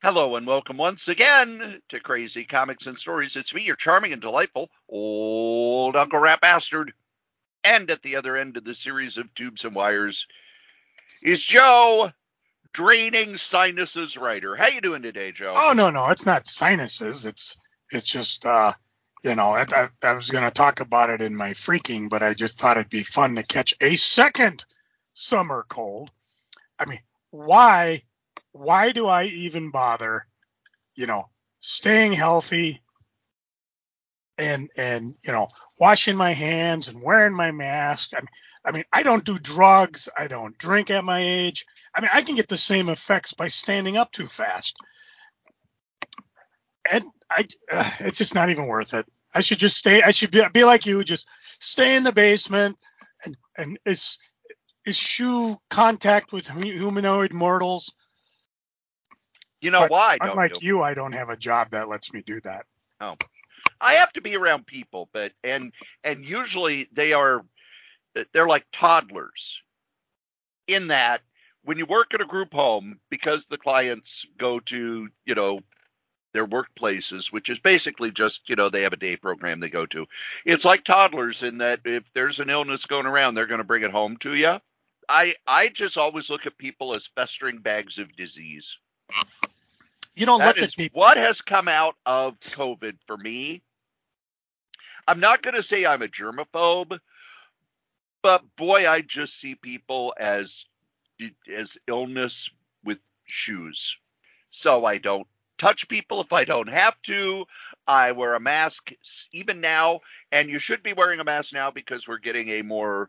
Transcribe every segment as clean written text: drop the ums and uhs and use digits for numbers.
Hello and welcome once again to Crazy Comics and Stories. It's me, your charming and delightful old Uncle Rat Bastard. And at the other end of the series of tubes and wires is Joe, draining sinuses writer. How you doing today, Joe? Oh, no, it's not sinuses. It's just I was going to talk about it in my freaking, but I just thought it'd be fun to catch a second summer cold. I mean, why do I even bother, staying healthy and washing my hands and wearing my mask? I mean, I don't do drugs. I don't drink at my age. I mean, I can get the same effects by standing up too fast. And it's just not even worth it. I should just stay. I should be like you, just stay in the basement and eschew contact with humanoid mortals. You know But why, don't unlike you? you, I don't have a job that lets me do that. Oh, I have to be around people, but and usually they're like toddlers in that when you work at a group home, because the clients go to, their workplaces, which is basically just, they have a day program they go to. It's like toddlers in that if there's an illness going around, they're going to bring it home to you. I just always look at people as festering bags of disease. You don't That look at is people. what has come out of COVID for me. I'm not going to say I'm a germaphobe, but boy, I just see people as illness with shoes. So I don't touch people if I don't have to. I wear a mask even now, and you should be wearing a mask now because we're getting a more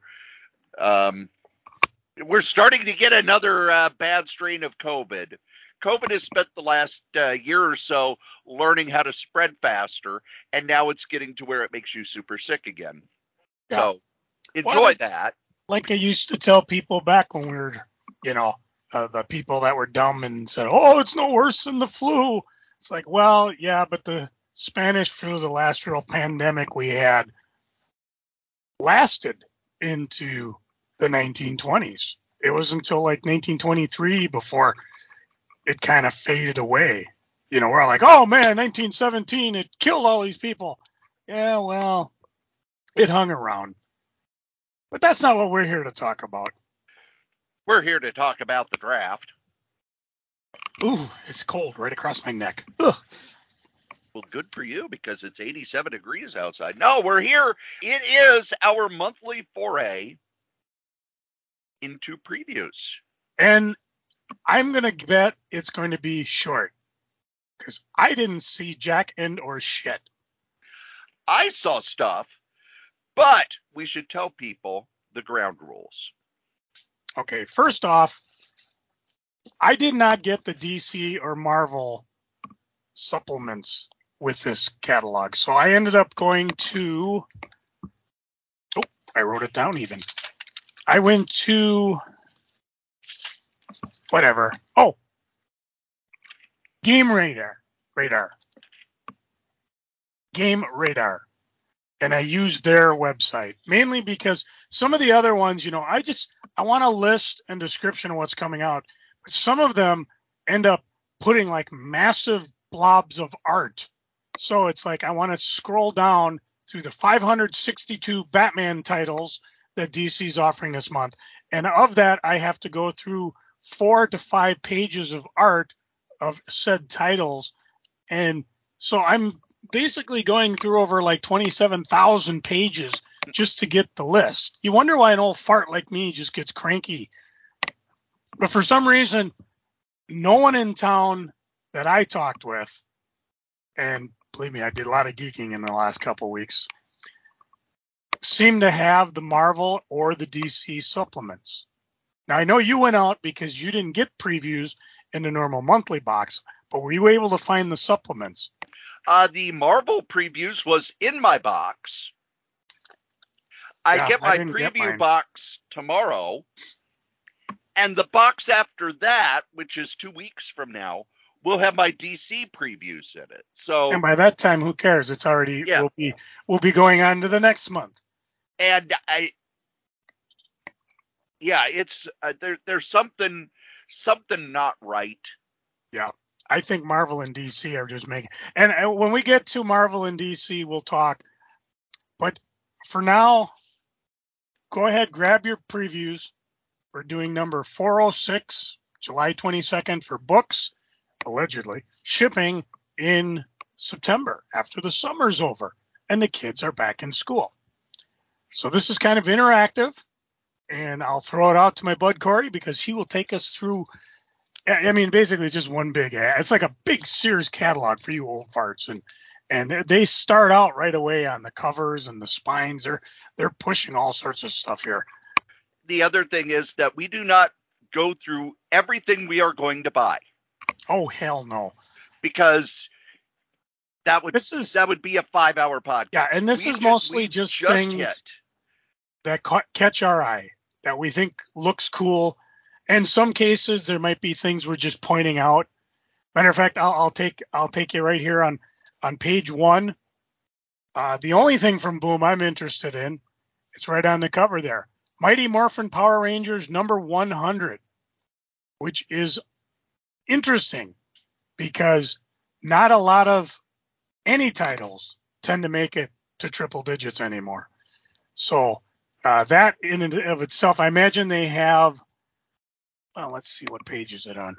we're starting to get another bad strain of COVID. COVID has spent the last year or so learning how to spread faster, and now it's getting to where it makes you super sick again. Yeah. So enjoy Well, that. like I used to tell people back when we were, the people that were dumb and said, "Oh, it's no worse than the flu." It's like, well, yeah, but the Spanish flu, the last real pandemic we had, lasted into the 1920s. It was until like 1923 before it kind of faded away. We're like, oh man, 1917, it killed all these people. Yeah, well, it hung around. But that's not what we're here to talk about. We're here to talk about the draft. Ooh, it's cold right across my neck. Ugh. Well, good for you because it's 87 degrees outside. No, we're here. It is our monthly foray into previews. And I'm going to bet it's going to be short because I didn't see jack end or shit. I saw stuff, but we should tell people the ground rules. Okay, first off, I did not get the DC or Marvel supplements with this catalog. So I ended up going to, I wrote it down even. I went to, whatever. Oh, Game Radar. Game Radar. And I used their website mainly because some of the other ones, I want a list and description of what's coming out. But some of them end up putting like massive blobs of art. So it's like I want to scroll down through the 562 Batman titles that DC is offering this month. And of that, I have to go through 4 to 5 pages of art of said titles. And so I'm basically going through over like 27,000 pages just to get the list. You wonder why an old fart like me just gets cranky. But for some reason, no one in town that I talked with, and believe me, I did a lot of geeking in the last couple of weeks, seemed to have the Marvel or the DC supplements. Now, I know you went out because you didn't get previews in the normal monthly box, but were you able to find the supplements? The Marvel previews was in my box. I get my preview box tomorrow. And the box after that, which is 2 weeks from now, will have my DC previews in it. So, and by that time, who cares? It's already we'll be going on to the next month. And it's there's something not right. Yeah. I think Marvel and DC are just making. And when we get to Marvel and DC, we'll talk. But for now, go ahead, grab your previews. We're doing number 406, July 22nd for books, allegedly, shipping in September after the summer's over and the kids are back in school. So this is kind of interactive, and I'll throw it out to my bud Corey because he will take us through. I mean, basically just one big ad. It's like a big Sears catalog for you old farts, and they start out right away on the covers and the spines. They're pushing all sorts of stuff here. The other thing is that we do not go through everything we are going to buy. Oh, hell no. Because that would be a 5-hour podcast. Yeah, and this is mostly just things hit that catch our eye, that we think looks cool. In some cases, there might be things we're just pointing out. Matter of fact, I'll take you right here on page 1. The only thing from Boom I'm interested in, it's right on the cover there. Mighty Morphin Power Rangers number 100, which is interesting because not a lot of any titles tend to make it to triple digits anymore. So that in and of itself, I imagine they have. Well, let's see, what page is it on?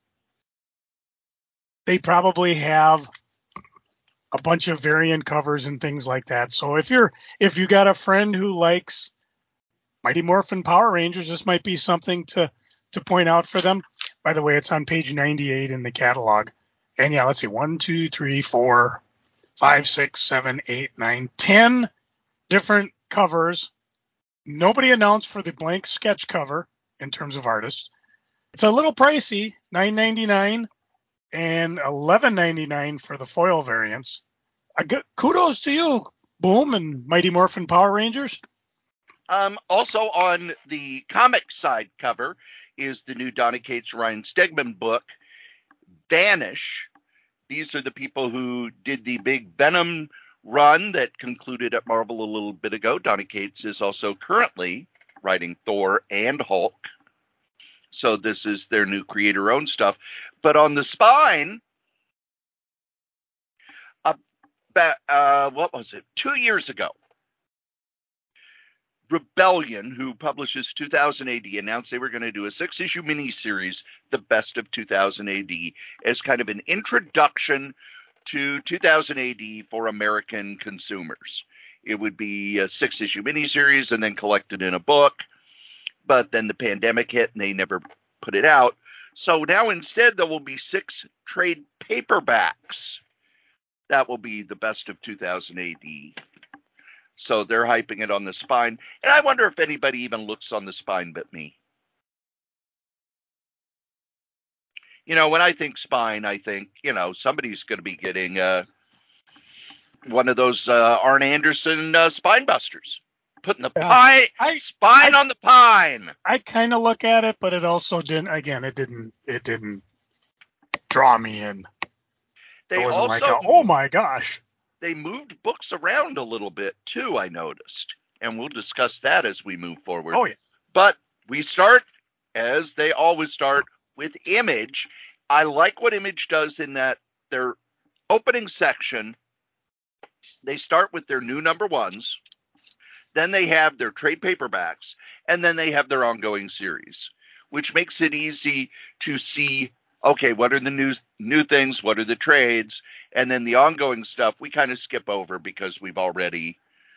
They probably have a bunch of variant covers and things like that. So if you got a friend who likes Mighty Morphin Power Rangers, this might be something to point out for them. By the way, it's on page 98 in the catalog. And yeah, let's see, 1, 2, 3, 4, 5, 6, 7, 8, 9, 10 different covers. Nobody announced for the blank sketch cover in terms of artists. It's a little pricey, $9.99 and $11.99 for the foil variants. Kudos to you, Boom and Mighty Morphin Power Rangers. Also on the comic side cover is the new Donny Cates Ryan Stegman book, Vanish. These are the people who did the big Venom run that concluded at Marvel a little bit ago. Donny Cates is also currently writing Thor and Hulk. So this is their new creator-owned stuff. But on the spine, what was it? 2 years ago, Rebellion, who publishes 2000 AD, announced they were going to do a 6-issue miniseries, The Best of 2000 AD, as kind of an introduction to 2000 AD for American consumers. It would be a 6-issue miniseries and then collected in a book. But then the pandemic hit and they never put it out. So now instead there will be 6 trade paperbacks. That will be The Best of 2000 AD. So they're hyping it on the spine. And I wonder if anybody even looks on the spine but me. You know, when I think spine, I think, somebody's going to be getting one of those Arn Anderson spine busters. Putting the spine on the pine. I kind of look at it, but it also didn't. Again, it didn't draw me in. They it wasn't also, like, oh my gosh. They moved books around a little bit too, I noticed, and we'll discuss that as we move forward. Oh yeah. But we start, as they always start, with Image. I like what Image does in that their opening section, they start with their new number ones. Then they have their trade paperbacks, and then they have their ongoing series, which makes it easy to see, okay, what are the new things, what are the trades, and then the ongoing stuff we kind of skip over because we already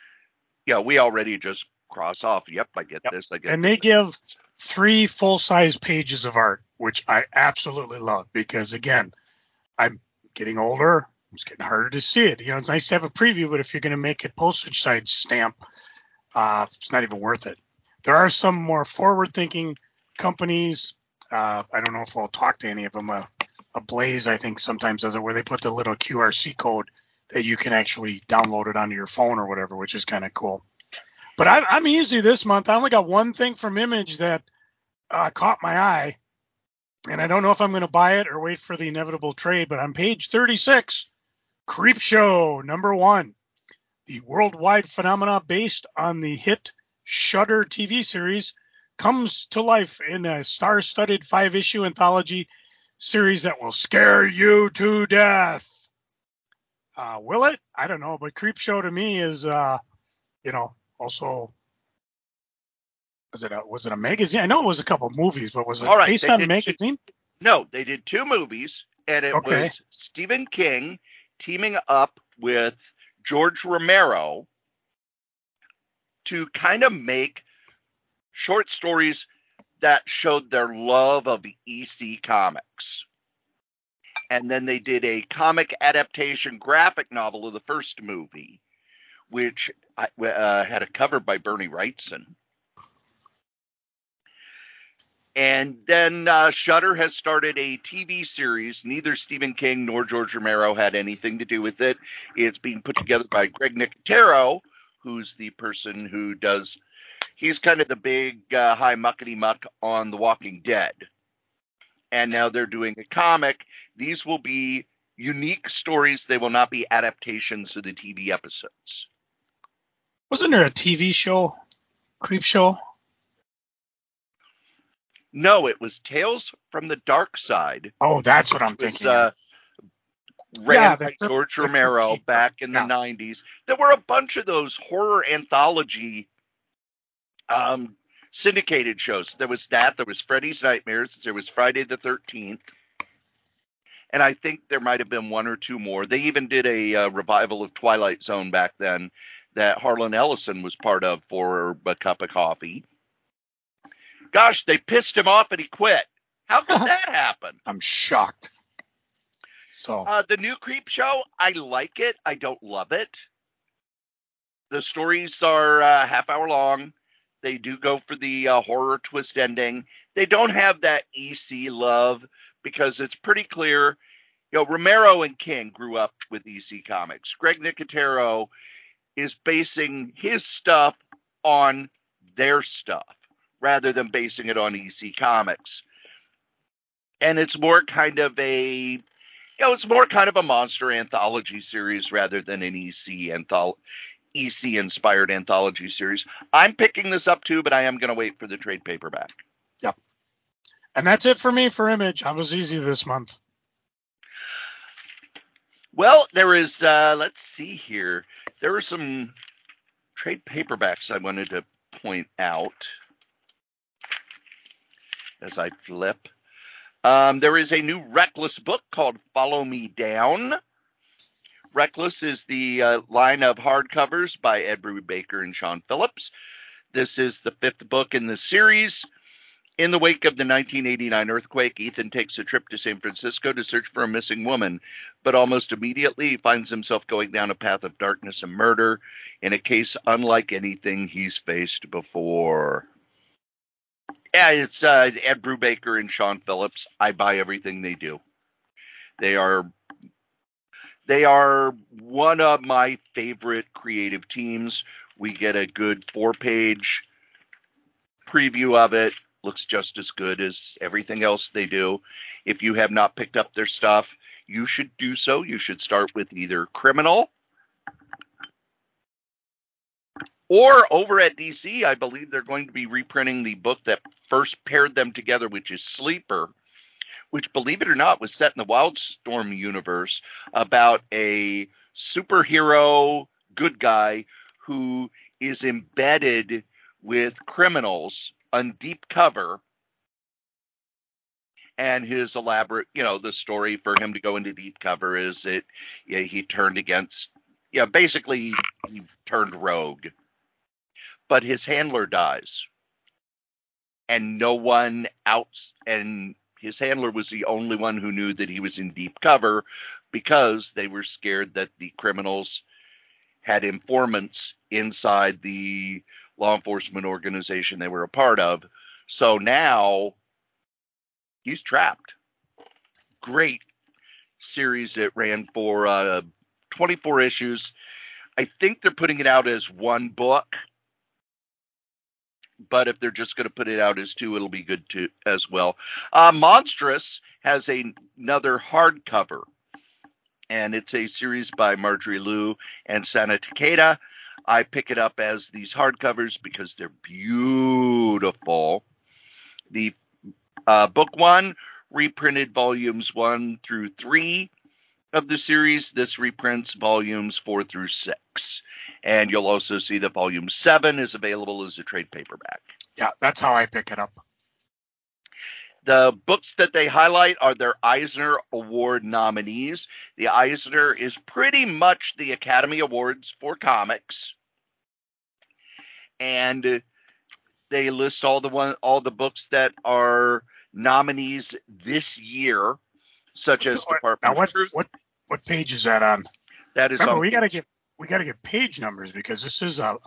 just cross off. Yep, I get this. I get and this. And they give 3 full-size pages of art, which I absolutely love because, again, I'm getting older. It's getting harder to see it. It's nice to have a preview, but if you're going to make it postage size stamp, it's not even worth it. There are some more forward-thinking companies. I don't know if we'll talk to any of them. A Blaze, I think, sometimes does it, where they put the little QRC code that you can actually download it onto your phone or whatever, which is kind of cool. But I'm easy this month. I only got one thing from Image that caught my eye, and I don't know if I'm going to buy it or wait for the inevitable trade. But on page 36, Creepshow #1. The worldwide phenomena based on the hit Shudder TV series comes to life in a star-studded 5-issue anthology series that will scare you to death. Will it? I don't know, but Creepshow to me is, also, was it a magazine? I know it was a couple movies, but was it All right, based on a magazine? No, they did 2 movies, and it Okay. was Stephen King teaming up with George Romero to kind of make short stories that showed their love of EC Comics. And then they did a comic adaptation graphic novel of the first movie, which had a cover by Bernie Wrightson. And then Shudder has started a TV series. Neither Stephen King nor George Romero had anything to do with it. It's being put together by Greg Nicotero, who's the person who does – he's kind of the big high muckety muck on The Walking Dead. And now they're doing a comic. These will be unique stories. They will not be adaptations of the TV episodes. Wasn't there a TV show, Creepshow? No, it was Tales from the Dark Side. Oh, that's what I'm thinking of. Ran by George Romero back in the 90s. There were a bunch of those horror anthology syndicated shows. There was Freddy's Nightmares, there was Friday the 13th, and I think there might have been 1 or 2 more. They even did a revival of Twilight Zone back then that Harlan Ellison was part of for a cup of coffee. Gosh, they pissed him off and he quit. How could that happen? I'm shocked. So the new Creepshow, I like it. I don't love it. The stories are half hour long. They do go for the horror twist ending. They don't have that EC love because it's pretty clear. Romero and King grew up with EC Comics. Greg Nicotero is basing his stuff on their stuff rather than basing it on EC Comics. And it's more kind of a monster anthology series rather than an EC inspired anthology series. I'm picking this up too, but I am going to wait for the trade paperback. Yep. And that's it for me for Image. I was easy this month. Well, there is, let's see here. There are some trade paperbacks I wanted to point out as I flip. There is a new Reckless book called Follow Me Down. Reckless is the line of hardcovers by Ed Brubaker and Sean Phillips. This is the 5th book in the series. In the wake of the 1989 earthquake, Ethan takes a trip to San Francisco to search for a missing woman, but almost immediately he finds himself going down a path of darkness and murder in a case unlike anything he's faced before. Yeah, it's Ed Brubaker and Sean Phillips. I buy everything they do. They are one of my favorite creative teams. We get a good 4-page preview of it. Looks just as good as everything else they do. If you have not picked up their stuff, you should do so. You should start with either Criminal or over at DC, I believe they're going to be reprinting the book that first paired them together, which is Sleeper, which, believe it or not, was set in the Wildstorm universe about a superhero good guy who is embedded with criminals on deep cover. And his elaborate, the story for him to go into deep cover is he turned against, basically he turned rogue. But his handler dies. And his handler was the only one who knew that he was in deep cover because they were scared that the criminals had informants inside the law enforcement organization they were a part of. So now he's trapped. Great series that ran for 24 issues. I think they're putting it out as 1 book. But if they're just going to put it out as 2, it'll be good too as well. Monstrous has another hardcover, and it's a series by Marjorie Liu and Sana Takeda. I pick it up as these hardcovers because they're beautiful. The book 1 reprinted volumes 1 through 3 of the series. This reprints volumes 4 through 6. And you'll also see that volume 7 is available as a trade paperback. Yeah, that's how I pick it up. The books that they highlight are their Eisner Award nominees. The Eisner is pretty much the Academy Awards for comics. And they list all the books that are nominees this year, such as Department of Truth. What page is that on? That is Remember, on we gotta get page numbers because this is a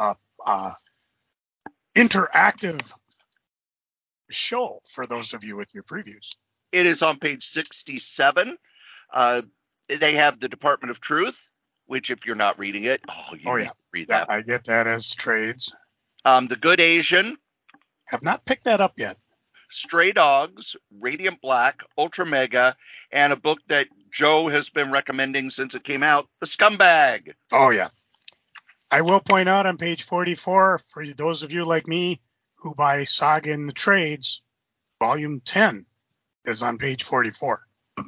interactive show for those of you with your previews. It is on page 67. They have the Department of Truth, which if you're not reading it, need to read that. I get that as trades. The Good Asian. Have not picked that up yet. Stray Dogs, Radiant Black, Ultra Mega, and a book that Joe has been recommending since it came out, The Scumbag. Oh, yeah. I will point out on page 44, for those of you like me who buy Saga in the trades, volume 10 is on page 44.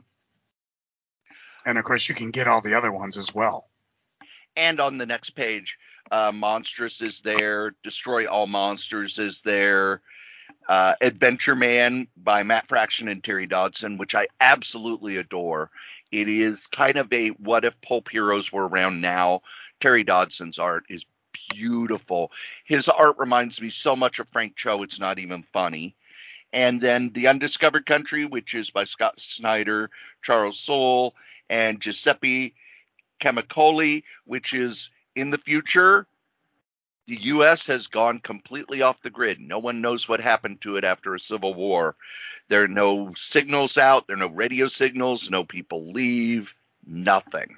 And, of course, you can get all the other ones as well. And on the next page, Monstrous is there, Destroy All Monsters is there, Adventure Man by Matt Fraction and Terry Dodson, which I absolutely adore. It is kind of a what if pulp heroes were around now. Terry Dodson's art is beautiful. His art reminds me so much of Frank Cho, it's not even funny. And then The Undiscovered Country, which is by Scott Snyder, Charles Soule, and Giuseppe Camicoli, which is in the future. The U.S. has gone completely off the grid. No one knows what happened to it after a civil war. There are no signals out. There are no radio signals. No people leave. Nothing.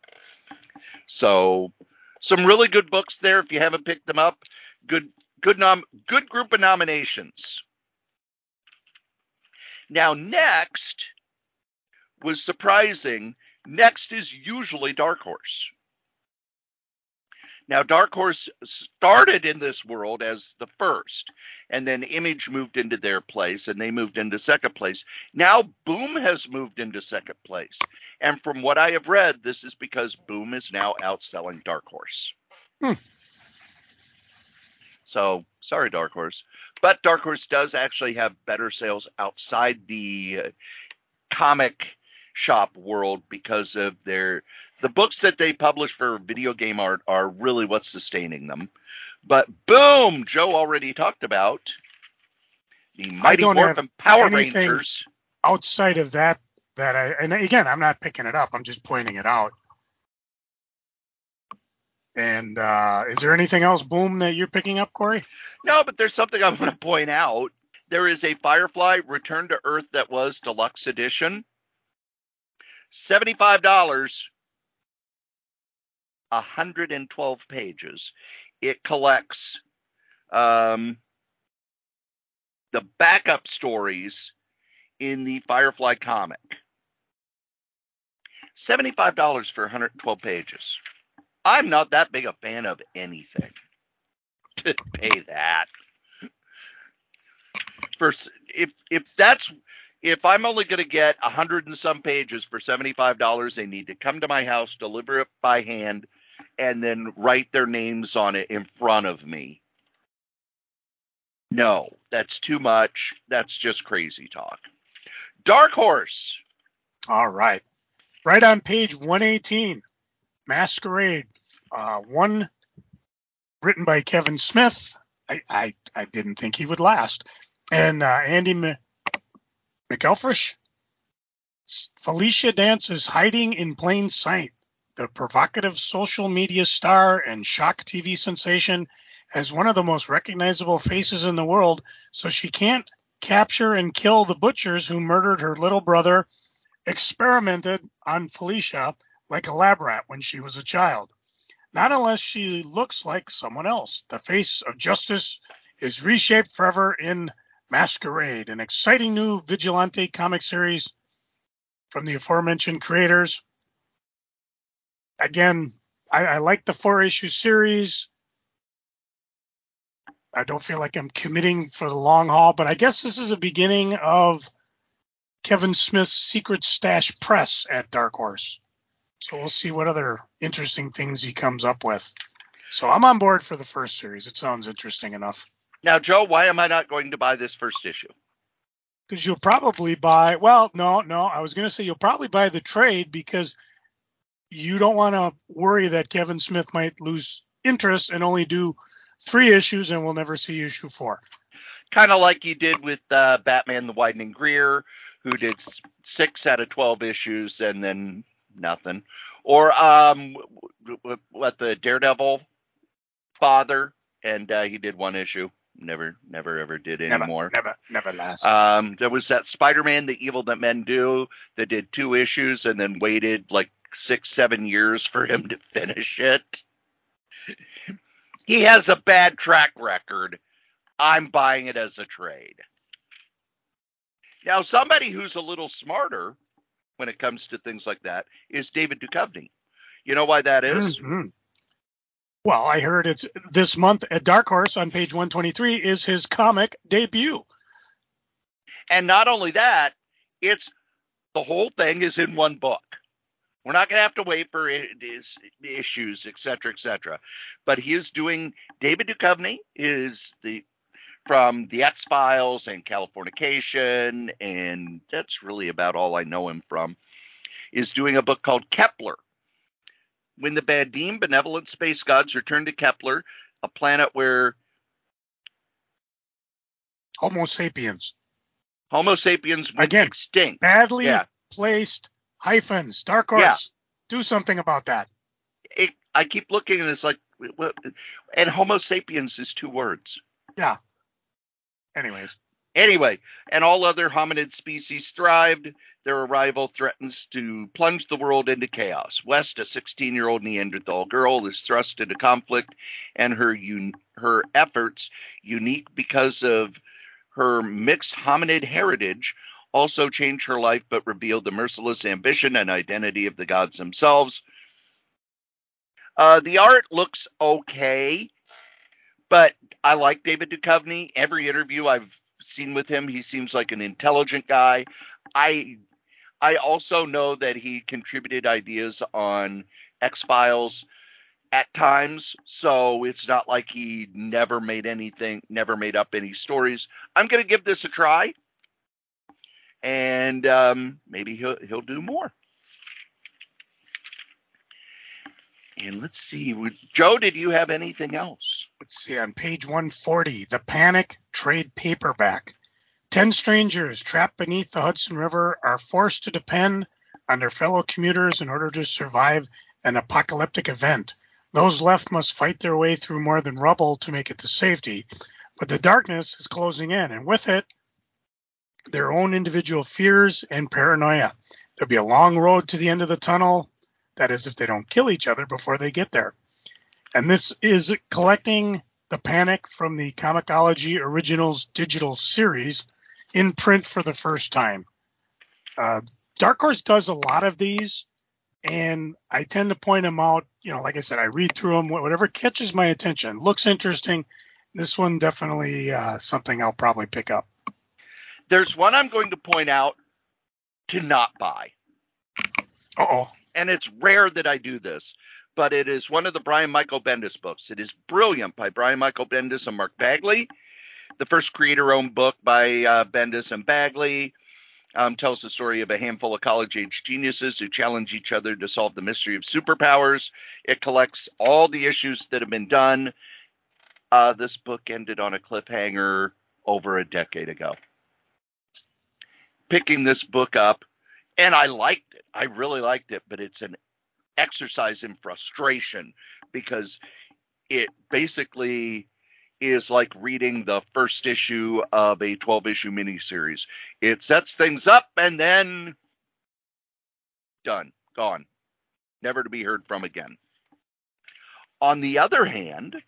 So some really good books there. If you haven't picked them up, good group of nominations. Now, next was surprising. Next is usually Dark Horse. Now, Dark Horse started in this world as the first, and then Image moved into their place, and they moved into second place. Now, Boom has moved into second place. And from what I have read, this is because Boom is now outselling Dark Horse. So, sorry, Dark Horse. But Dark Horse does actually have better sales outside the comic shop world because of the books that they publish for video game art are really what's sustaining them. But Boom, Joe already talked about the Mighty Morphin Power Rangers. Outside of that and again, I'm not picking it up. I'm just pointing it out. And is there anything else, Boom, that you're picking up, Corey? No, but there's something I want to point out. There is a Firefly Return to Earth that was deluxe edition. $75, 112 pages. It collects the backup stories in the Firefly comic. $75 for 112 pages. I'm not that big a fan of anything to pay that. First, if I'm only going to get 100 and some pages for $75, they need to come to my house, deliver it by hand, and then write their names on it in front of me. No, that's too much. That's just crazy talk. Dark Horse. All right. Right on page 118, Masquerade. One written by Kevin Smith. I didn't think he would last. And Andy McElfresh. Felicia Dance is hiding in plain sight. The provocative social media star and shock TV sensation has one of the most recognizable faces in the world, so she can't capture and kill the butchers who murdered her little brother, experimented on Felicia like a lab rat when she was a child. Not unless she looks like someone else. The face of justice is reshaped forever in Masquerade, an exciting new vigilante comic series from the aforementioned creators. Again, I like the 4-issue series. I don't feel like I'm committing for the long haul, but I guess this is a beginning of Kevin Smith's Secret Stash Press at Dark Horse. So we'll see what other interesting things he comes up with. So I'm on board for the first series. It sounds interesting enough. Now, Joe, why am I not going to buy this first issue? Because you'll probably buy, well, no, I was going to say you'll probably buy the trade because you don't want to worry that Kevin Smith might lose interest and only do 3 issues and we'll never see issue 4. Kind of like you did with Batman the Widening Greer, who did 6 out of 12 issues and then nothing. Or what the Daredevil father, and he did 1 issue. Never ever did anymore. Never last. There was that Spider-Man, The Evil That Men Do, that did 2 issues and then waited like 6-7 years for him to finish it. He has a bad track record. I'm buying it as a trade. Now, somebody who's a little smarter when it comes to things like that is David Duchovny. You know why that is? Mm-hmm. Well, I heard it's this month at Dark Horse on page 123 is his comic debut. And not only that, it's the whole thing is in 1 book. We're not going to have to wait for his issues, et cetera, But he is doing, David Duchovny is from the X-Files and Californication, and that's really about all I know him from, is doing a book called Kepler. When the Bandim benevolent space gods return to Kepler, a planet where Homo sapiens went again extinct. Badly placed hyphens. Dark Horse, do something about that. I keep looking and it's like, what? And Homo sapiens is 2 words. Yeah. Anyway, and all other hominid species thrived. Their arrival threatens to plunge the world into chaos. West, a 16-year-old Neanderthal girl, is thrust into conflict, and her efforts, unique because of her mixed hominid heritage, also changed her life but revealed the merciless ambition and identity of the gods themselves. The art looks okay, but I like David Duchovny. Every interview I've seen with him, he seems like an intelligent guy. I also know that he contributed ideas on X-Files at times, so it's not like he never made up any stories. I'm going to give this a try, and maybe he'll do more. And let's see, Joe, did you have anything else? Let's see, on page 140, The Panic trade paperback. 10 strangers trapped beneath the Hudson River are forced to depend on their fellow commuters in order to survive an apocalyptic event. Those left must fight their way through more than rubble to make it to safety. But the darkness is closing in, and with it, their own individual fears and paranoia. There'll be a long road to the end of the tunnel. That is, if they don't kill each other before they get there. And this is collecting The Panic from the Comixology Originals digital series in print for the first time. Dark Horse does a lot of these, and I tend to point them out. You know, like I said, I read through them. Whatever catches my attention, looks interesting. This one definitely something I'll probably pick up. There's one I'm going to point out to not buy. Uh-oh. And it's rare that I do this, but it is one of the Brian Michael Bendis books. It is Brilliant by Brian Michael Bendis and Mark Bagley. The first creator-owned book by Bendis and Bagley tells the story of a handful of college-age geniuses who challenge each other to solve the mystery of superpowers. It collects all the issues that have been done. This book ended on a cliffhanger over a decade ago. Picking this book up, and I liked it. I really liked it, but it's an exercise in frustration because it basically is like reading the first issue of a 12-issue miniseries. It sets things up and then done, gone, never to be heard from again. On the other hand,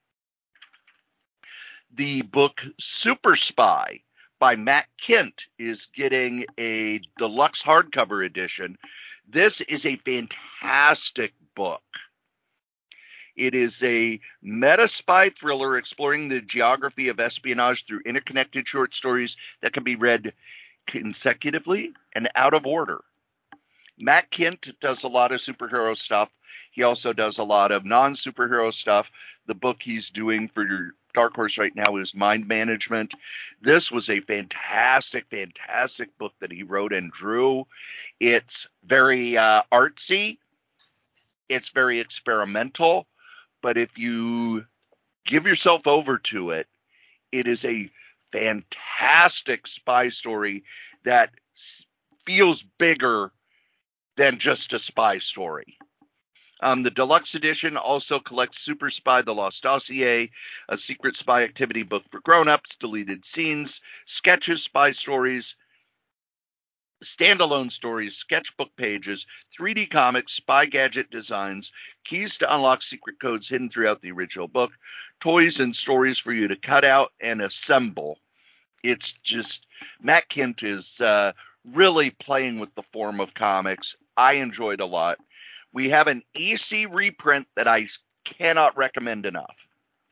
the book Super Spy by Matt Kindt is getting a deluxe hardcover edition. This is a fantastic book. It is a meta-spy thriller exploring the geography of espionage through interconnected short stories that can be read consecutively and out of order. Matt Kindt does a lot of superhero stuff. He also does a lot of non-superhero stuff. The book he's doing for Dark Horse right now is Mind Management. This was a fantastic, fantastic book that he wrote and drew. It's very artsy. It's very experimental. But if you give yourself over to it, it is a fantastic spy story that feels bigger than just a spy story. The deluxe edition also collects Super Spy: The Lost Dossier, a secret spy activity book for grown-ups, deleted scenes, sketches, spy stories, standalone stories, sketchbook pages, 3D comics, spy gadget designs, keys to unlock secret codes hidden throughout the original book, toys and stories for you to cut out and assemble. It's just, Matt Kindt is really playing with the form of comics. I enjoyed a lot. We have an EC reprint that I cannot recommend enough.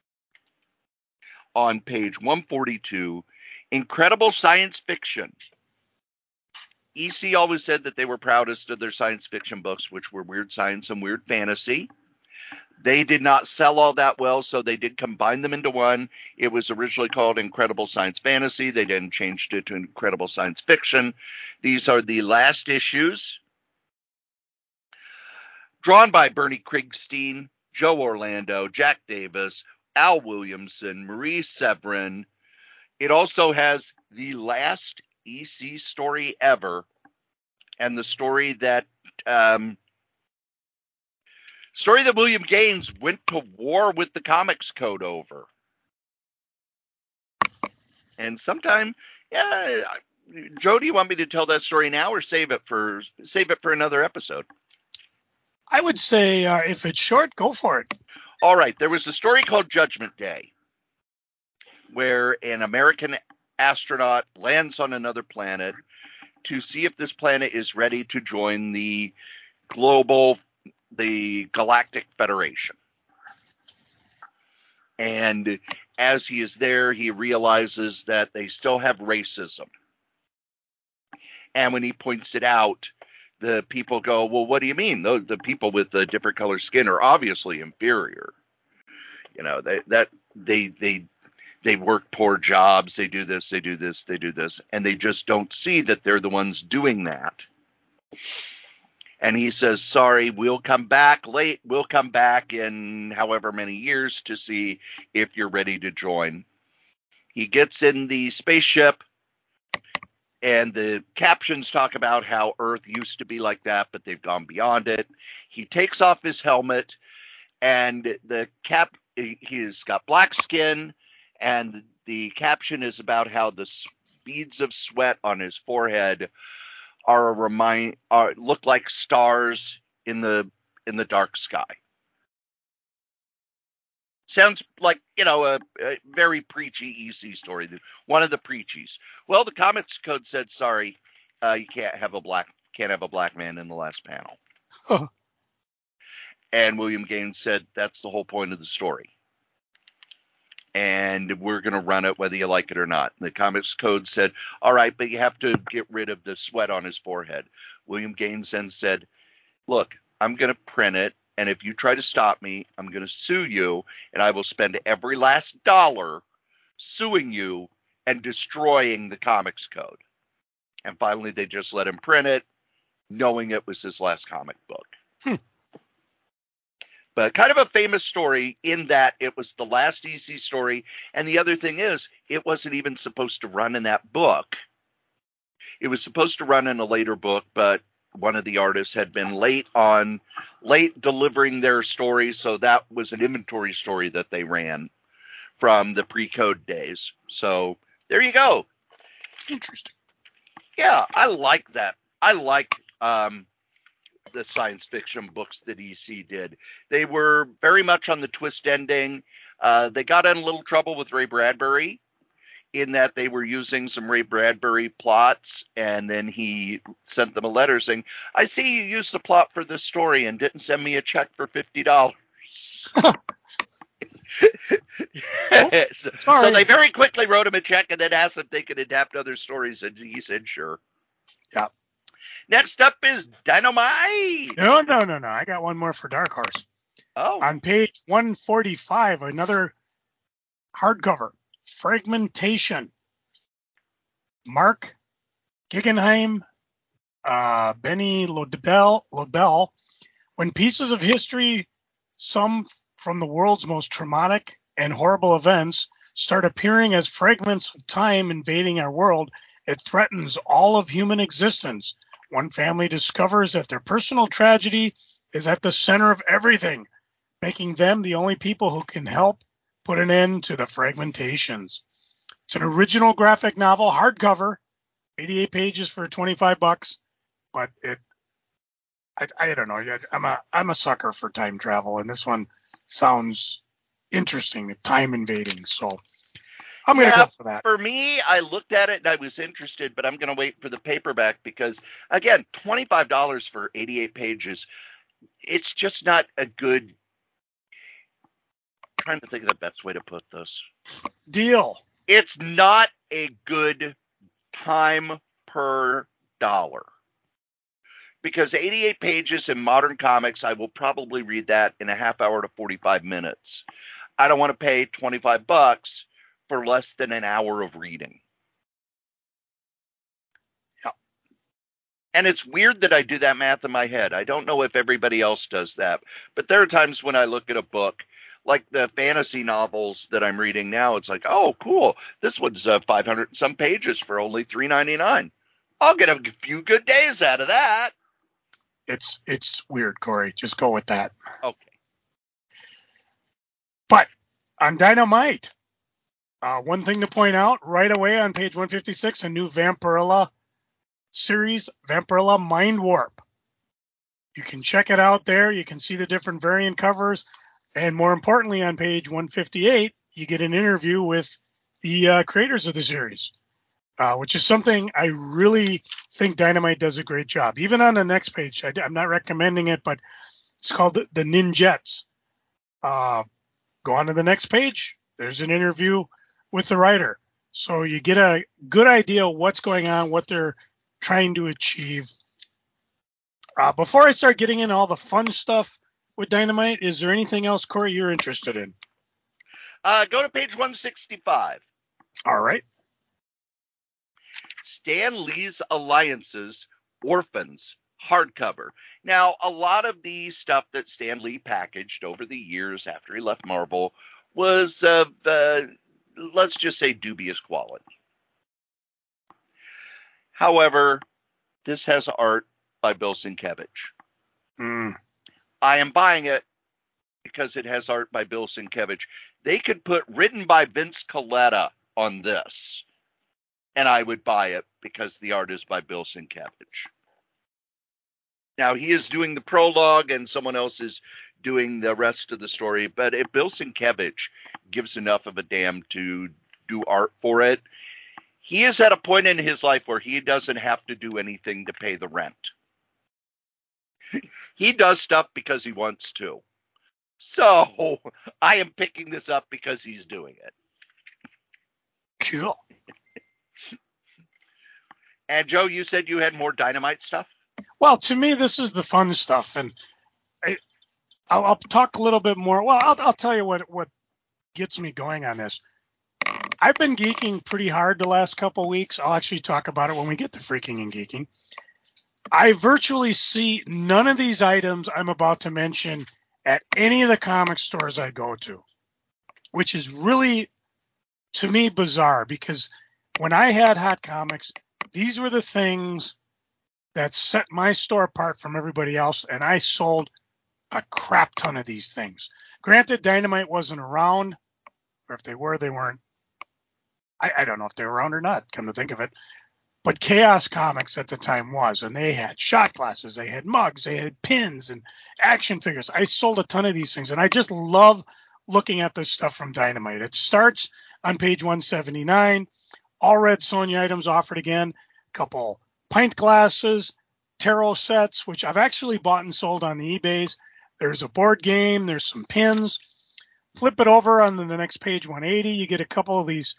On page 142, Incredible Science Fiction. EC always said that they were proudest of their science fiction books, which were weird science and weird fantasy. They did not sell all that well, so they did combine them into one. It was originally called Incredible Science Fantasy. They then changed it to Incredible Science Fiction. These are the last issues. Drawn by Bernie Krigstein, Joe Orlando, Jack Davis, Al Williamson, Marie Severin. It also has the last EC story ever, and the story that William Gaines went to war with the Comics Code over. And sometime, Joe, do you want me to tell that story now or save it for another episode? I would say if it's short, go for it. All right. There was a story called Judgment Day, where an American astronaut lands on another planet to see if this planet is ready to join the Galactic Federation. And as he is there, he realizes that they still have racism. And when he points it out, the people go, well, what do you mean? The people with the different color skin are obviously inferior. You know, they work poor jobs, they do this, and they just don't see that they're the ones doing that. And he says, sorry, we'll come back late. We'll come back in however many years to see if you're ready to join. He gets in the spaceship, and the captions talk about how Earth used to be like that, but they've gone beyond it. He takes off his helmet, and he's got black skin, and the caption is about how the beads of sweat on his forehead look like stars in the dark sky. Sounds like, a very preachy EC story. One of the preachies. Well, the Comics Code said, sorry, you can't have a black man in the last panel. Huh. And William Gaines said, that's the whole point of the story. And we're going to run it whether you like it or not. The Comics Code said, all right, but you have to get rid of the sweat on his forehead. William Gaines then said, look, I'm going to print it, and if you try to stop me, I'm going to sue you, and I will spend every last dollar suing you and destroying the Comics Code. And finally, they just let him print it, knowing it was his last comic book. But kind of a famous story in that it was the last EC story. And the other thing is, it wasn't even supposed to run in that book. It was supposed to run in a later book, but one of the artists had been late delivering their story. So that was an inventory story that they ran from the pre-code days. So there you go. Interesting. Yeah, I like that. I like the science fiction books that EC did. They were very much on the twist ending. They got in a little trouble with Ray Bradbury in that they were using some Ray Bradbury plots, and then he sent them a letter saying, I see you used the plot for this story and didn't send me a check for $50. Oh, So they sorry. very quickly wrote him a check and then asked if they could adapt other stories, and he said sure. Yeah. Next up is Dynamite. No. I got one more for Dark Horse. Oh, On page 145, another hardcover, Fragmentation. Mark Guggenheim, Benny Lobel. When pieces of history, some from the world's most traumatic and horrible events, start appearing as fragments of time invading our world, it threatens all of human existence. One family discovers that their personal tragedy is at the center of everything, making them the only people who can help put an end to the fragmentations. It's an original graphic novel, hardcover, 88 pages for $25, but I don't know. I'm a sucker for time travel, and this one sounds interesting, time invading. So I'm going to go for that. For me, I looked at it and I was interested, but I'm going to wait for the paperback because, again, $25 for 88 pages. It's just not a good. I'm trying to think of the best way to put this. Deal. It's not a good time per dollar. Because 88 pages in modern comics, I will probably read that in a half hour to 45 minutes. I don't want to pay $25 for less than an hour of reading. Yeah. And it's weird that I do that math in my head. I don't know if everybody else does that. But there are times when I look at a book, like the fantasy novels that I'm reading now, it's like, oh, cool. This one's 500 and some pages for only $3.99. I'll get a few good days out of that. It's weird, Corey. Just go with that. Okay. But on Dynamite, one thing to point out right away on page 156, a new Vampirella series, Vampirella Mind Warp. You can check it out there. You can see the different variant covers. And more importantly, on page 158, you get an interview with the creators of the series, which is something I really think Dynamite does a great job. Even on the next page, I'm not recommending it, but it's called the Ninjets. Go on to the next page. There's an interview with the writer. So you get a good idea of what's going on, what they're trying to achieve. Before I start getting into all the fun stuff with Dynamite, is there anything else, Corey, you're interested in? Go to page 165. All right. Stan Lee's Alliances, Orphans, hardcover. Now, a lot of the stuff that Stan Lee packaged over the years after he left Marvel was of, let's just say, dubious quality. However, this has art by Bill Sienkiewicz. I am buying it because it has art by Bill Sienkiewicz. They could put written by Vince Colletta on this, and I would buy it because the art is by Bill Sienkiewicz. Now, he is doing the prologue and someone else is doing the rest of the story, but if Bill Sienkiewicz gives enough of a damn to do art for it, he is at a point in his life where he doesn't have to do anything to pay the rent. He does stuff because he wants to. So I am picking this up because he's doing it. Cool. And Joe, you said you had more Dynamite stuff? Well, to me, this is the fun stuff, and I'll talk a little bit more. Well, I'll tell you what gets me going on this. I've been geeking pretty hard the last couple of weeks. I'll actually talk about it when we get to Freaking and Geeking. I virtually see none of these items I'm about to mention at any of the comic stores I go to, which is really, to me, bizarre, because when I had Hot Comics, these were the things that set my store apart from everybody else, and I sold a crap ton of these things. Granted, Dynamite wasn't around, or if they were, they weren't. I don't know if they were around or not, come to think of it. But Chaos Comics at the time was, and they had shot glasses, they had mugs, they had pins and action figures. I sold a ton of these things, and I just love looking at this stuff from Dynamite. It starts on page 179. All Red Sonja items offered again. A couple pint glasses, tarot sets, which I've actually bought and sold on the eBays. There's a board game. There's some pins. Flip it over on the next page, 180. You get a couple of these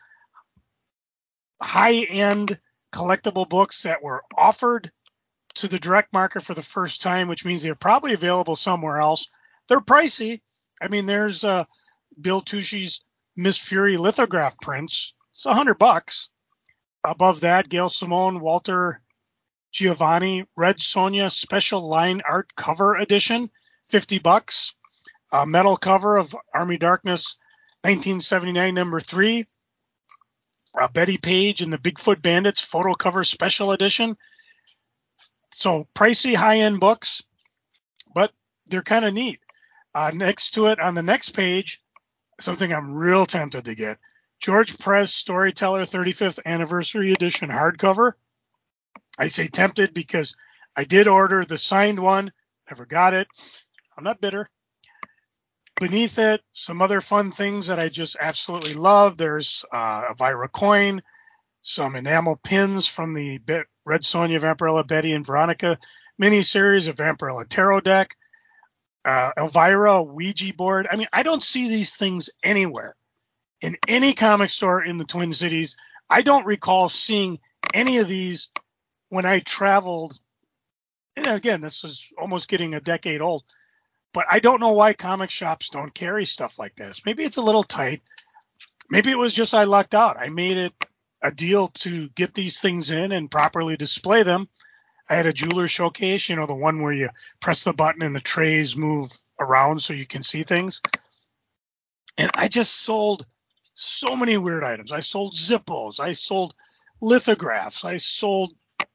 high-end collectible books that were offered to the direct market for the first time, which means they're probably available somewhere else. They're pricey. I mean, there's Bill Tushy's Miss Fury lithograph prints. It's $100. Above that, Gail Simone, Walter Giovanni, Red Sonja special line art cover edition, $50. A metal cover of Army Darkness 1979 number 3. Betty Page and the Bigfoot Bandits photo cover special edition. So pricey high-end books, but they're kind of neat. Next to it on the next page, something I'm real tempted to get. George Prez Storyteller 35th Anniversary Edition hardcover. I say tempted because I did order the signed one, never got it. I'm not bitter. Beneath it, some other fun things that I just absolutely love. There's a Elvira coin, some enamel pins from the Red Sonja, Vampirella, Betty, and Veronica miniseries, a Vampirella tarot deck, Elvira Ouija board. I mean, I don't see these things anywhere in any comic store in the Twin Cities. I don't recall seeing any of these when I traveled. And again, this is almost getting a decade old. But I don't know why comic shops don't carry stuff like this. Maybe it's a little tight. Maybe it was just I lucked out. I made it a deal to get these things in and properly display them. I had a jeweler showcase, the one where you press the button and the trays move around so you can see things. And I just sold so many weird items. I sold Zippos. I sold lithographs. I sold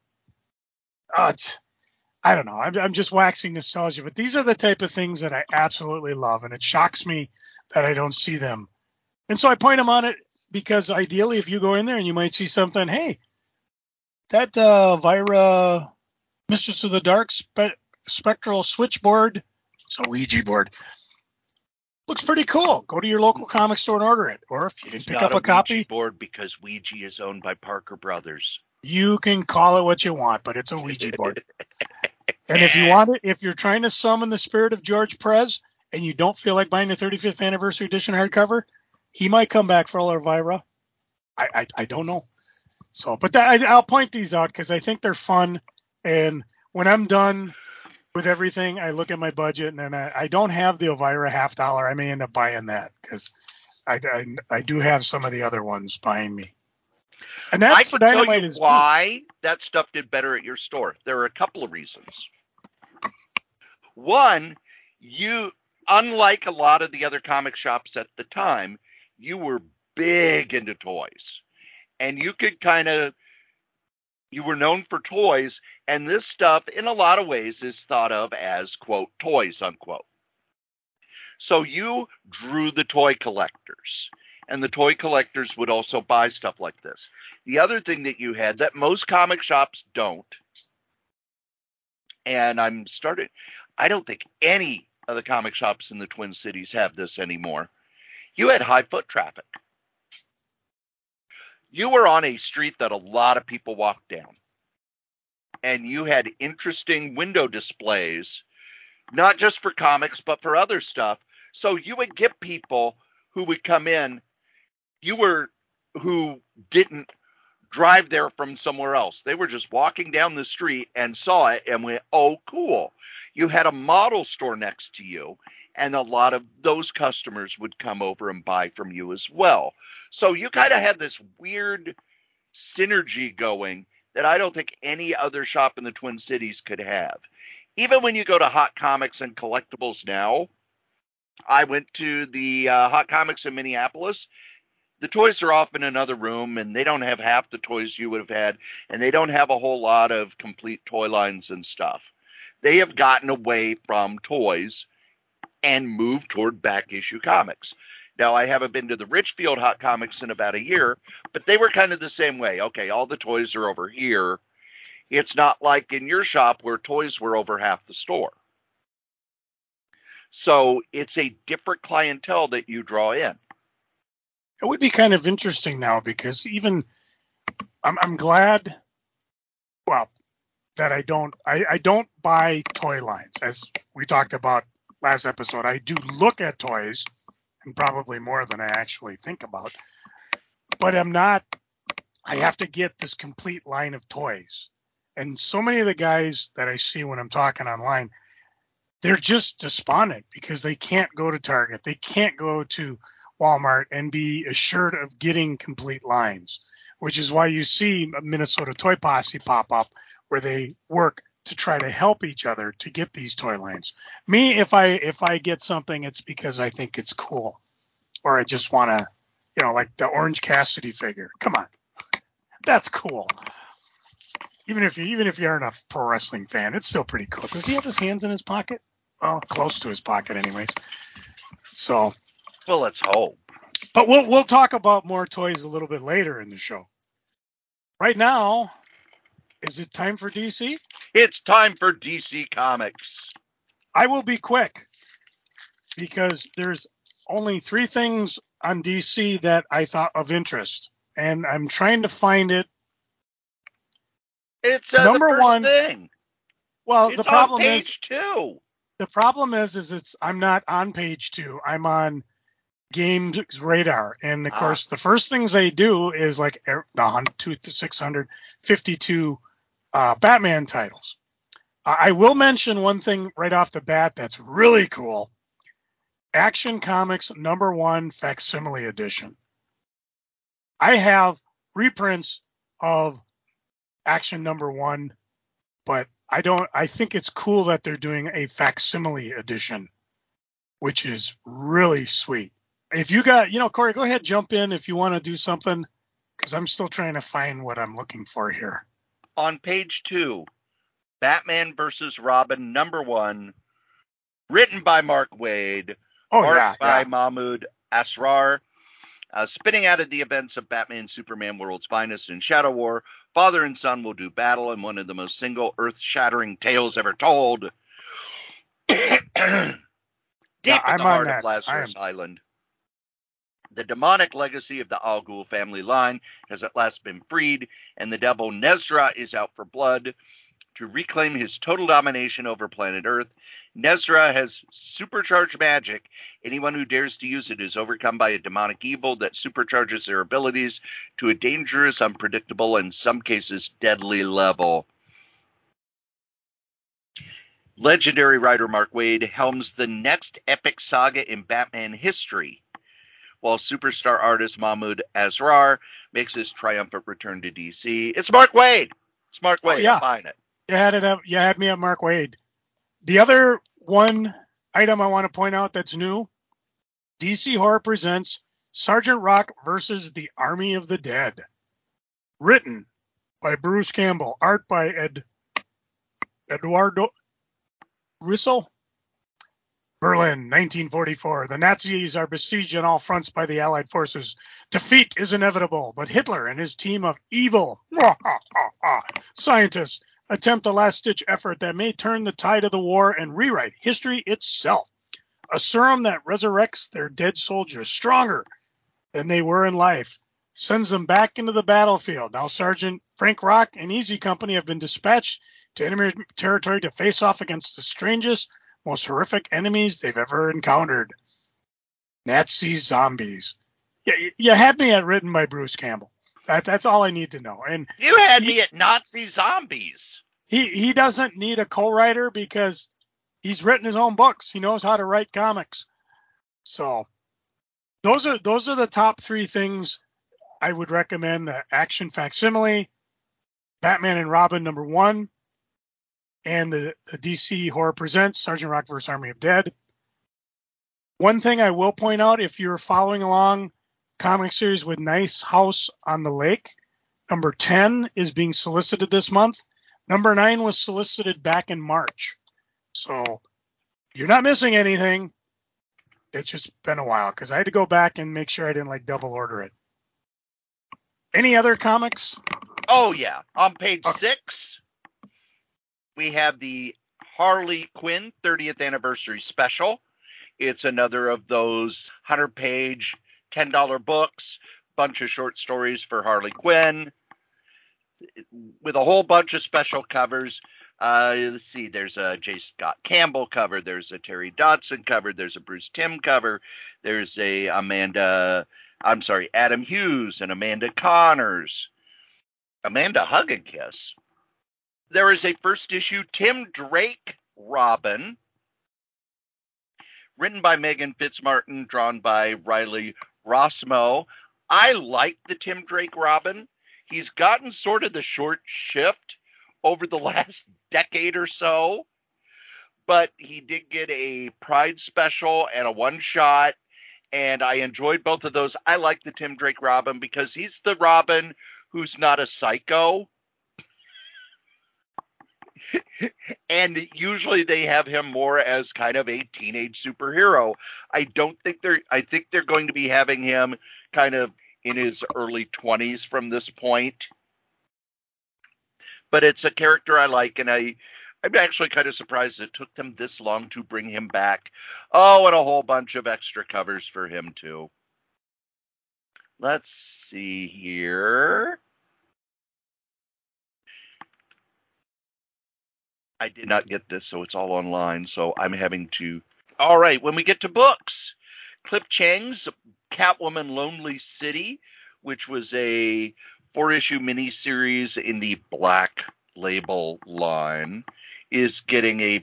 I don't know. I'm just waxing nostalgia, but these are the type of things that I absolutely love, and it shocks me that I don't see them. And so I point them on it because ideally, if you go in there and you might see something, hey, that Elvira Mistress of the Dark Spectral Switchboard, it's a Ouija board, looks pretty cool. Go to your local comic store and order it. Or if you didn't pick up a copy, Ouija board because Ouija is owned by Parker Brothers. You can call it what you want, but it's a Ouija board. And if you want it, if you're trying to summon the spirit of George Prez and you don't feel like buying the 35th Anniversary Edition hardcover, he might come back for Elvira. I don't know. So, but I'll point these out because I think they're fun. And when I'm done with everything, I look at my budget and then I don't have the Elvira $50. I may end up buying that because I do have some of the other ones behind me. And that's I can tell you why that stuff did better at your store. There are a couple of reasons. One, you, unlike a lot of the other comic shops at the time, you were big into toys. And you could you were known for toys, and this stuff, in a lot of ways, is thought of as, quote, toys, unquote. So you drew the toy collectors. And the toy collectors would also buy stuff like this. The other thing that you had that most comic shops don't, and I don't think any of the comic shops in the Twin Cities have this anymore. You had high foot traffic. You were on a street that a lot of people walked down. And you had interesting window displays, not just for comics, but for other stuff. So you would get people who would come in who didn't drive there from somewhere else. They were just walking down the street and saw it and went, oh, cool. You had a model store next to you, and a lot of those customers would come over and buy from you as well. So you kind of had this weird synergy going that I don't think any other shop in the Twin Cities could have. Even when you go to Hot Comics and Collectibles now, I went to the Hot Comics in Minneapolis. The toys are off in another room, and they don't have half the toys you would have had, and they don't have a whole lot of complete toy lines and stuff. They have gotten away from toys and moved toward back issue comics. Now, I haven't been to the Richfield Hot Comics in about a year, but they were kind of the same way. Okay, all the toys are over here. It's not like in your shop where toys were over half the store. So it's a different clientele that you draw in. It would be kind of interesting now because even I'm glad, well, that I don't buy toy lines. As we talked about last episode, I do look at toys, and probably more than I actually think about. But I have to get this complete line of toys. And so many of the guys that I see when I'm talking online, they're just despondent because they can't go to Target. They can't go to Walmart and be assured of getting complete lines, which is why you see Minnesota Toy Posse pop up where they work to try to help each other to get these toy lines. Me, if I get something, it's because I think it's cool, or I just want to, like the Orange Cassidy figure. Come on, that's cool. Even if you aren't a pro wrestling fan, it's still pretty cool. Does he have his hands in his pocket? Well, close to his pocket, anyways. So, well, let's hope. But we'll talk about more toys a little bit later in the show. Right now, is it time for DC? It's time for DC Comics. I will be quick because there's only 3 things on DC that I thought of interest, and I'm trying to find it. It's number the first one thing. Well, it's the problem on page 2. The problem is I'm not on page 2. I'm on Games Radar, and of course the first things they do is like the 652 Batman titles. I will mention one thing right off the bat that's really cool. Action Comics #1 Facsimile Edition. I have reprints of Action #1, but I think it's cool that they're doing a facsimile edition, which is really sweet. If you got, Corey, go ahead, jump in if you want to do something, because I'm still trying to find what I'm looking for here. On page 2, Batman vs. Robin #1, written by Mark Waid, art by Mahmoud Asrar. Spinning out of the events of Batman Superman World's Finest in Shadow War, father and son will do battle in one of the most single earth-shattering tales ever told. Deep in the heart of Lazarus Island. The demonic legacy of the Al Ghul family line has at last been freed, and the devil Nezra is out for blood to reclaim his total domination over planet Earth. Nezra has supercharged magic. Anyone who dares to use it is overcome by a demonic evil that supercharges their abilities to a dangerous, unpredictable, and in some cases deadly level. Legendary writer Mark Waid helms the next epic saga in Batman history, while superstar artist Mahmoud Asrar makes his triumphant return to DC. It's Mark Waid. It's Mark Waid. I'm buying it. You had me at Mark Waid. The other one item I want to point out that's new, DC Horror presents Sergeant Rock versus the Army of the Dead. Written by Bruce Campbell. Art by Eduardo Risso. Berlin, 1944. The Nazis are besieged on all fronts by the Allied forces. Defeat is inevitable, but Hitler and his team of evil scientists attempt a last-ditch effort that may turn the tide of the war and rewrite history itself. A serum that resurrects their dead soldiers stronger than they were in life sends them back into the battlefield. Now Sergeant Frank Rock and Easy Company have been dispatched to enemy territory to face off against the strangest, most horrific enemies they've ever encountered. Nazi zombies. Yeah, you had me at written by Bruce Campbell. That's all I need to know. And you had me at Nazi zombies. He doesn't need a co-writer because he's written his own books. He knows how to write comics. So those are the top 3 things I would recommend: the Action Facsimile, Batman and Robin #1, and the DC Horror Presents Sergeant Rock vs. Army of Dead. One thing I will point out, if you're following along comic series with Nice House on the Lake, number 10 is being solicited this month. Number 9 was solicited back in March. So you're not missing anything. It's just been a while because I had to go back and make sure I didn't double order it. Any other comics? Oh, yeah. On page 6, we have the Harley Quinn 30th anniversary special. It's another of those 100-page, $10 books, bunch of short stories for Harley Quinn. with a whole bunch of special covers. Let's see, there's a J. Scott Campbell cover, there's a Terry Dodson cover, there's a Bruce Timm cover, there's a Adam Hughes and Amanda Connors, Amanda Hug and Kiss. There is a first issue Tim Drake Robin, written by Megan Fitzmartin, drawn by Riley Rossmo. I like the Tim Drake Robin. He's gotten sort of the short shift over the last decade or so, but he did get a Pride special and a one-shot, and I enjoyed both of those. I like the Tim Drake Robin because he's the Robin who's not a psycho. And usually they have him more as kind of a teenage superhero. I think they're going to be having him kind of in his early 20s from this point. But it's a character I like, and I'm actually kind of surprised it took them this long to bring him back. Oh, and a whole bunch of extra covers for him too. Let's see here. I did not get this, so it's all online, so I'm having to. All right, when we get to books, Cliff Chang's Catwoman Lonely City, which was a 4-issue miniseries in the Black Label line, is getting a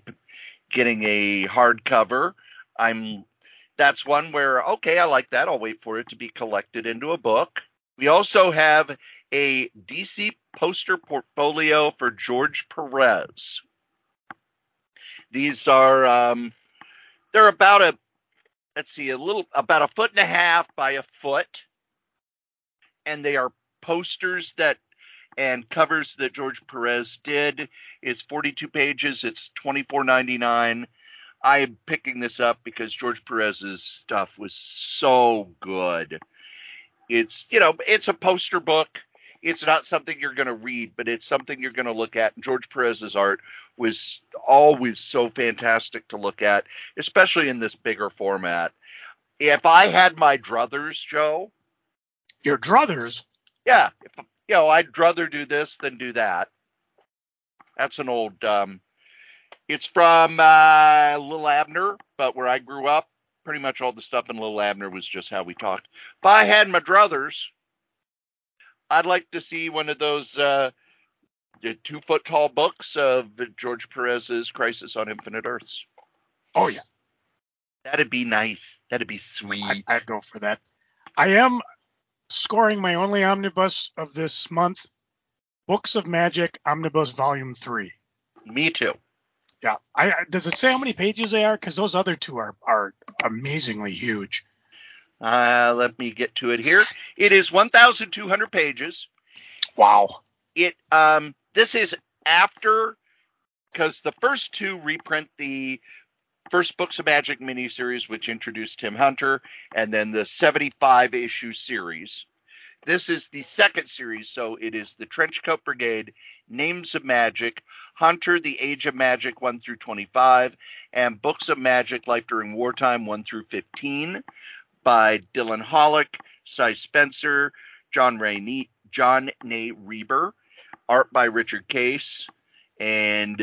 hardcover. That's one where, okay, I like that. I'll wait for it to be collected into a book. We also have a DC poster portfolio for George Perez. These are they're about about a foot and a half by a foot, and they are posters and covers that George Perez did. It's 42 pages. It's $24.99. I'm picking this up because George Perez's stuff was so good. It's a poster book. It's not something you're going to read, but it's something you're going to look at. And George Perez's art was always so fantastic to look at, especially in this bigger format. If I had my druthers, Joe. Your druthers? Yeah. I'd rather do this than do that. That's an old, it's from Lil Abner, but where I grew up, pretty much all the stuff in Lil Abner was just how we talked. If I had my druthers, I'd like to see one of those 2-foot tall books of George Perez's Crisis on Infinite Earths. Oh, yeah. That'd be nice. That'd be sweet. I'd go for that. I am scoring my only omnibus of this month, Books of Magic Omnibus Volume 3. Me too. Yeah. Does it say how many pages they are? Because those other two are amazingly huge. Let me get to it here. It is 1,200 pages. Wow. This is after, because the first two reprint the first Books of Magic miniseries, which introduced Tim Hunter, and then the 75-issue series. This is the second series, so it is the Trenchcoat Brigade, Names of Magic, Hunter, The Age of Magic 1 through 25, and Books of Magic, Life During Wartime 1 through 15, by Dylan Hollick, Cy Spencer, John Ney Reber, art by Richard Case, and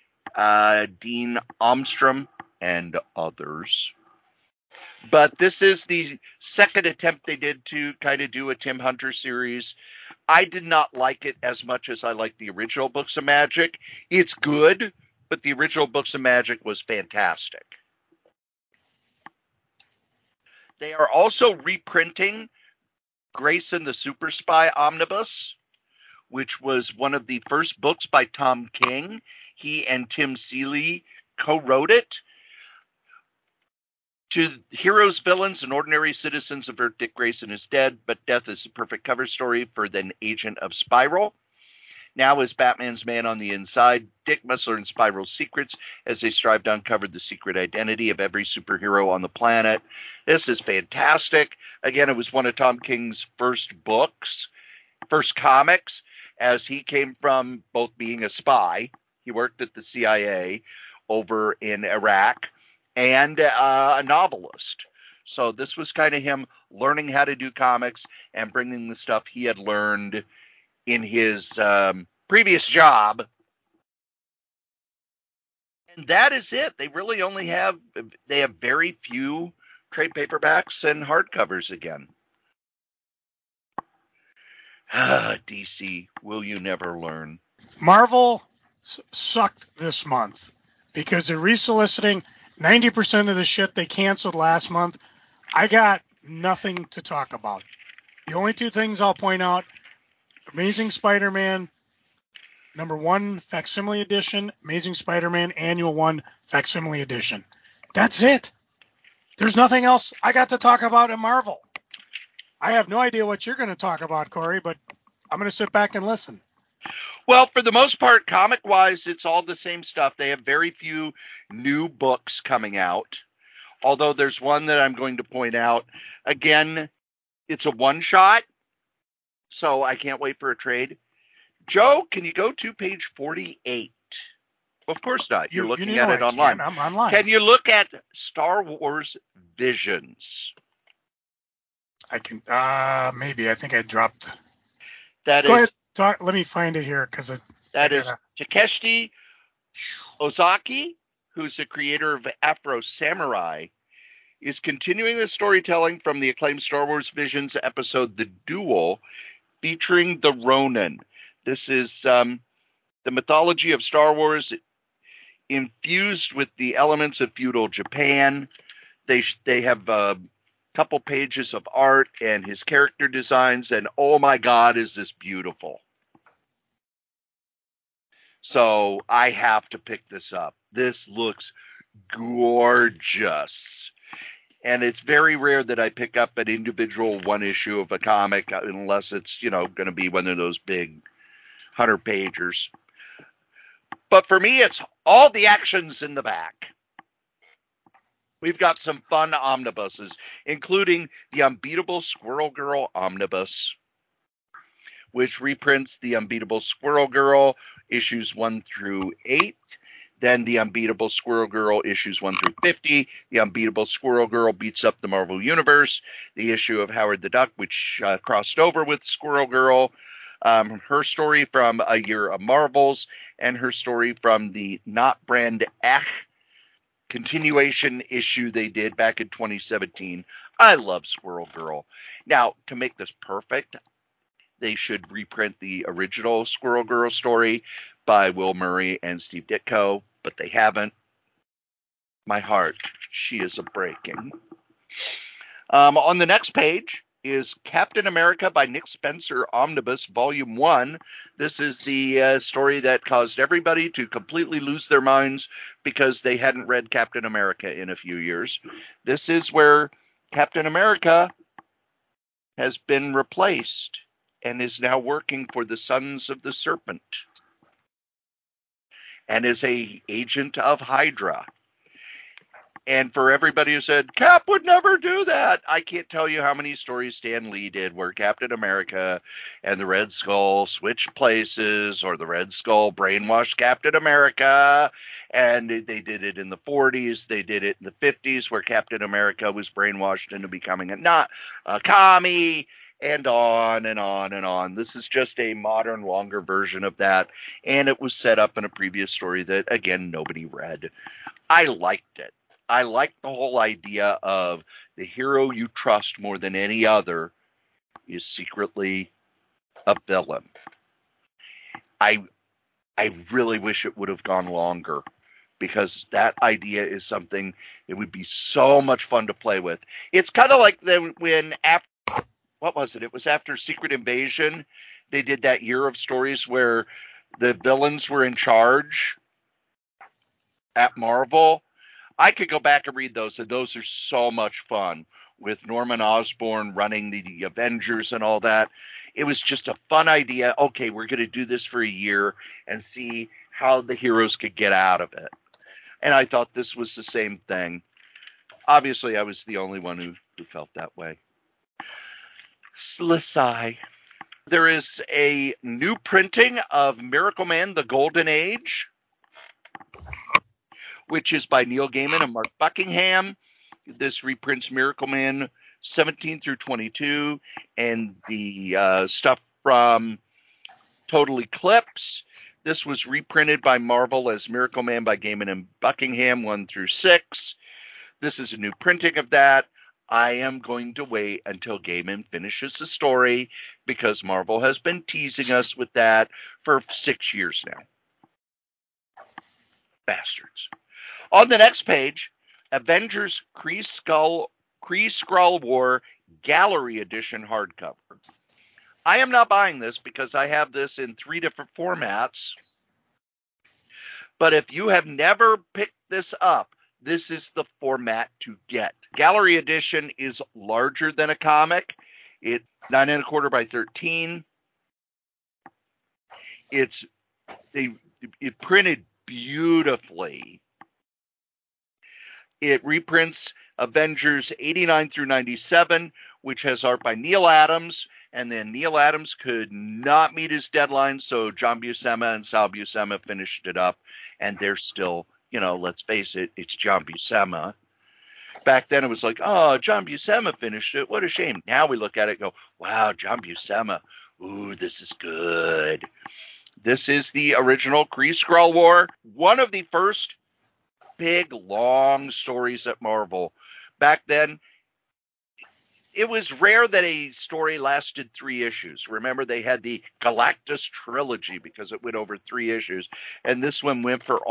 Dean Omstrom, and others. But this is the second attempt they did to kind of do a Tim Hunter series. I did not like it as much as I liked the original Books of Magic. It's good, but the original Books of Magic was fantastic. They are also reprinting Grayson the Super Spy Omnibus, which was one of the first books by Tom King. He and Tim Seeley co-wrote it. To heroes, villains, and ordinary citizens of Earth, Dick Grayson is dead, but death is the perfect cover story for the agent of Spiral. Now, as Batman's man on the inside, Dick must learn Spiral's secrets as they strive to uncover the secret identity of every superhero on the planet. This is fantastic. Again, it was one of Tom King's first comics, as he came from both being a spy. He worked at the CIA over in Iraq, and a novelist. So this was kind of him learning how to do comics and bringing the stuff he had learned in his previous job. And that is it. They really only have very few trade paperbacks and hardcovers again. DC, will you never learn? Marvel sucked this month because they're resoliciting 90% of the shit they canceled last month. I got nothing to talk about. The only two things I'll point out, Amazing Spider-Man #1 Facsimile Edition, Amazing Spider-Man Annual 1 Facsimile Edition. That's it. There's nothing else I got to talk about in Marvel. I have no idea what you're going to talk about, Corey, but I'm going to sit back and listen. Well, for the most part, comic-wise, it's all the same stuff. They have very few new books coming out, although there's one that I'm going to point out. Again, it's a one-shot, so I can't wait for a trade. Joe, can you go to page 48? Of course not. You're looking at it online. I'm online. Can you look at Star Wars Visions? I can. Maybe. I think I dropped. That Go is. ahead. Let me find it here because that is Takeshi Ozaki, who's the creator of Afro Samurai, is continuing the storytelling from the acclaimed Star Wars Visions episode The Duel, featuring the Ronin. This is the mythology of Star Wars infused with the elements of feudal Japan. They have a couple pages of art and his character designs, and oh my God, is this beautiful. So I have to pick this up. This looks gorgeous. And it's very rare that I pick up an individual one issue of a comic unless it's, going to be one of those big 100-pagers. But for me, it's all the actions in the back. We've got some fun omnibuses, including the Unbeatable Squirrel Girl Omnibus, which reprints the Unbeatable Squirrel Girl issues 1 through 8. Then the Unbeatable Squirrel Girl issues 1 through 50. The Unbeatable Squirrel Girl beats up the Marvel Universe. The issue of Howard the Duck, which crossed over with Squirrel Girl. Her story from A Year of Marvels, and her story from the Not Brand Ach continuation issue they did back in 2017. I love Squirrel Girl. Now, to make this perfect, they should reprint the original Squirrel Girl story by Will Murray and Steve Ditko, but they haven't. My heart, she is a breaking. On the next page is Captain America by Nick Spencer Omnibus Volume 1. This is the story that caused everybody to completely lose their minds because they hadn't read Captain America in a few years. This is where Captain America has been replaced and is now working for the Sons of the Serpent and is a agent of Hydra. And for everybody who said, Cap would never do that, I can't tell you how many stories Stan Lee did where Captain America and the Red Skull switched places, or the Red Skull brainwashed Captain America. And they did it in the 40s. They did it in the 50s where Captain America was brainwashed into becoming a commie, and on and on and on. This is just a modern, longer version of that. And it was set up in a previous story that, again, nobody read. I liked it. I like the whole idea of the hero you trust more than any other is secretly a villain. I really wish it would have gone longer, because that idea is something that would be so much fun to play with. It's kind of like when after, what was it? It was after Secret Invasion. They did that year of stories where the villains were in charge at Marvel. I could go back and read those, and those are so much fun, with Norman Osborn running the Avengers and all that. It was just a fun idea. Okay, we're going to do this for a year and see how the heroes could get out of it. And I thought this was the same thing. Obviously, I was the only one who felt that way. Sigh. There is a new printing of Miracle Man, The Golden Age, which is by Neil Gaiman and Mark Buckingham. This reprints Miracle Man 17 through 22, and the stuff from Total Eclipse. This was reprinted by Marvel as Miracle Man by Gaiman and Buckingham 1 through 6. This is a new printing of that. I am going to wait until Gaiman finishes the story because Marvel has been teasing us with that for 6 years now. Bastards. On the next page, Avengers Kree Skrull War Gallery Edition hardcover. I am not buying this because I have this in 3 different formats. But if you have never picked this up, this is the format to get. Gallery Edition is larger than a comic. It's 9 1/4 by 13. It printed beautifully. It reprints Avengers 89 through 97, which has art by Neil Adams, and then Neil Adams could not meet his deadline, so John Buscema and Sal Buscema finished it up, and they're still, let's face it, it's John Buscema. Back then it was like, oh, John Buscema finished it, what a shame. Now we look at it and go, wow, John Buscema, ooh, this is good. This is the original Kree Skrull War, one of the first big, long stories at Marvel. Back then, it was rare that a story lasted 3 issues. Remember, they had the Galactus trilogy because it went over 3 issues, and this one went for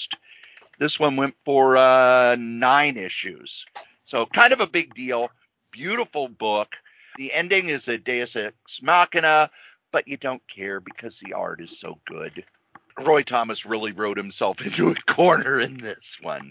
9 issues. So kind of a big deal. Beautiful book. The ending is a Deus Ex Machina, but you don't care because the art is so good. Roy Thomas really wrote himself into a corner in this one.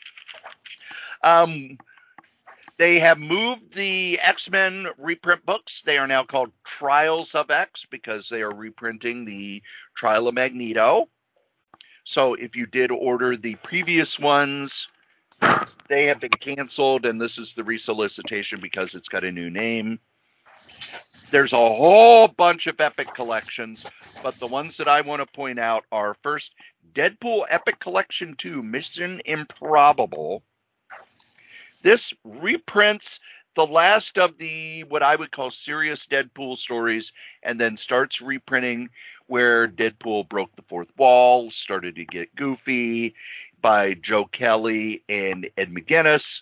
They have moved the X-Men reprint books. They are now called Trials of X because they are reprinting the Trial of Magneto. So if you did order the previous ones, they have been canceled, and this is the resolicitation because it's got a new name. There's a whole bunch of Epic collections, but the ones that I want to point out are first, Deadpool Epic Collection 2, Mission Improbable. This reprints the last of the, what I would call serious Deadpool stories, and then starts reprinting where Deadpool broke the fourth wall, started to get goofy, by Joe Kelly and Ed McGuinness.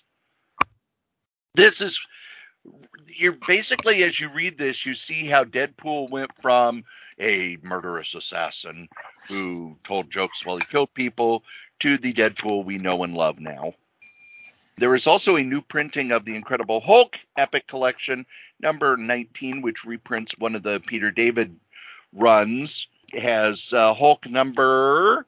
This is, you're basically, as you read this, you see how Deadpool went from a murderous assassin who told jokes while he killed people to the Deadpool we know and love now. There is also a new printing of the Incredible Hulk Epic Collection, number 19, which reprints one of the Peter David runs. It has Hulk number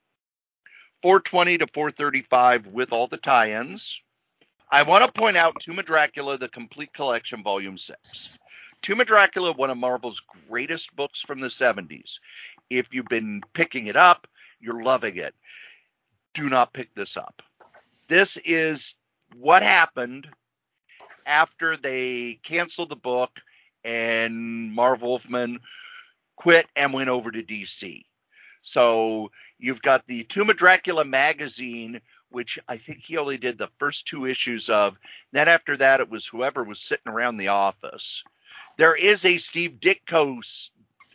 420 to 435 with all the tie-ins. I want to point out Tomb of Dracula, the Complete Collection, Volume 6. Tomb of Dracula, one of Marvel's greatest books from the 70s. If you've been picking it up, you're loving it. Do not pick this up. This is what happened after they canceled the book and Marv Wolfman quit and went over to DC. So you've got the Tomb of Dracula magazine, which I think he only did the first 2 issues of. Then after that, it was whoever was sitting around the office. There is a Steve Ditko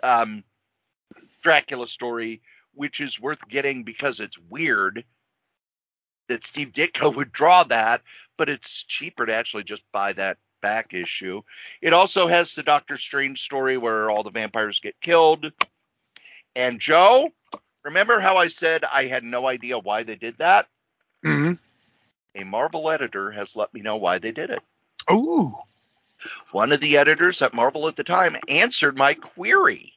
Dracula story, which is worth getting because it's weird that Steve Ditko would draw that, but it's cheaper to actually just buy that back issue. It also has the Doctor Strange story where all the vampires get killed. And Joe, remember how I said I had no idea why they did that? Mm-hmm. A Marvel editor has let me know why they did it. Ooh. One of the editors at Marvel at the time answered my query.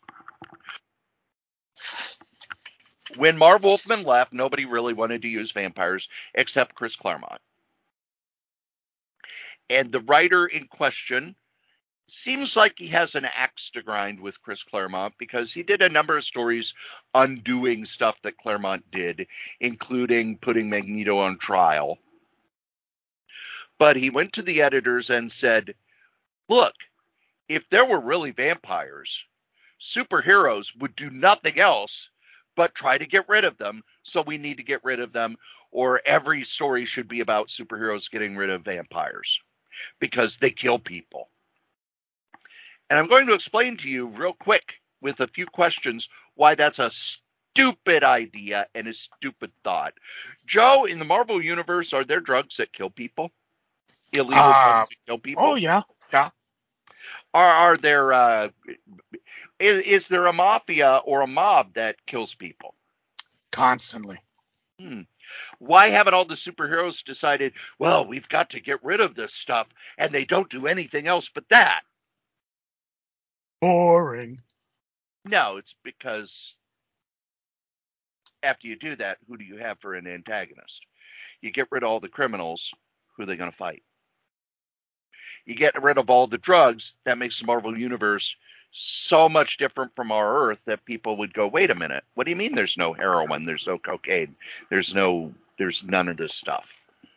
When Marv Wolfman left, nobody really wanted to use vampires except Chris Claremont. And the writer in question seems like he has an axe to grind with Chris Claremont because he did a number of stories undoing stuff that Claremont did, including putting Magneto on trial. But he went to the editors and said, look, if there were really vampires, superheroes would do nothing else but try to get rid of them. So we need to get rid of them, or every story should be about superheroes getting rid of vampires because they kill people. And I'm going to explain to you real quick with a few questions why that's a stupid idea and a stupid thought. Joe, in the Marvel Universe, are there drugs that kill people? Illegal drugs that kill people? Oh, yeah. Yeah. Are there, is there a mafia or a mob that kills people? Constantly. Why haven't all the superheroes decided, well, we've got to get rid of this stuff, and they don't do anything else but that? Boring. No, it's because after you do that, who do you have for an antagonist? You get rid of all the criminals, who are they going to fight? You get rid of all the drugs, that makes the Marvel Universe so much different from our Earth that people would go, wait a minute, what do you mean there's no heroin, there's no cocaine, there's none of this stuff?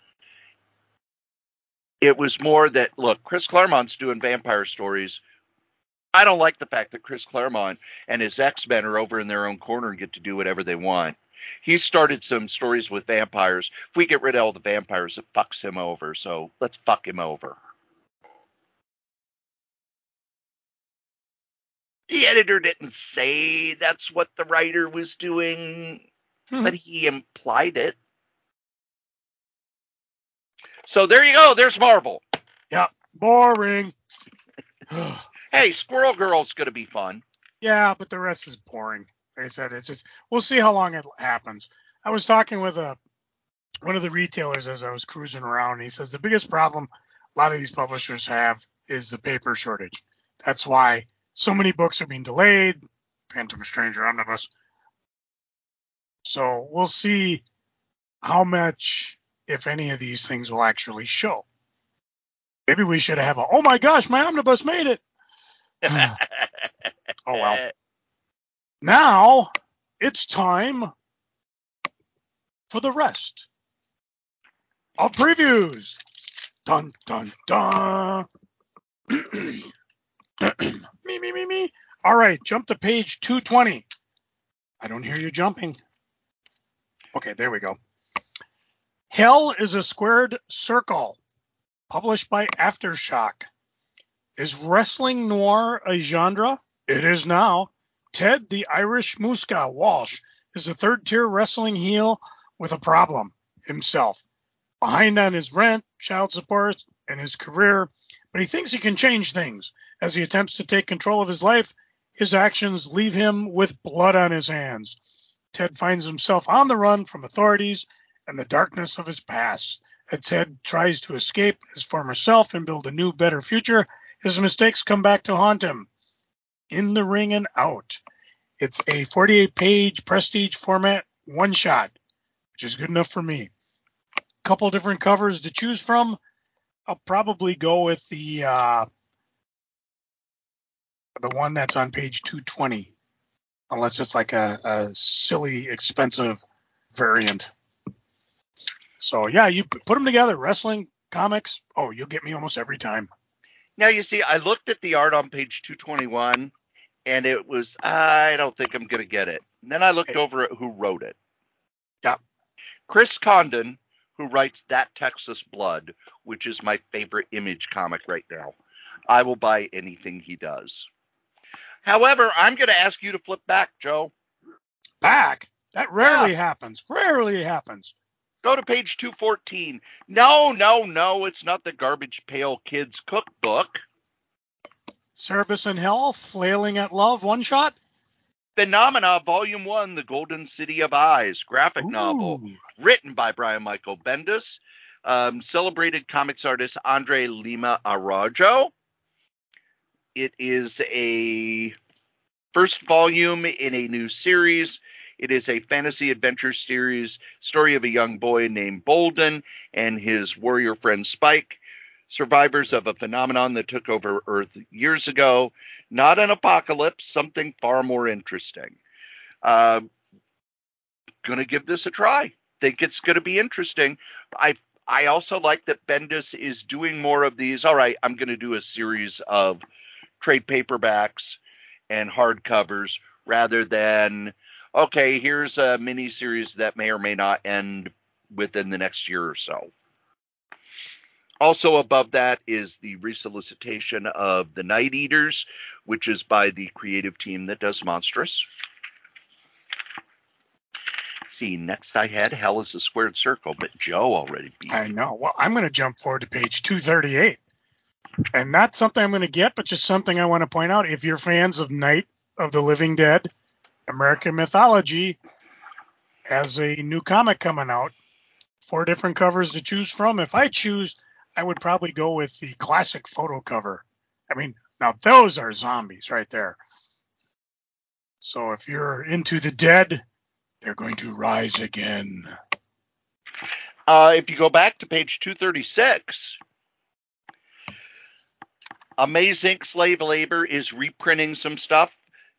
It was more that, look, Chris Claremont's doing vampire stories. I don't like the fact that Chris Claremont and his X-Men are over in their own corner and get to do whatever they want. He started some stories with vampires. If we get rid of all the vampires, it fucks him over. So let's fuck him over. The editor didn't say that's what the writer was doing, but he implied it. So there you go. There's Marvel. Yeah. Boring. Hey, Squirrel Girl's going to be fun. Yeah, but the rest is boring. Like I said, it's just, we'll see how long it happens. I was talking with one of the retailers as I was cruising around, and he says the biggest problem a lot of these publishers have is the paper shortage. That's why so many books are being delayed. Phantom Stranger Omnibus. So we'll see how much, if any of these things will actually show. Maybe we should have oh my gosh, my omnibus made it. Oh well. Now it's time for the rest of previews. Dun dun dun. Me. All right, jump to page 220. I don't hear you jumping. Okay, there we go. Hell is a Squared Circle, published by Aftershock. Is wrestling noir a genre? It is now. Ted the Irish Muska Walsh is a third-tier wrestling heel with a problem himself. Behind on his rent, child support, and his career, but he thinks he can change things. As he attempts to take control of his life, his actions leave him with blood on his hands. Ted finds himself on the run from authorities and the darkness of his past. As Ted tries to escape his former self and build a new, better future, his mistakes come back to haunt him. In the Ring and Out. It's a 48-page prestige format one-shot, which is good enough for me. Couple different covers to choose from. I'll probably go with the one that's on page 220, unless it's like a silly, expensive variant. So, yeah, you put them together, wrestling, comics. Oh, you'll get me almost every time. Now, you see, I looked at the art on page 221, and it was, I don't think I'm going to get it. And then I looked over at who wrote it. Yeah. Chris Condon, who writes That Texas Blood, which is my favorite Image comic right now. I will buy anything he does. However, I'm going to ask you to flip back, Joe. Back? That rarely happens. Rarely happens. Go to page 214. No, it's not the Garbage Pail Kids cookbook. Cerebus in Hell, Flailing at Love, one shot? Phenomena, Volume 1, The Golden City of Eyes, graphic novel, written by Brian Michael Bendis, celebrated comics artist Andre Lima Araujo. It is a first volume in a new series. It is a fantasy adventure series, story of a young boy named Bolden and his warrior friend Spike, survivors of a phenomenon that took over Earth years ago. Not an apocalypse, something far more interesting. Gonna give this a try. Think it's gonna be interesting. I also like that Bendis is doing more of these. All right, I'm gonna do a series of trade paperbacks and hardcovers rather than, okay, here's a mini series that may or may not end within the next year or so. Also above that is the resolicitation of The Night Eaters, which is by the creative team that does Monstrous. See, next I had Hell is a Squared Circle, but Joe already beat me. I know. Well, I'm going to jump forward to page 238. And not something I'm going to get, but just something I want to point out. If you're fans of Night of the Living Dead, American Mythology has a new comic coming out. 4 different covers to choose from. If I choose, I would probably go with the classic photo cover. I mean, now those are zombies right there. So if you're into the dead, they're going to rise again. If you go back to page 236, Amazing Slave Labor is reprinting some stuff.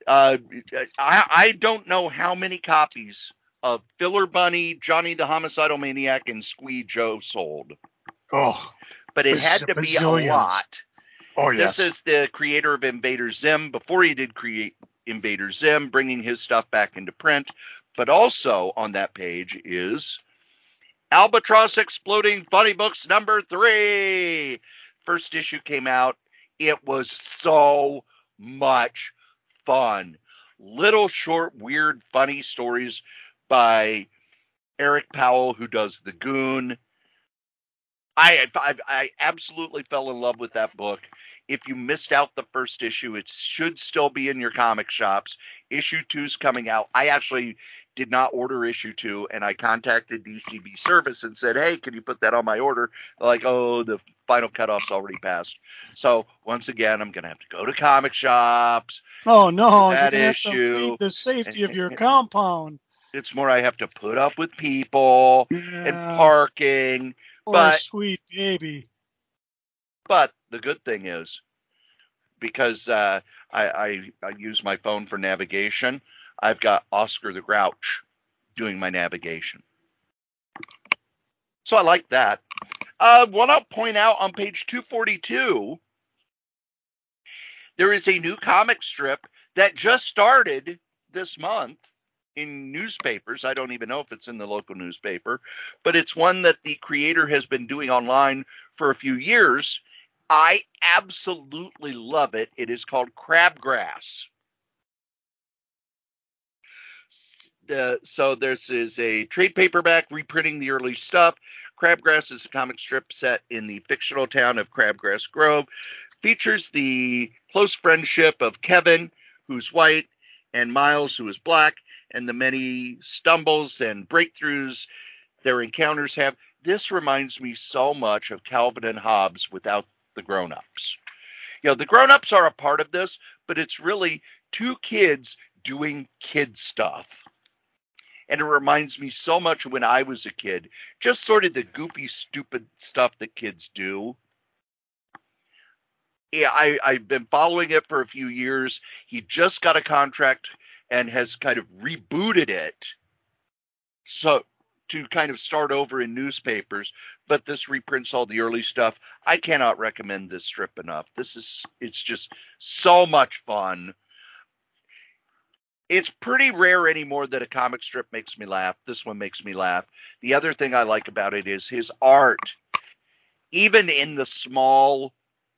I don't know how many copies of Filler Bunny, Johnny the Homicidal Maniac, and Squee Joe sold. Oh, but it had to be a lot. Oh, yes. This is the creator of Invader Zim before he did create Invader Zim, bringing his stuff back into print. But also on that page is Albatross Exploding Funny Books number 3. First issue came out. It was so much fun. Little short, weird, funny stories by Eric Powell, who does The Goon. I absolutely fell in love with that book. If you missed out the first issue, it should still be in your comic shops. Issue 2's coming out. I actually did not order issue 2, and I contacted DCB Service and said, hey, can you put that on my order? They're like, oh, the final cutoff's already passed. So once again, I'm going to have to go to comic shops. Oh, no, that you're going issue. to have to feed the safety of your compound. It's more I have to put up with people and parking. Poor sweet baby. But the good thing is, because I use my phone for navigation, I've got Oscar the Grouch doing my navigation. So I like that. Want to point out on page 242, there is a new comic strip that just started this month in newspapers. I don't even know if it's in the local newspaper, but it's one that the creator has been doing online for a few years. I absolutely love it. It is called Crabgrass. So this is a trade paperback reprinting the early stuff. Crabgrass is a comic strip set in the fictional town of Crabgrass Grove. Features the close friendship of Kevin, who's white, and Miles, who is black, and the many stumbles and breakthroughs their encounters have. This reminds me so much of Calvin and Hobbes without the grown-ups. You know, the grown-ups are a part of this, but it's really 2 kids doing kid stuff. And it reminds me so much of when I was a kid, just sort of the goofy, stupid stuff that kids do. Yeah, I've been following it for a few years. He just got a contract and has kind of rebooted it. So to kind of start over in newspapers, but this reprints all the early stuff. I cannot recommend this strip enough. It's just so much fun. It's pretty rare anymore that a comic strip makes me laugh. This one makes me laugh. The other thing I like about it is his art. Even in the smallness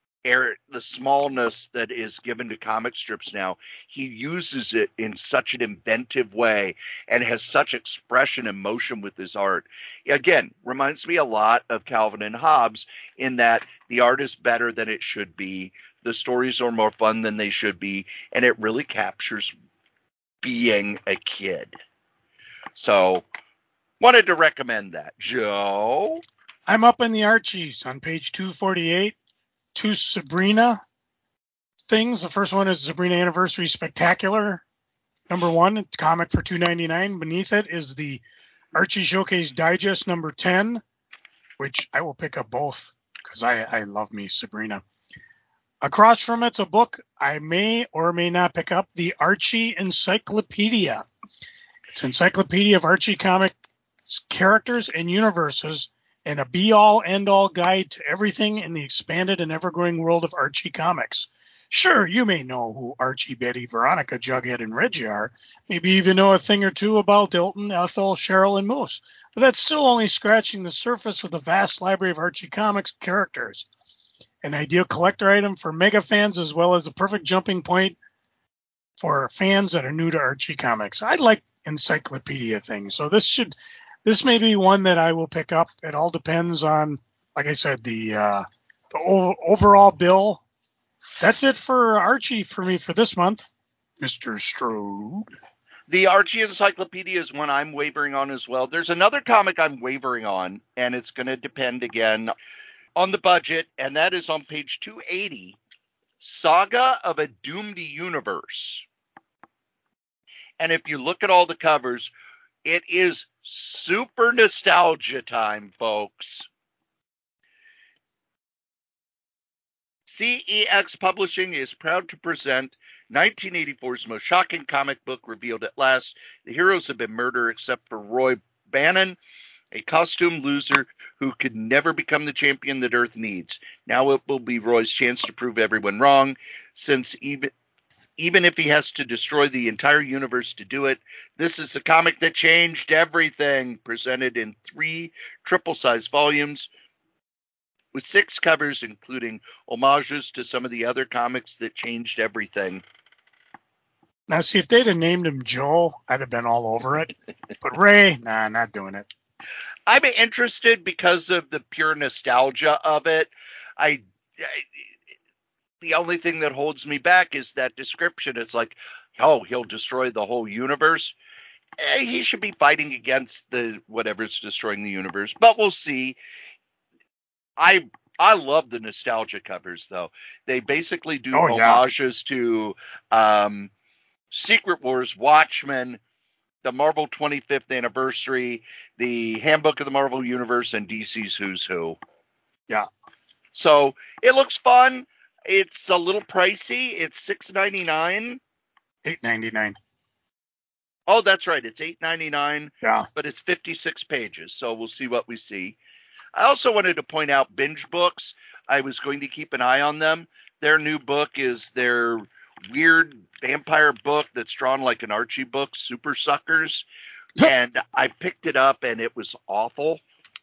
that is given to comic strips now, he uses it in such an inventive way and has such expression and motion with his art. Again, reminds me a lot of Calvin and Hobbes in that the art is better than it should be. The stories are more fun than they should be, and it really captures being a kid. So, wanted to recommend that. Joe? I'm up in the Archies on page 248. 2 Sabrina things. The first one is Sabrina Anniversary Spectacular. Number 1, it's comic for $2.99. Beneath it is the Archie Showcase Digest number 10, which I will pick up both because I love me Sabrina. Across from it's a book I may or may not pick up, the Archie Encyclopedia. It's an encyclopedia of Archie comic characters and universes, and a be-all, end-all guide to everything in the expanded and ever-growing world of Archie comics. Sure, you may know who Archie, Betty, Veronica, Jughead, and Reggie are. Maybe even know a thing or two about Dilton, Ethel, Cheryl, and Moose. But that's still only scratching the surface of the vast library of Archie comics characters. An ideal collector item for mega fans as well as a perfect jumping point for fans that are new to Archie comics. I like encyclopedia things, so this may be one that I will pick up. It all depends on, like I said, the overall bill. That's it for Archie for me for this month, Mr. Strode. The Archie Encyclopedia is one I'm wavering on as well. There's another comic I'm wavering on, and it's going to depend again on the budget, and that is on page 280, Saga of a Doomed Universe. And if you look at all the covers, it is super nostalgia time, folks. CEX Publishing is proud to present 1984's most shocking comic book revealed at last. The heroes have been murdered except for Roy Bannon, a costume loser who could never become the champion that Earth needs. Now it will be Roy's chance to prove everyone wrong, since even if he has to destroy the entire universe to do it. This is a comic that changed everything, presented in 3 triple-size volumes with 6 covers, including homages to some of the other comics that changed everything. Now, see, if they'd have named him Joe, I'd have been all over it. But Ray, nah, not doing it. I'm interested because of the pure nostalgia of it. The only thing that holds me back is that description. It's like, oh, he'll destroy the whole universe. He should be fighting against the whatever's destroying the universe, but we'll see. I love the nostalgia covers, though. They basically do homages to Secret Wars, Watchmen, the Marvel 25th anniversary, the Handbook of the Marvel Universe, and DC's Who's Who. Yeah. So it looks fun. It's a little pricey. It's $6.99. $8.99. Oh, that's right. It's $8.99. Yeah. But it's 56 pages. So we'll see what we see. I also wanted to point out Binge Books. I was going to keep an eye on them. Their new book is their weird vampire book that's drawn like an Archie book, Super Suckers. And I picked it up and it was awful.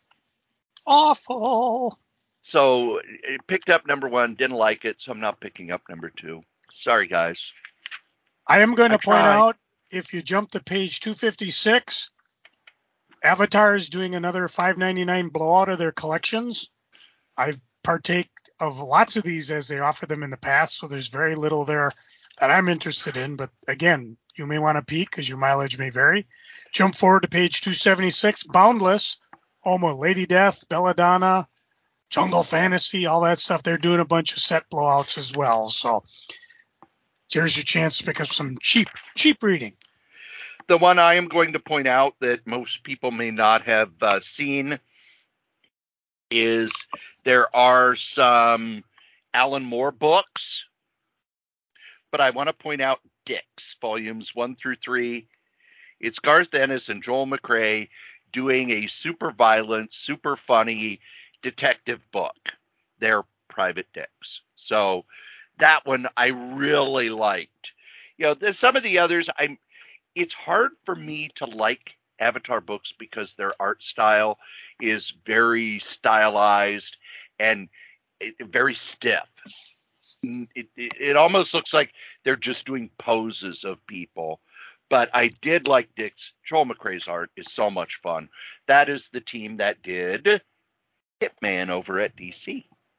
Awful. So it picked up number 1, didn't like it, so I'm not picking up number 2. Sorry, guys. I am going to point out, if you jump to page 256, Avatar is doing another $5.99 blowout of their collections. I've partaked of lots of these as they offer them in the past, so there's very little there that I'm interested in. But again, you may want to peek because your mileage may vary. Jump forward to page 276, Boundless, home of Lady Death, Belladonna, Jungle Fantasy, all that stuff. They're doing a bunch of set blowouts as well. So here's your chance to pick up some cheap reading. The one I am going to point out that most people may not have seen is there are some Alan Moore books, but I want to point out Dicks, volumes 1 through 3. It's Garth Ennis and Joel McCrea doing a super violent, super funny detective book. They're Private Dicks. So that one I really liked. You know, there's some of the others it's hard for me to like Avatar books because their art style is very stylized and very stiff. It almost looks like they're just doing poses of people. But I did like Dick's. Joel McCrea's art is so much fun. That is the team that did Hitman over at DC.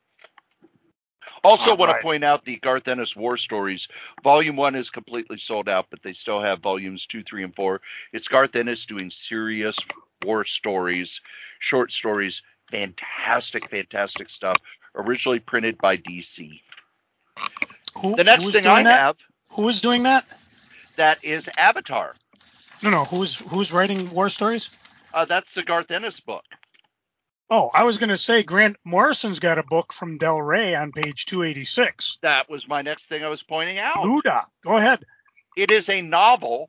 Also want to point out the Garth Ennis War Stories. Volume 1 is completely sold out, but they still have volumes 2, 3, and 4. It's Garth Ennis doing serious war stories, short stories, fantastic stuff, originally printed by DC. The next thing I have... Who is doing that? That is Avatar. No, who's writing war stories? That's the Garth Ennis book. Oh, I was going to say Grant Morrison's got a book from Del Rey on page 286. That was my next thing I was pointing out. Luda, go ahead. It is a novel.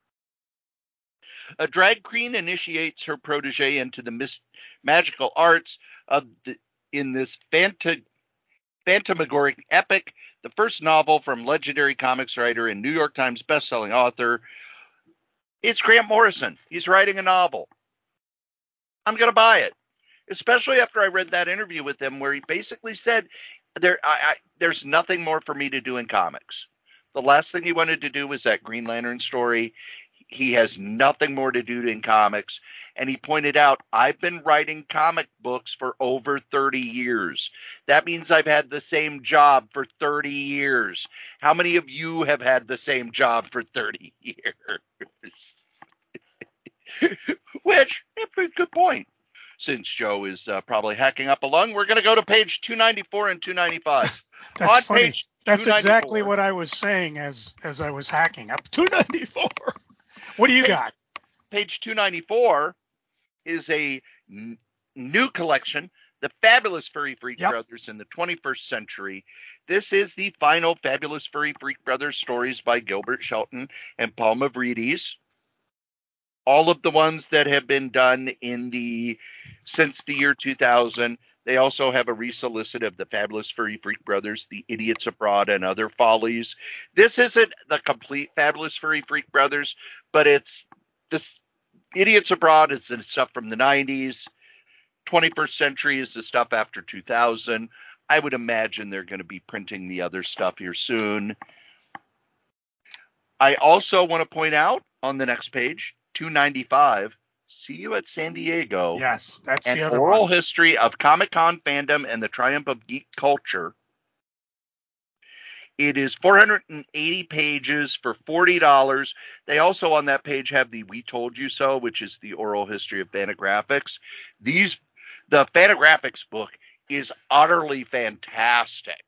A drag queen initiates her protege into the magical arts in this Phantasmagoric epic, the first novel from legendary comics writer and New York Times bestselling author. It's Grant Morrison. He's writing a novel. I'm going to buy it, especially after I read that interview with him where he basically said there's nothing more for me to do in comics. The last thing he wanted to do was that Green Lantern story. He has nothing more to do in comics. And he pointed out, I've been writing comic books for over 30 years. That means I've had the same job for 30 years. How many of you have had the same job for 30 years? Which, good point. Since Joe is probably hacking up a lung, we're going to go to page 294 and 295. That's On funny. page That's exactly what I was saying as I was hacking up. 294. What do you got? Page 294 is a new collection, The Fabulous Furry Freak Brothers in the 21st Century. This is the final Fabulous Furry Freak Brothers stories by Gilbert Shelton and Paul Mavridis. All of the ones that have been done since the year 2000. They also have a resolicit of the Fabulous Furry Freak Brothers, The Idiots Abroad, and Other Follies. This isn't the complete Fabulous Furry Freak Brothers, but it's this Idiots Abroad is the stuff from the 90s. 21st Century is the stuff after 2000. I would imagine they're going to be printing the other stuff here soon. I also want to point out on the next page, 295, See You at San Diego. Yes, that's An the other oral one. history of Comic-Con fandom and the triumph of geek culture. It is 480 pages for $40. They also on that page have the We Told You So, which is the oral history of Fantagraphics. The Fantagraphics book is utterly fantastic.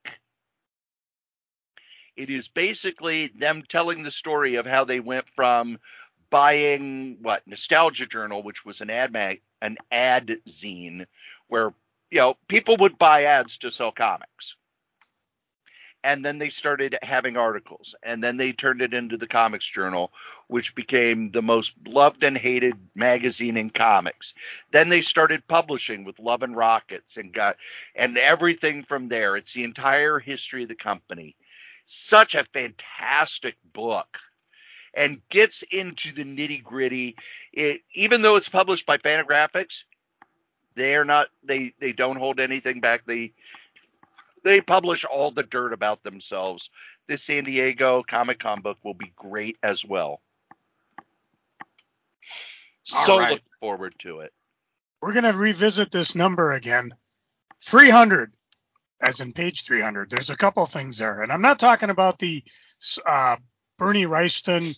It is basically them telling the story of how they went from buying Nostalgia Journal, which was an ad zine where people would buy ads to sell comics. And then they started having articles, and then they turned it into the Comics Journal, which became the most loved and hated magazine in comics. Then they started publishing with Love and Rockets and everything from there. It's the entire history of the company. Such a fantastic book, and gets into the nitty gritty. Even though it's published by Fantagraphics, they don't hold anything back. They publish all the dirt about themselves. This San Diego Comic-Con book will be great as well. Look forward to it. We're going to revisit this number again. 300, as in page 300. There's a couple things there. And I'm not talking about the Bernie Wrightson,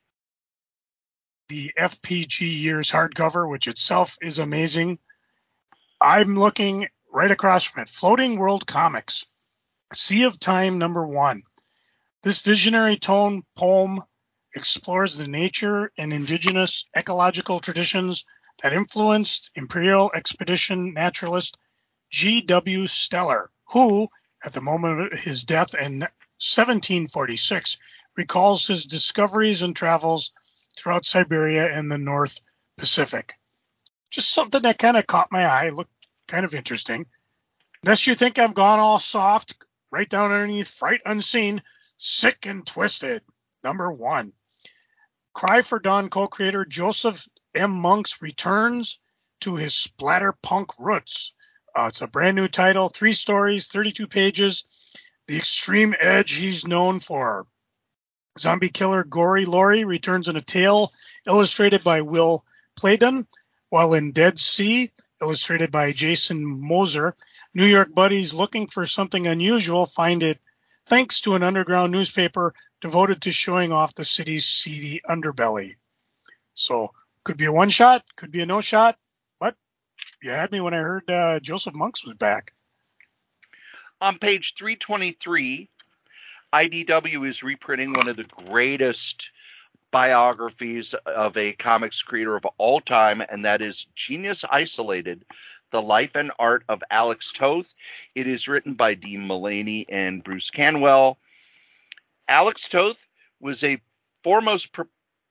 the FPG Years hardcover, which itself is amazing. I'm looking right across from it. Floating World Comics, Sea of Time #1. This visionary tone poem explores the nature and indigenous ecological traditions that influenced Imperial Expedition naturalist G.W. Steller, who, at the moment of his death in 1746, recalls his discoveries and travels throughout Siberia and the North Pacific. Just something that kind of caught my eye, looked kind of interesting. Unless you think I've gone all soft, right down underneath Fright Unseen, Sick and Twisted, #1. Cry for Dawn co-creator Joseph M. Monks returns to his splatterpunk roots. It's a brand new title, 3 stories, 32 pages. The extreme edge he's known for. Zombie killer Gory Laurie returns in a tale illustrated by Will Playdon, while in Dead Sea, illustrated by Jason Moser, New York buddies looking for something unusual find it thanks to an underground newspaper devoted to showing off the city's seedy underbelly. So, could be a one-shot, could be a no-shot, but you had me when I heard Joseph Monks was back. On page 323, IDW is reprinting one of the greatest biographies of a comics creator of all time, and that is Genius Isolated, The Life and Art of Alex Toth. It is written by Dean Mullaney and Bruce Canwell. Alex Toth was a foremost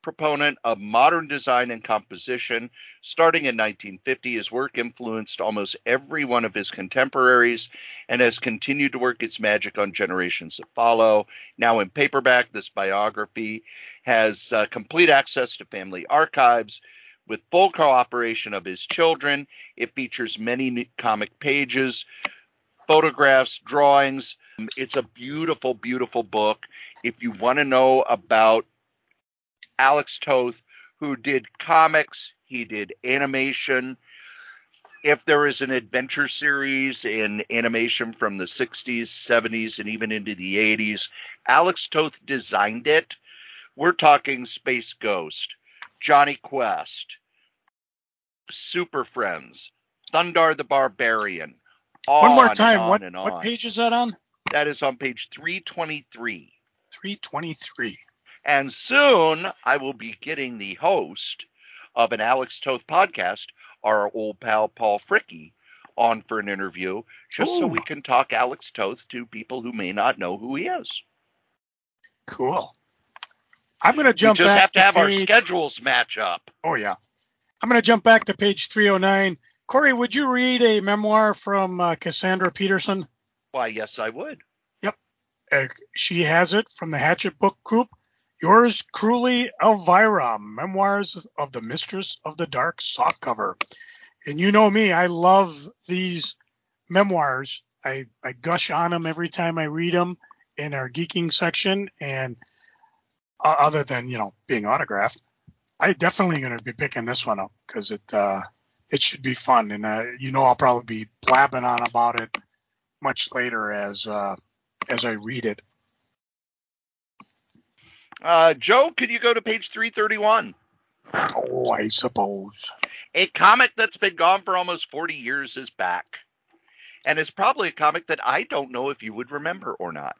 proponent of modern design and composition. Starting in 1950, his work influenced almost every one of his contemporaries and has continued to work its magic on generations that follow. Now in paperback, this biography has complete access to family archives with full cooperation of his children. It features many comic pages, photographs, drawings. It's a beautiful, beautiful book. If you want to know about Alex Toth, who did comics, he did animation. If there is an adventure series in animation from the 60s, 70s, and even into the 80s, Alex Toth designed it. We're talking Space Ghost, Johnny Quest, Super Friends, Thundar the Barbarian. One more time. On and on. What page is that on? That is on page 323. 323. And soon I will be getting the host of an Alex Toth podcast, our old pal Paul Fricke, on for an interview, just so we can talk Alex Toth to people who may not know who he is. Cool. I'm going to jump back. We just have to have our schedules match up. Oh, yeah. I'm going to jump back to page 309. Corey, would you read a memoir from Cassandra Peterson? Why, yes, I would. Yep. She has it from the Hatchet Book Group. Yours cruelly, Elvira, Memoirs of the Mistress of the Dark softcover. And you know me, I love these memoirs. I gush on them every time I read them in our geeking section. And other than, being autographed, I definitely going to be picking this one up because it should be fun. And, I'll probably be blabbing on about it much later as I read it. Joe, could you go to page 331? Oh, I suppose. A comic that's been gone for almost 40 years is back. And it's probably a comic that I don't know if you would remember or not.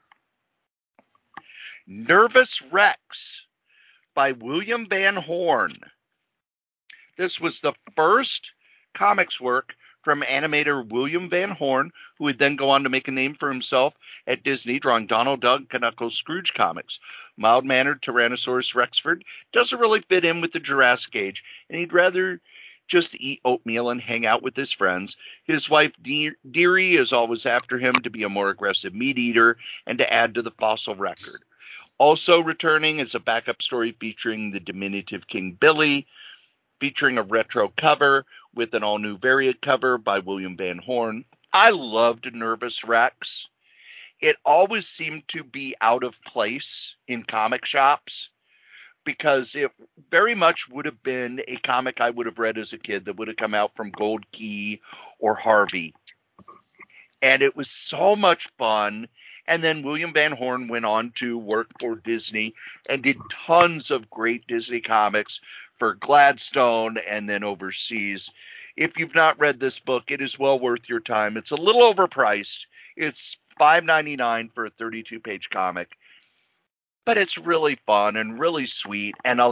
Nervous Rex by William Van Horn. This was the first comics work from animator William Van Horn, who would then go on to make a name for himself at Disney, drawing Donald Duck, Knuckles, Scrooge comics. Mild-mannered Tyrannosaurus Rexford doesn't really fit in with the Jurassic Age, and he'd rather just eat oatmeal and hang out with his friends. His wife, Dearie, is always after him to be a more aggressive meat eater and to add to the fossil record. Also returning is a backup story featuring the diminutive King Billy, featuring a retro cover with an all-new variant cover by William Van Horn. I loved Nervous Rex. It always seemed to be out of place in comic shops because it very much would have been a comic I would have read as a kid that would have come out from Gold Key or Harvey. And it was so much fun. And then William Van Horn went on to work for Disney and did tons of great Disney comics for Gladstone and then overseas. If you've not read this book, it is well worth your time. It's a little overpriced. It's $5.99 for a 32-page comic. But it's really fun and really sweet. I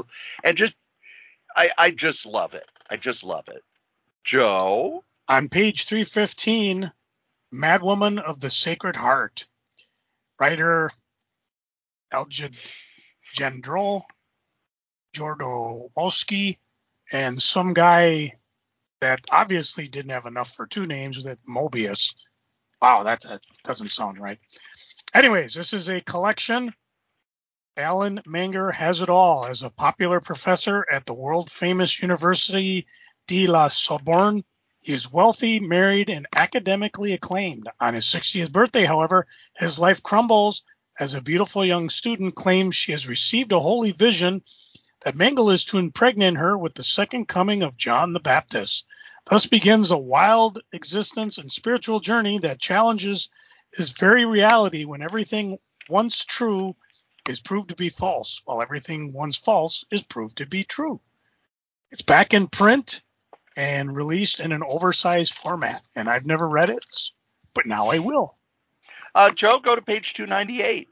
just love it. I just love it. Joe? On page 315, Madwoman of the Sacred Heart. Writer Eljed Jandrol, Jodorowsky, and some guy that obviously didn't have enough for two names, that Mobius. Wow, that doesn't sound right. Anyways, this is a collection. Alan Menger has it all. As a popular professor at the world-famous University de la Sorbonne, he is wealthy, married, and academically acclaimed. On his 60th birthday, however, his life crumbles as a beautiful young student claims she has received a holy vision that Mengele is to impregnate her with the second coming of John the Baptist. Thus begins a wild existence and spiritual journey that challenges his very reality when everything once true is proved to be false, while everything once false is proved to be true. It's back in print and released in an oversized format. And I've never read it, but now I will. Joe, go to page 298.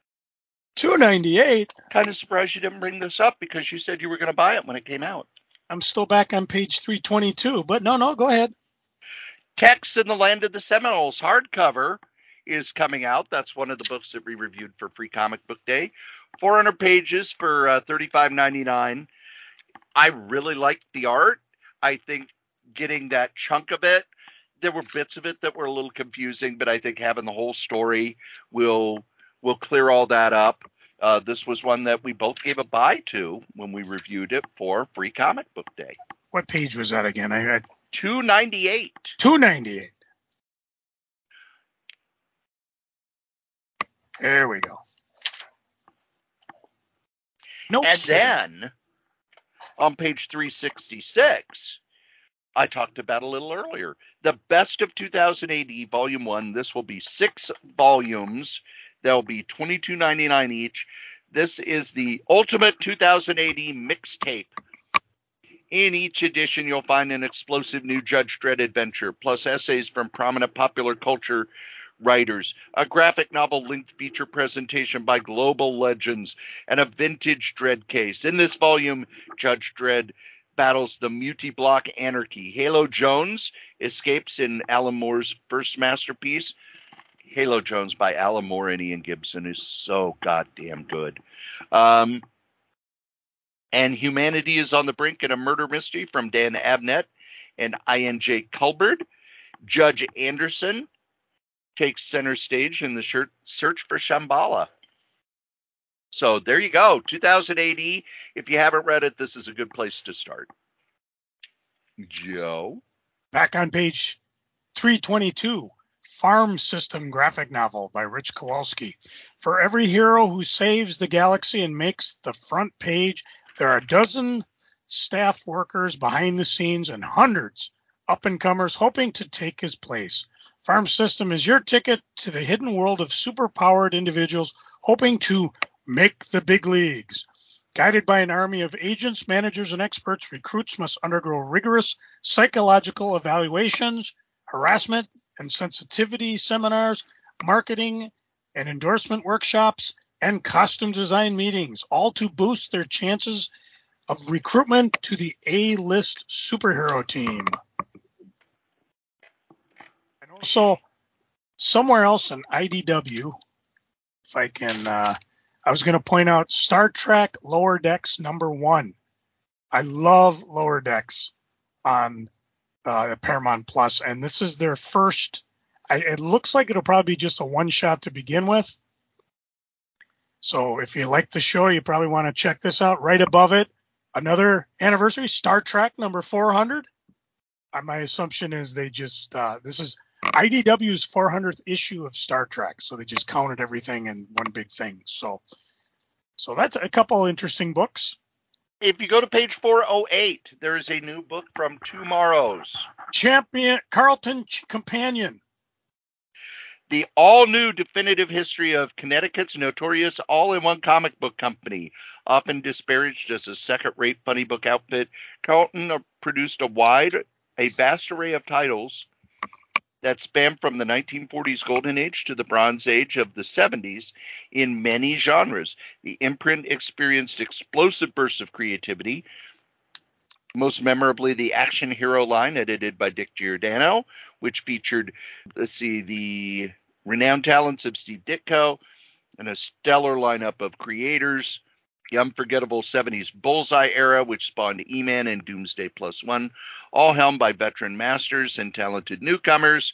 298? Kind of surprised you didn't bring this up because you said you were going to buy it when it came out. I'm still back on page 322, but no, go ahead. Tex in the Land of the Seminoles hardcover is coming out. That's one of the books that we reviewed for Free Comic Book Day. 400 pages for $35.99. I really liked the art. I think getting that chunk of it, there were bits of it that were a little confusing, but I think having the whole story will clear all that up. This was one that we both gave a buy to when we reviewed it for Free Comic Book Day. What page was that again? I had 298. 298. There we go. No And kidding. then on page 366, I talked about a little earlier, the Best of 2000 AD Volume 1. This will be 6 volumes. They'll be $22.99 each. This is the Ultimate 2000 AD mixtape. In each edition, you'll find an explosive new Judge Dredd adventure, plus essays from prominent popular culture writers, a graphic novel-length feature presentation by global legends, and a vintage Dredd case. In this volume, Judge Dredd battles the multi-block anarchy. Halo Jones escapes in Alan Moore's first masterpiece. Halo Jones by Alan Moore and Ian Gibson is so goddamn good. And Humanity is on the Brink in a murder mystery from Dan Abnett and I.N.J. Culberd. Judge Anderson takes center stage in the search for Shambhala. So there you go, 2000 AD. If you haven't read it, this is a good place to start. Joe? Back on page 322, Farm System graphic novel by Rich Kowalski. For every hero who saves the galaxy and makes the front page, there are a dozen staff workers behind the scenes and hundreds up-and-comers hoping to take his place. Farm System is your ticket to the hidden world of superpowered individuals hoping to make the big leagues. Guided by an army of agents, managers, and experts, recruits must undergo rigorous psychological evaluations, harassment and sensitivity seminars, marketing and endorsement workshops, and costume design meetings, all to boost their chances of recruitment to the A-list superhero team. And also, somewhere else in IDW, if I can, I was going to point out Star Trek Lower Decks #1. I love Lower Decks on Paramount Plus, and this is their first. It looks like it'll probably be just a one-shot to begin with. So if you like the show, you probably want to check this out. Right above it, another anniversary, Star Trek #400. My assumption is they just this is IDW's 400th issue of Star Trek, so they just counted everything in one big thing. So that's a couple interesting books. If you go to page 408, there is a new book from Tomorrow's Carlton Companion. The all-new definitive history of Connecticut's notorious all-in-one comic book company. Often disparaged as a second-rate funny book outfit, Carlton produced a vast array of titles that span from the 1940s golden age to the bronze age of the 70s in many genres. The imprint experienced explosive bursts of creativity, most memorably the Action Hero line edited by Dick Giordano, which featured, the renowned talents of Steve Ditko and a stellar lineup of creators. The unforgettable 70s Bullseye era, which spawned E-Man and Doomsday +1, all helmed by veteran masters and talented newcomers.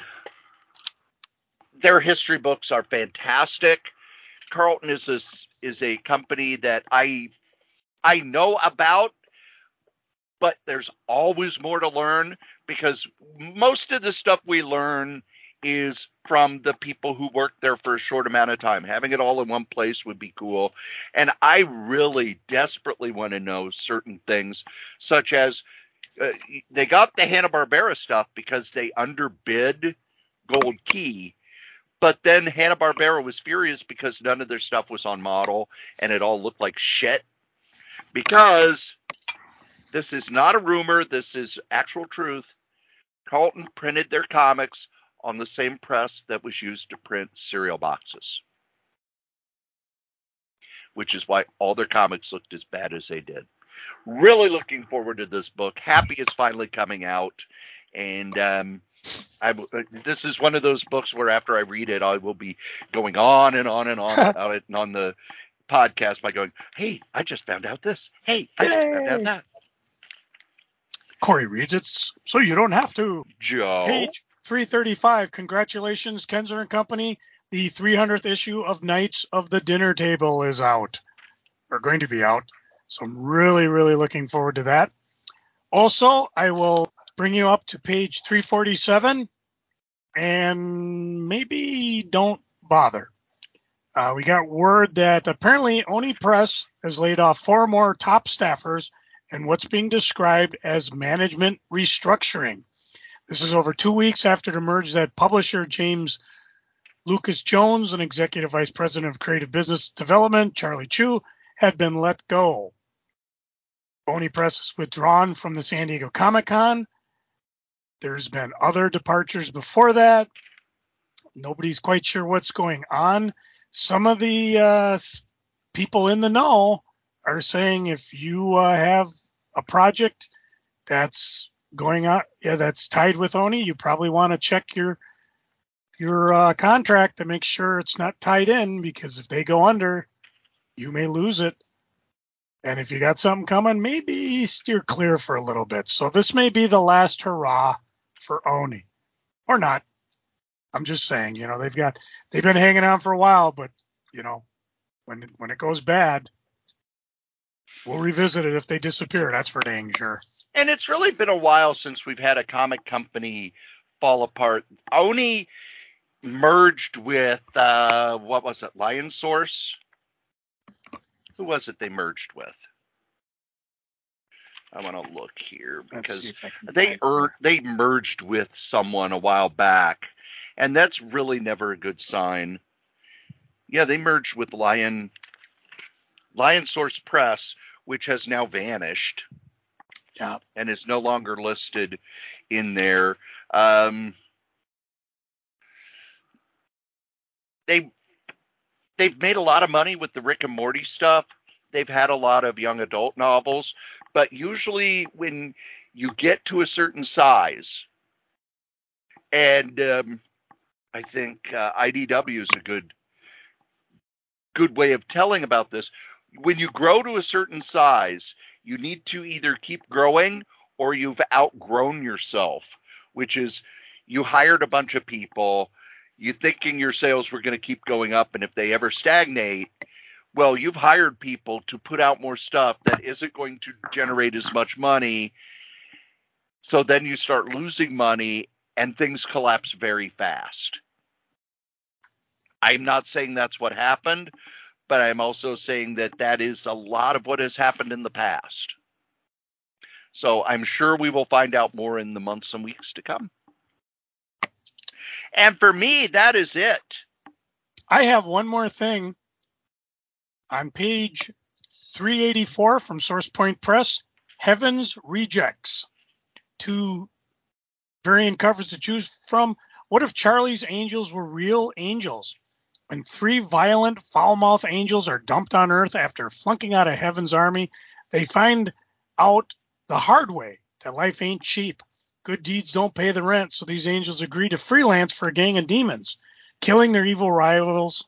Their history books are fantastic. Carlton is a company that I know about, but there's always more to learn, because most of the stuff we learn is from the people who work there for a short amount of time. Having it all in one place would be cool. And I really desperately want to know certain things, such as they got the Hanna-Barbera stuff because they underbid Gold Key. But then Hanna-Barbera was furious because none of their stuff was on model and it all looked like shit. Because this is not a rumor, this is actual truth. Carlton printed their comics on the same press that was used to print cereal boxes, which is why all their comics looked as bad as they did. Really looking forward to this book. Happy it's finally coming out. And This is one of those books where after I read it, I will be going on and on and on about it and on the podcast by going, hey, I just found out this. Hey, I just found out that. Corey reads it so you don't have to. Joe. Page 335. Congratulations, Kenzer and Company. The 300th issue of Knights of the Dinner Table is out, or going to be out. So I'm really, really looking forward to that. Also, I will bring you up to page 347, and maybe don't bother. We got word that apparently Oni Press has laid off 4 more top staffers in what's being described as management restructuring. This is over 2 weeks after it emerged that publisher James Lucas Jones and Executive Vice President of Creative Business Development Charlie Chu had been let go. Oni Press is withdrawn from the San Diego Comic-Con. There's been other departures before that. Nobody's quite sure what's going on. Some of the people in the know are saying if you have a project that's going on, that's tied with Oni, you probably want to check your contract to make sure it's not tied in, because if they go under, you may lose it. And if you got something coming, maybe steer clear for a little bit. So this may be the last hurrah for Oni, or not. I'm just saying, they've been hanging on for a while, but when it goes bad, we'll revisit it if they disappear. That's for dang sure. And it's really been a while since we've had a comic company fall apart. Oni merged with what was it, Lion Source? Who was it they merged with? I want to look here because they merged with someone a while back, and that's really never a good sign. Yeah, they merged with Lion Source Press, which has now vanished. Yeah, and is no longer listed in there. They've made a lot of money with the Rick and Morty stuff. They've had a lot of young adult novels, but usually when you get to a certain size, and I think IDW is a good way of telling about this. When you grow to a certain size, you need to either keep growing or you've outgrown yourself, which is you hired a bunch of people, you thinking your sales were going to keep going up, and if they ever stagnate, well, you've hired people to put out more stuff that isn't going to generate as much money. So then you start losing money and things collapse very fast. I'm not saying that's what happened, but I'm also saying that is a lot of what has happened in the past. So I'm sure we will find out more in the months and weeks to come. And for me, that is it. I have one more thing. On page 384 from Source Point Press, Heaven's Rejects. 2 variant covers to choose from. What if Charlie's angels were real angels? When 3 violent, foul-mouthed angels are dumped on Earth after flunking out of Heaven's army, they find out the hard way that life ain't cheap. Good deeds don't pay the rent, so these angels agree to freelance for a gang of demons, killing their evil rivals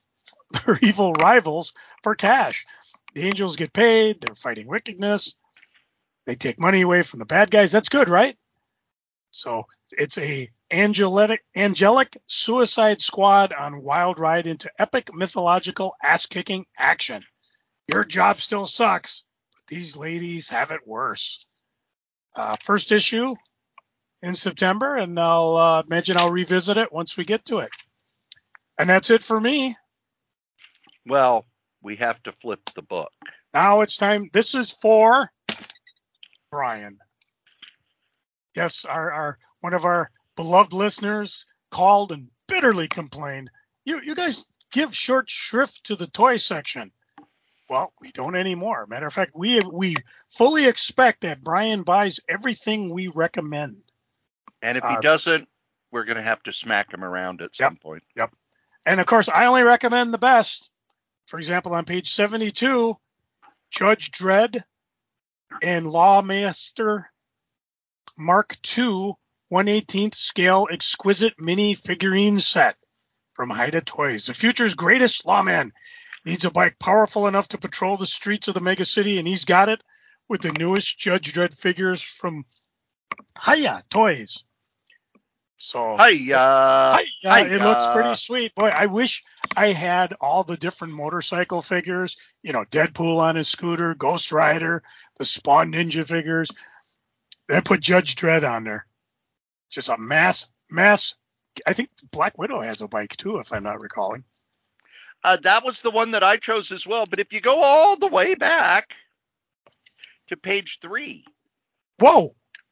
for cash. The angels get paid. They're fighting wickedness. They take money away from the bad guys. That's good, right? So it's a angelic suicide squad on wild ride into epic mythological ass-kicking action. Your job still sucks, but these ladies have it worse. First issue in September, and I'll imagine I'll revisit it once we get to it. And that's it for me. Well, we have to flip the book. Now it's time. This is for Brian. Yes, our one of our beloved listeners called and bitterly complained. You guys give short shrift to the toy section. Well, we don't anymore. Matter of fact, we fully expect that Brian buys everything we recommend. And if he doesn't, we're going to have to smack him around at some point. Yep. And of course, I only recommend the best. For example, on page 72, Judge Dredd and Lawmaster Mark II 1/18th scale exquisite mini figurine set from Haida Toys. The future's greatest lawman needs a bike powerful enough to patrol the streets of the mega city, and he's got it with the newest Judge Dredd figures from Haida Toys. So, it looks pretty sweet. Boy, I wish I had all the different motorcycle figures. Deadpool on his scooter, Ghost Rider, the Spawn Ninja figures. Then put Judge Dredd on there. Just a mass. I think Black Widow has a bike too, if I'm not recalling. That was the one that I chose as well. But if you go all the way back to page 3. Whoa.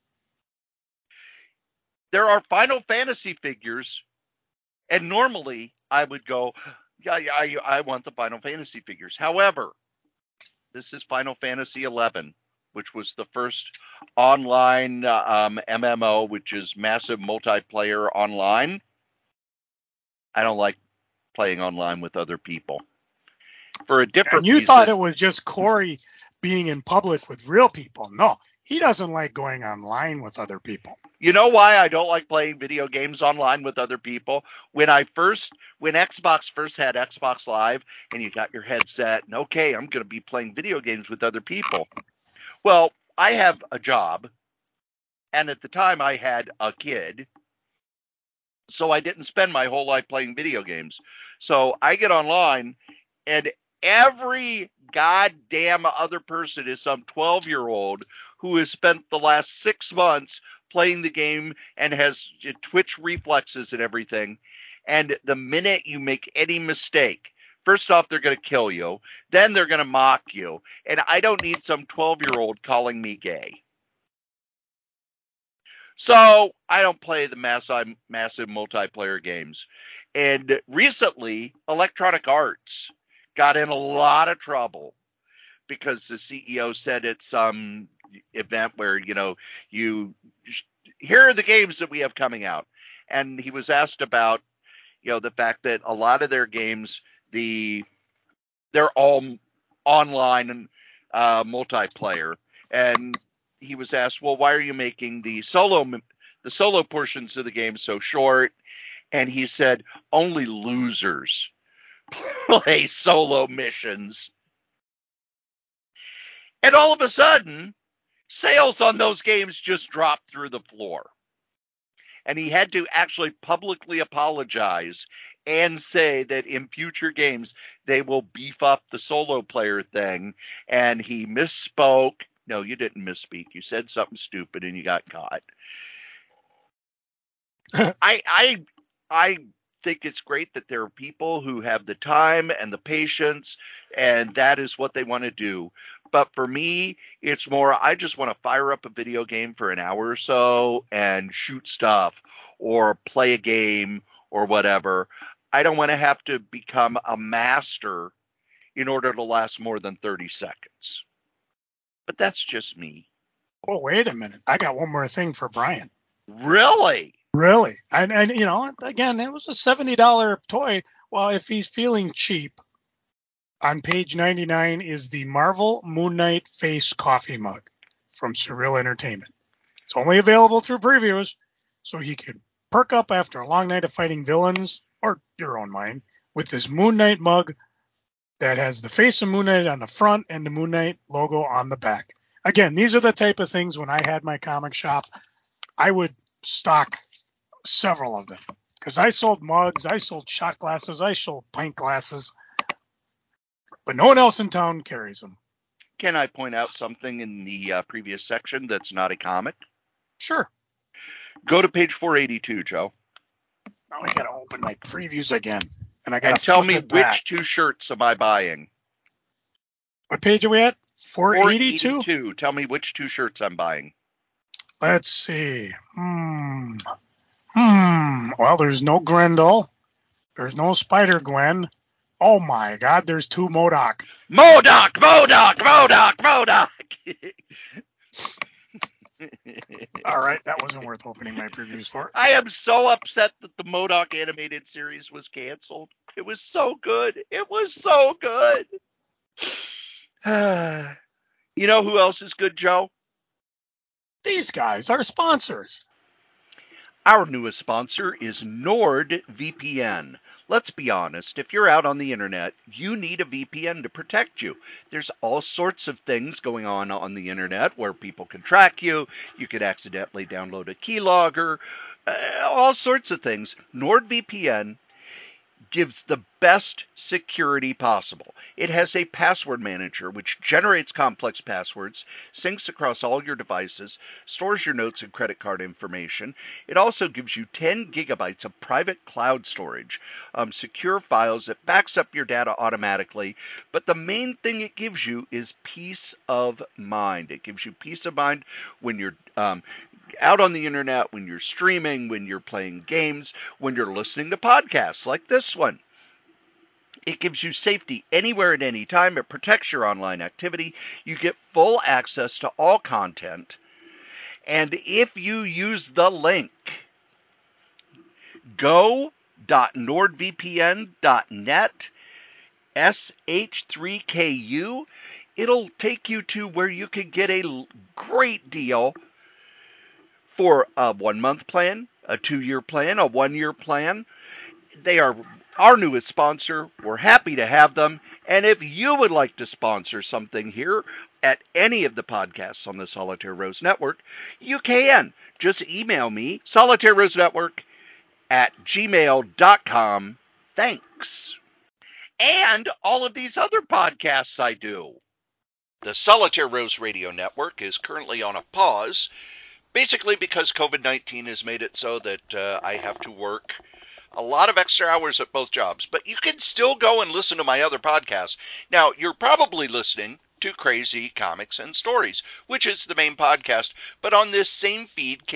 There are Final Fantasy figures, and normally I would go, I want the Final Fantasy figures. However, this is Final Fantasy 11, which was the first online MMO, which is massive multiplayer online. I don't like playing online with other people for a different reason. And you thought it was just Corey being in public with real people. No, he doesn't like going online with other people. You know why I don't like playing video games online with other people? When Xbox first had Xbox Live and you got your headset and okay, I'm going to be playing video games with other people. Well, I have a job, and at the time I had a kid, so I didn't spend my whole life playing video games. So I get online, and every goddamn other person is some 12-year-old who has spent the last 6 months playing the game and has Twitch reflexes and everything. And the minute you make any mistake, first off, they're going to kill you. Then they're going to mock you. And I don't need some 12-year-old calling me gay. So I don't play the massive multiplayer games. And recently, Electronic Arts got in a lot of trouble because the CEO said at some event where, here are the games that we have coming out. And he was asked about, the fact that a lot of their games, they're all online and multiplayer. And he was asked, well, why are you making the solo portions of the game so short? And he said, only losers play solo missions. And all of a sudden, sales on those games just dropped through the floor. And he had to actually publicly apologize and say that in future games, they will beef up the solo player thing. And he misspoke. No, you didn't misspeak. You said something stupid and you got caught. I think it's great that there are people who have the time and the patience, and that is what they want to do. But for me, it's more, I just want to fire up a video game for an hour or so and shoot stuff or play a game or whatever. I don't want to have to become a master in order to last more than 30 seconds. But that's just me. Oh, wait a minute. I got one more thing for Brian. Really? Really? And again, it was a $70 toy. Well, if he's feeling cheap, on page 99 is the Marvel Moon Knight face coffee mug from Surreal Entertainment. It's only available through previews, so he can perk up after a long night of fighting villains, or your own mind, with this Moon Knight mug that has the face of Moon Knight on the front and the Moon Knight logo on the back. Again, these are the type of things when I had my comic shop, I would stock several of them. Because I sold mugs, I sold shot glasses, I sold pint glasses. But no one else in town carries them. Can I point out something in the previous section that's not a comic? Sure. Go to page 482, Joe. Now I got to open my previews again. And tell me which 2 shirts am I buying? What page are we at? 482? 482. Tell me which 2 shirts I'm buying. Let's see. Well, there's no Grendel. There's no Spider-Gwen. Oh, my God, there's 2 MODOK. MODOK! All right, that wasn't worth opening my previews for. I am so upset that the MODOK animated series was canceled. It was so good. It was so good. You know who else is good, Joe? These guys are sponsors. Our newest sponsor is NordVPN. Let's be honest, if you're out on the internet, you need a VPN to protect you. There's all sorts of things going on the internet where people can track you. You could accidentally download a keylogger, all sorts of things. NordVPN gives the best security possible. It has a password manager which generates complex passwords, syncs across all your devices, stores your notes and credit card information. It also gives you 10 gigabytes of private cloud storage, secure files. It backs up your data automatically. But the main thing it gives you is peace of mind. It gives you peace of mind when you're out on the internet, when you're streaming, when you're playing games, when you're listening to podcasts like this one. It gives you safety anywhere at any time. It protects your online activity. You get full access to all content. And if you use the link go.nordvpn.net sh3ku, it'll take you to where you can get a great deal for a 1-month plan, a 2-year plan, a 1-year plan. They are our newest sponsor. We're happy to have them. And if you would like to sponsor something here at any of the podcasts on the Solitaire Rose Network, you can. Just email me, solitairerosenetwork@gmail.com. Thanks. And all of these other podcasts I do. The Solitaire Rose Radio Network is currently on a pause, basically because COVID-19 has made it so that I have to work a lot of extra hours at both jobs. But you can still go and listen to my other podcasts. Now, you're probably listening to Crazy Comics and Stories, which is the main podcast. But on this same feed,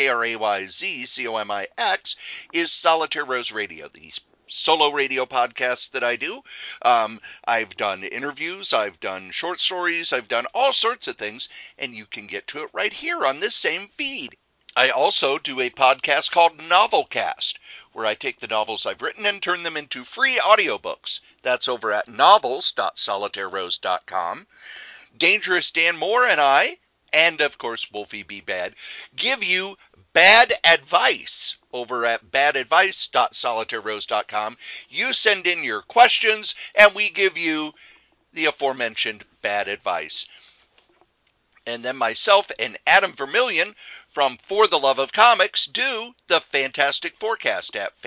KRAYZCOMIX, is Solitaire Rose Radio, the solo radio podcast that I do. I've done interviews, I've done short stories, I've done all sorts of things, and you can get to it right here on this same feed. I also do a podcast called Novelcast, where I take the novels I've written and turn them into free audiobooks. That's over at novels.solitairerose.com. Dangerous Dan Moore and I, and of course Wolfie B. Bad, give you bad advice over at badadvice.solitairerose.com. You send in your questions, and we give you the aforementioned bad advice. And then myself and Adam Vermillion from For the Love of Comics do the Fantastic Forecast at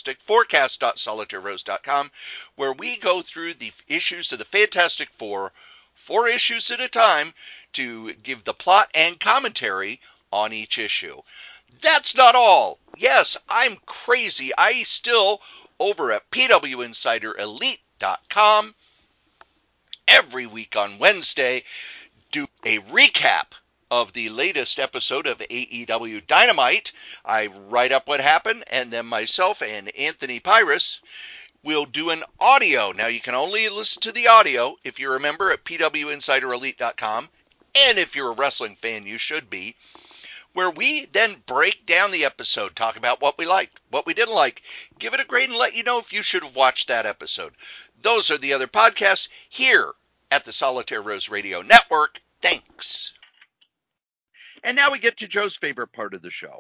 fantasticforecast.solitairerose.com, where we go through the issues of the Fantastic Four, 4 issues at a time, to give the plot and commentary on each issue. That's not all. Yes, I'm crazy. I still, over at pwinsiderelite.com, every week on Wednesday, do a recap of the latest episode of AEW Dynamite. I write up what happened, and then myself and Anthony Pyrus will do an audio. Now, you can only listen to the audio, if you remember, at pwinsiderelite.com, and if you're a wrestling fan, you should be, where we then break down the episode, talk about what we liked, what we didn't like, give it a grade, and let you know if you should have watched that episode. Those are the other podcasts here at the Solitaire Rose Radio Network. Thanks. And now we get to Joe's favorite part of the show.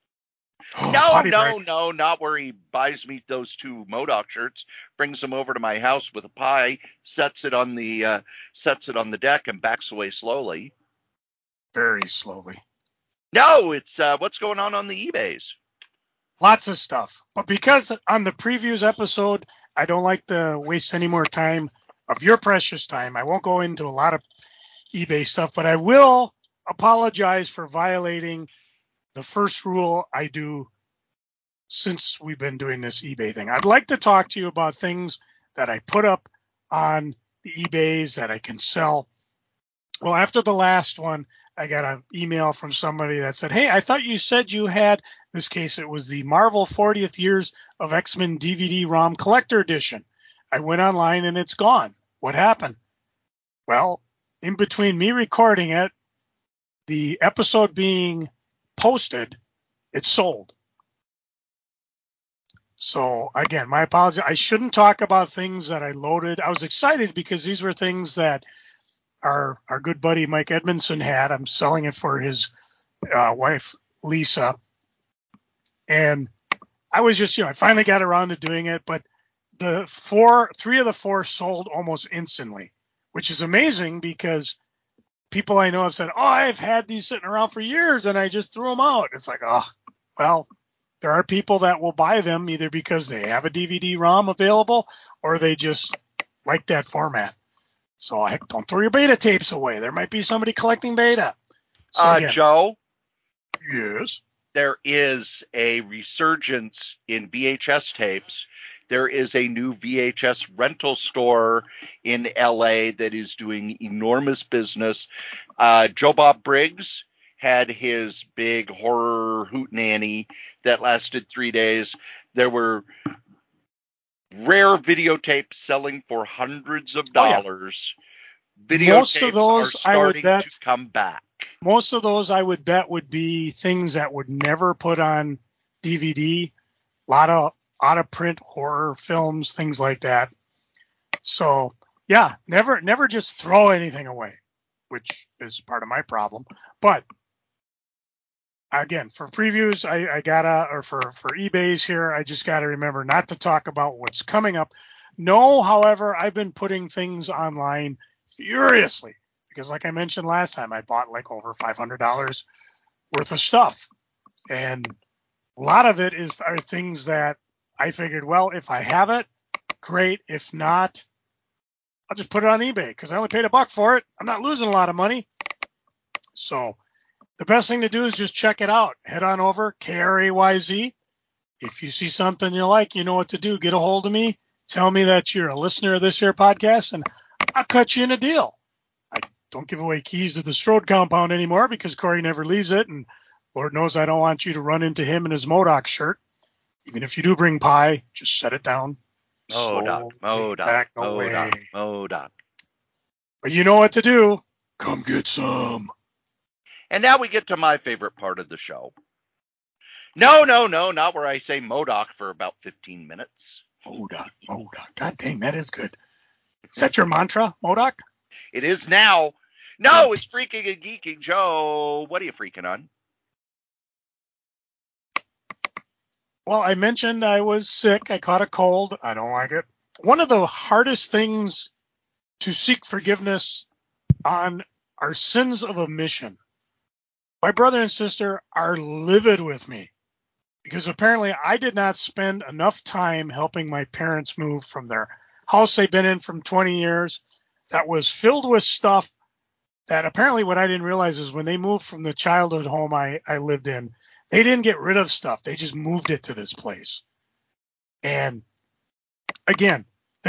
No, not where he buys me those 2 MODOK shirts, brings them over to my house with a pie, sets it on the deck, and backs away slowly. Very slowly. No, it's what's going on the eBays. Lots of stuff. But because on the previews episode, I don't like to waste any more time of your precious time, I won't go into a lot of eBay stuff, but I will apologize for violating the first rule I do since we've been doing this eBay thing. I'd like to talk to you about things that I put up on the eBays that I can sell. Well, after the last one, I got an email from somebody that said, hey, I thought you said you had, in this case, it was the Marvel 40th Years of X-Men DVD-ROM Collector Edition. I went online and it's gone. What happened? Well, in between me recording it, the episode being posted, it's sold. So, again, my apologies. I shouldn't talk about things that I loaded. I was excited because these were things that our good buddy Mike Edmondson had. I'm selling it for his wife, Lisa. And I was just, I finally got around to doing it, but three of the four sold almost instantly, which is amazing because people I know have said, oh, I've had these sitting around for years and I just threw them out. It's like, oh, well, there are people that will buy them either because they have a DVD-ROM available or they just like that format. So don't throw your beta tapes away. There might be somebody collecting beta. So again, Joe? Yes? There is a resurgence in VHS tapes. There is a new VHS rental store in LA that is doing enormous business. Joe Bob Briggs had his big horror hootenanny that lasted 3 days. There were rare videotapes selling for hundreds of dollars. Most of Videotapes those, are starting I would bet, to come back. Most of those I would bet would be things that would never put on DVD. A lot of print horror films, things like that. So yeah, never just throw anything away, which is part of my problem. But again, for previews, for eBay's here, I just gotta remember not to talk about what's coming up. No, however, I've been putting things online furiously because, like I mentioned last time, I bought like over $500 worth of stuff, and a lot of it are things that I figured, well, if I have it, great. If not, I'll just put it on eBay because I only paid $1 for it. I'm not losing a lot of money. So the best thing to do is just check it out. Head on over, KRAYZ. If you see something you like, you know what to do. Get a hold of me. Tell me that you're a listener of this here podcast, and I'll cut you in a deal. I don't give away keys to the Strode compound anymore because Corey never leaves it, and Lord knows I don't want you to run into him in his MODOK shirt. Even if you do bring pie, just set it down. MODOK. But you know what to do. Come get some. And now we get to my favorite part of the show. No, not where I say MODOK for about 15 minutes. MODOK. God dang, that is good. Is that your mantra, MODOK? It is now. No, it's Freaking and Geeking. Joe, what are you freaking on? Well, I mentioned I was sick. I caught a cold. I don't like it. One of the hardest things to seek forgiveness on are sins of omission. My brother and sister are livid with me because apparently I did not spend enough time helping my parents move from their house they've been in for 20 years that was filled with stuff that apparently what I didn't realize is when they moved from the childhood home I lived in, they didn't get rid of stuff. They just moved it to this place. And again,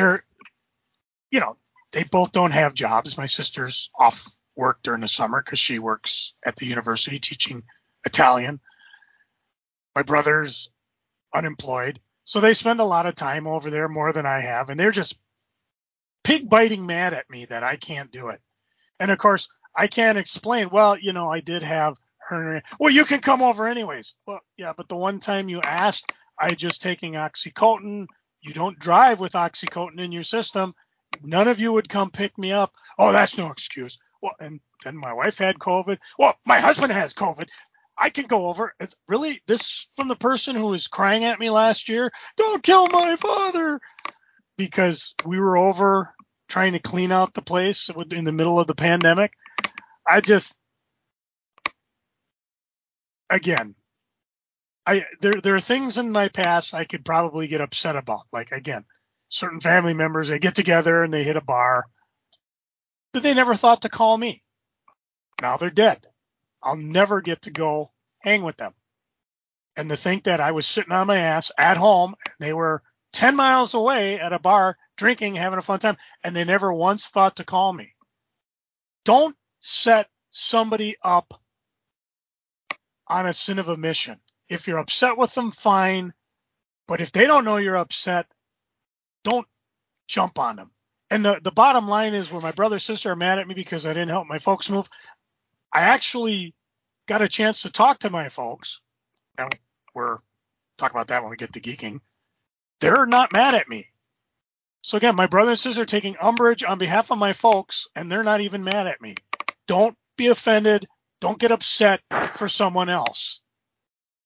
they both don't have jobs. My sister's off work during the summer because she works at the university teaching Italian. My brother's unemployed. So they spend a lot of time over there, more than I have. And they're just pig biting mad at me that I can't do it. And of course, I can't explain, well, I did have her. Well, you can come over anyways. Well, yeah, but the one time you asked, I just taking OxyContin. You don't drive with OxyContin in your system. None of you would come pick me up. Oh, that's no excuse. Well, and then my wife had COVID. Well, my husband has COVID. I can go over. It's really this from the person who was crying at me last year. Don't kill my father. Because we were over trying to clean out the place in the middle of the pandemic. There are things in my past I could probably get upset about. Like, again, certain family members, they get together and they hit a bar, but they never thought to call me. Now they're dead. I'll never get to go hang with them. And to think that I was sitting on my ass at home and they were 10 miles away at a bar drinking, having a fun time, and they never once thought to call me. Don't set somebody up on a sin of omission. If you're upset with them, fine. But if they don't know you're upset, don't jump on them. And the bottom line is where my brother and sister are mad at me because I didn't help my folks move. I actually got a chance to talk to my folks. And we'll talk about that when we get to geeking. They're not mad at me. So again, my brother and sister are taking umbrage on behalf of my folks, and they're not even mad at me. Don't be offended. Don't get upset for someone else.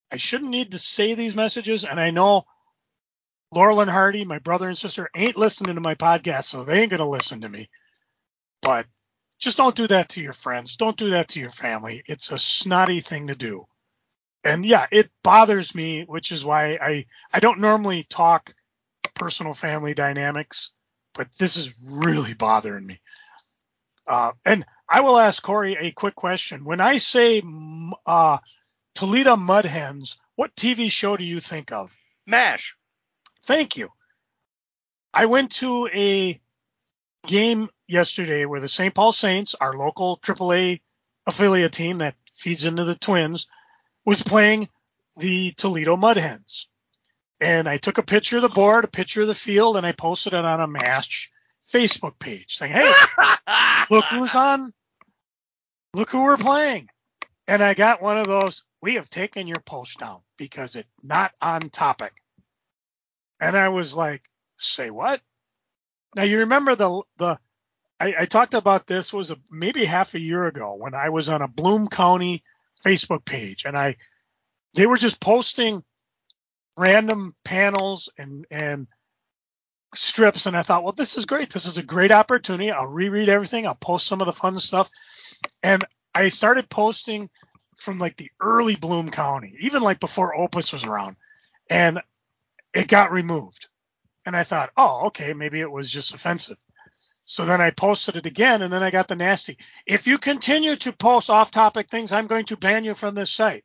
I shouldn't need to say these messages, and I know Laurel and Hardy, my brother and sister, ain't listening to my podcast, so they ain't going to listen to me. But just don't do that to your friends. Don't do that to your family. It's a snotty thing to do. And yeah, it bothers me, which is why I don't normally talk personal family dynamics, but this is really bothering me. And I will ask Corey a quick question. When I say Toledo Mud Hens, what TV show do you think of? MASH. Thank you. I went to a game yesterday where the St. Paul Saints, our local AAA affiliate team that feeds into the Twins, was playing the Toledo Mud Hens. And I took a picture of the board, a picture of the field, and I posted it on a MASH Facebook page saying, hey, look who's on. Look who we're playing. And I got one of those, we have taken your post down because it's not on topic. And I was like, say what? Now, you remember I talked about this maybe half a year ago when I was on a Bloom County Facebook page, and they were just posting random panels and strips, and I thought, well, this is great. This is a great opportunity. I'll reread everything. I'll post some of the fun stuff. And I started posting from like the early Bloom County, even like before Opus was around, and it got removed. And I thought, oh, okay, maybe it was just offensive. So then I posted it again, and then I got the nasty. If you continue to post off-topic things, I'm going to ban you from this site.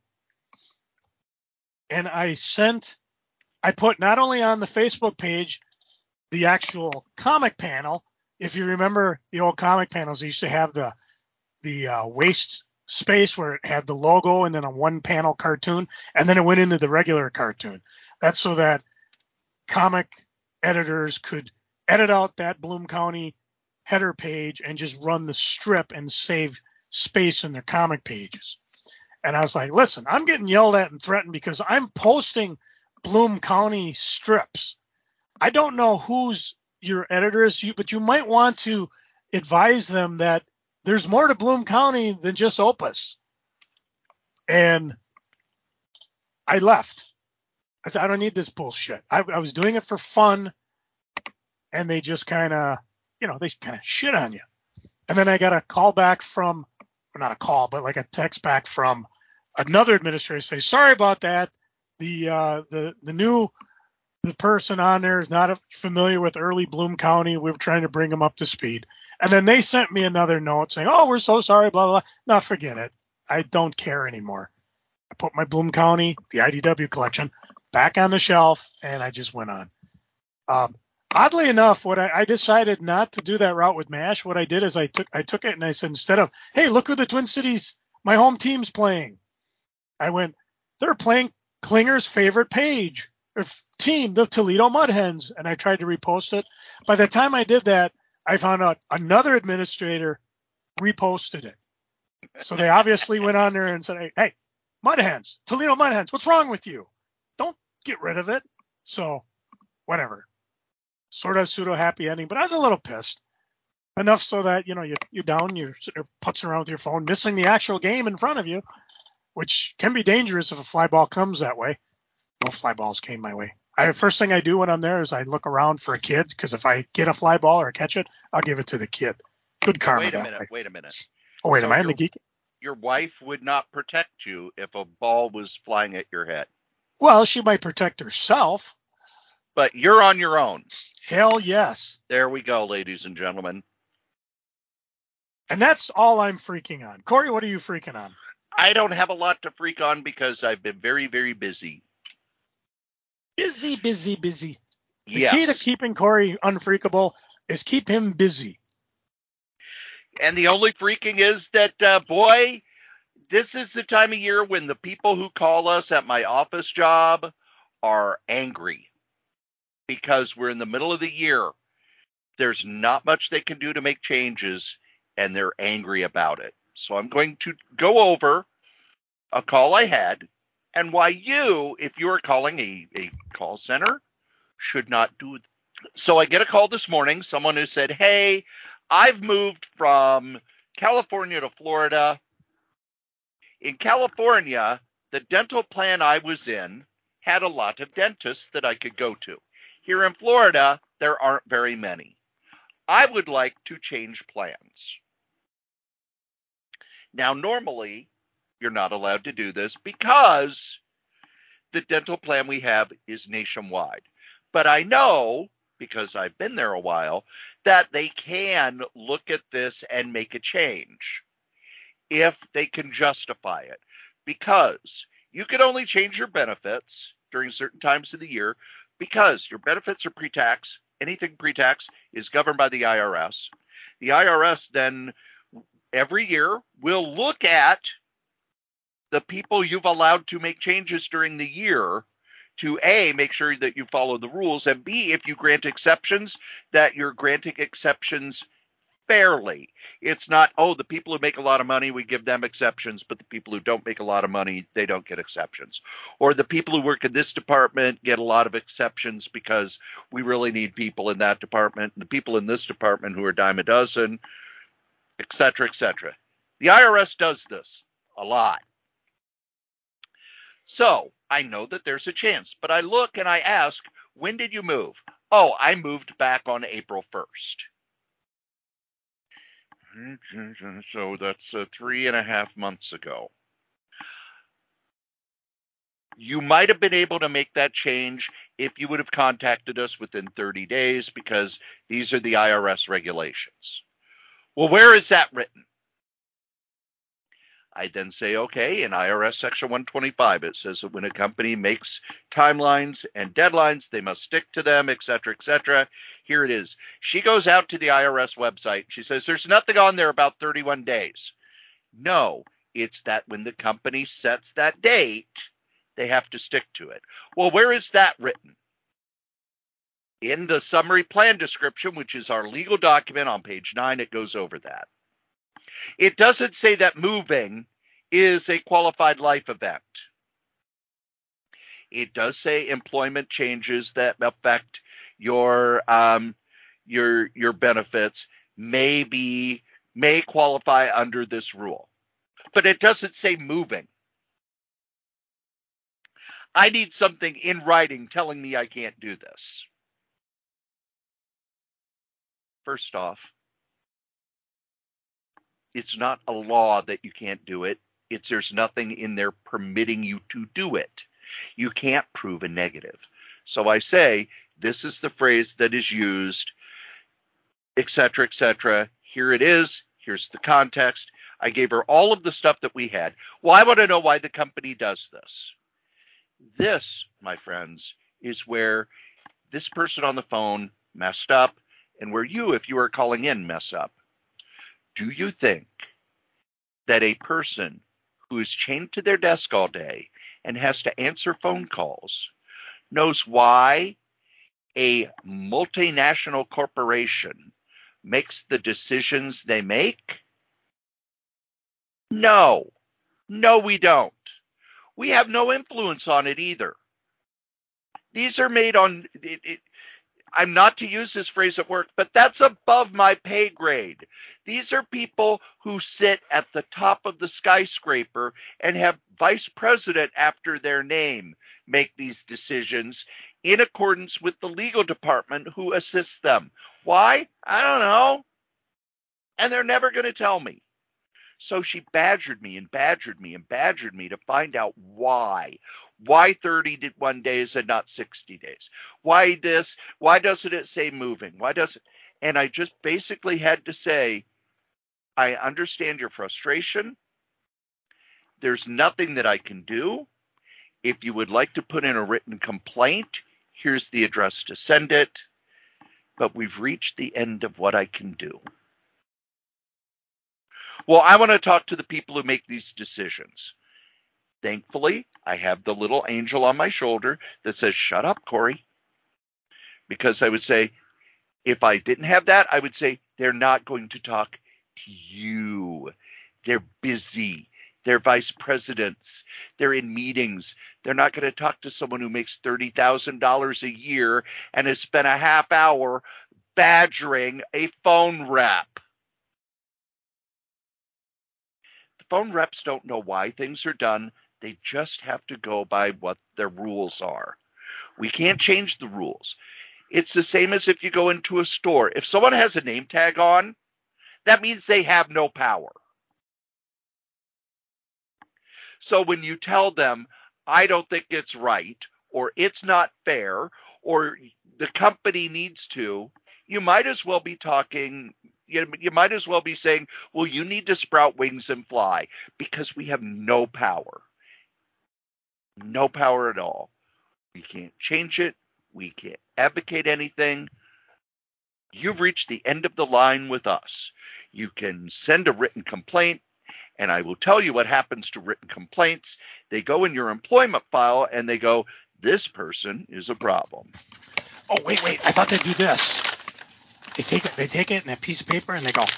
And I put not only on the Facebook page the actual comic panel. If you remember the old comic panels, they used to have the waist space where it had the logo and then a one-panel cartoon, and then it went into the regular cartoon. That's so that comic editors could edit out that Bloom County header page and just run the strip and save space in their comic pages. And I was like, listen, I'm getting yelled at and threatened because I'm posting Bloom County strips. I don't know who's your editor is, but you might want to advise them that there's more to Bloom County than just Opus. And I left. I said, I don't need this bullshit. I was doing it for fun, and they just kind of, they kind of shit on you. And then I got a call back from, or not a call, but like a text back from another administrator say, sorry about that. The person on there is not familiar with early Bloom County. We're trying to bring them up to speed. And then they sent me another note saying, oh, we're so sorry, blah, blah, blah. No, forget it. I don't care anymore. I put my Bloom County, the IDW collection, back on the shelf, and I just went on. Oddly enough, what I decided not to do that route with MASH. What I did is I took it and I said, instead of, hey, look who the Twin Cities, my home team's playing. I went, they're playing Klinger's favorite page or team, the Toledo Mud Hens, and I tried to repost it. By the time I did that, I found out another administrator reposted it. So they obviously went on there and said, hey, Mud Hens, Toledo Mud Hens, what's wrong with you? Don't get rid of it. So whatever. Sort of pseudo happy ending, but I was a little pissed. Enough so that, you're down, you're putzing around with your phone, missing the actual game in front of you, which can be dangerous if a fly ball comes that way. No fly balls came my way. First thing I do when I'm there is I look around for a kid, because if I get a fly ball or catch it, I'll give it to the kid. Good karma. Wait a minute. Oh, wait, am I in the geek? Your wife would not protect you if a ball was flying at your head. Well, she might protect herself. But you're on your own. Hell yes. There we go, ladies and gentlemen. And that's all I'm freaking on. Corey, what are you freaking on? I don't have a lot to freak on because I've been very, very busy. Busy. The yes. key to keeping Corey unfreakable is keep him busy. And the only freaking is that, boy, this is the time of year when the people who call us at my office job are angry because we're in the middle of the year. There's not much they can do to make changes, and they're angry about it. So I'm going to go over a call I had and why you, if you are calling a call center, should not do it. So I get a call this morning, someone who said, hey, I've moved from California to Florida. In California, The dental plan I was in had a lot of dentists that I could go to. Here in Florida, there aren't very many. I would like to change plans. Now, normally, you're not allowed to do this because the dental plan we have is nationwide. But I know, because I've been there a while, that they can look at this and make a change if they can justify it. Because you can only change your benefits during certain times of the year because your benefits are pre-tax. Anything pre-tax is governed by the IRS. The IRS then every year will look at the people you've allowed to make changes during the year to A, make sure that you follow the rules, and B, if you grant exceptions, that you're granting exceptions fairly. It's not, oh, the people who make a lot of money, we give them exceptions, but the people who don't make a lot of money, they don't get exceptions. Or the people who work in this department get a lot of exceptions because we really need people in that department, and the people in this department who are dime a dozen, et cetera, et cetera. The IRS does this a lot. So I know that there's a chance, but I look and I ask, when did you move? Oh, I moved back on April 1st. So that's 3.5 months ago. You might have been able to make that change if you would have contacted us within 30 days because these are the IRS regulations. Well, where is that written? I then say, okay, in IRS Section 125, it says that when a company makes timelines and deadlines, they must stick to them, et cetera, et cetera. Here it is. She goes out to the IRS website. She says, there's nothing on there about 31 days. No, it's that when the company sets that date, they have to stick to it. Well, where is that written? In the summary plan description, which is our legal document on page 9, it goes over that. It doesn't say that moving is a qualified life event. It does say employment changes that affect your benefits may qualify under this rule. But it doesn't say moving. I need something in writing telling me I can't do this. First off, it's not a law that you can't do it. There's nothing in there permitting you to do it. You can't prove a negative. So I say, this is the phrase that is used, et cetera, et cetera. Here it is. Here's the context. I gave her all of the stuff that we had. Well, I want to know why the company does this. This, my friends, is where this person on the phone messed up and where you, if you are calling in, mess up. Do you think that a person who is chained to their desk all day and has to answer phone calls knows why a multinational corporation makes the decisions they make? No, we don't. We have no influence on it either. These are made on I'm not to use this phrase at work, but that's above my pay grade. These are people who sit at the top of the skyscraper and have vice president after their name make these decisions in accordance with the legal department who assists them. Why? I don't know. And they're never going to tell me. So badgered me to find out why. Why 31 days and not 60 days? Why this? Why doesn't it say moving? Why does it? And I just basically had to say, I understand your frustration. There's nothing that I can do. If you would like to put in a written complaint, here's the address to send it. But we've reached the end of what I can do. Well, I want to talk to the people who make these decisions. Thankfully, I have the little angel on my shoulder that says, shut up, Corey. Because I would say, if I didn't have that, I would say, they're not going to talk to you. They're busy. They're vice presidents. They're in meetings. They're not going to talk to someone who makes $30,000 a year and has spent a half hour badgering a phone rep. Phone reps don't know why things are done. They just have to go by what their rules are. We can't change the rules. It's the same as if you go into a store. If someone has a name tag on, that means they have no power. So when you tell them, I don't think it's right, or it's not fair, or the company needs to, you might as well be talking, you might as well be saying, well, you need to sprout wings and fly, because we have no power. No power at all. We can't change it. We can't advocate anything. You've reached the end of the line with us. You can send a written complaint, and I will tell you what happens to written complaints. They go in your employment file and they go, this person is a problem. Oh, wait. I thought they'd do this. They take it in a piece of paper and they go.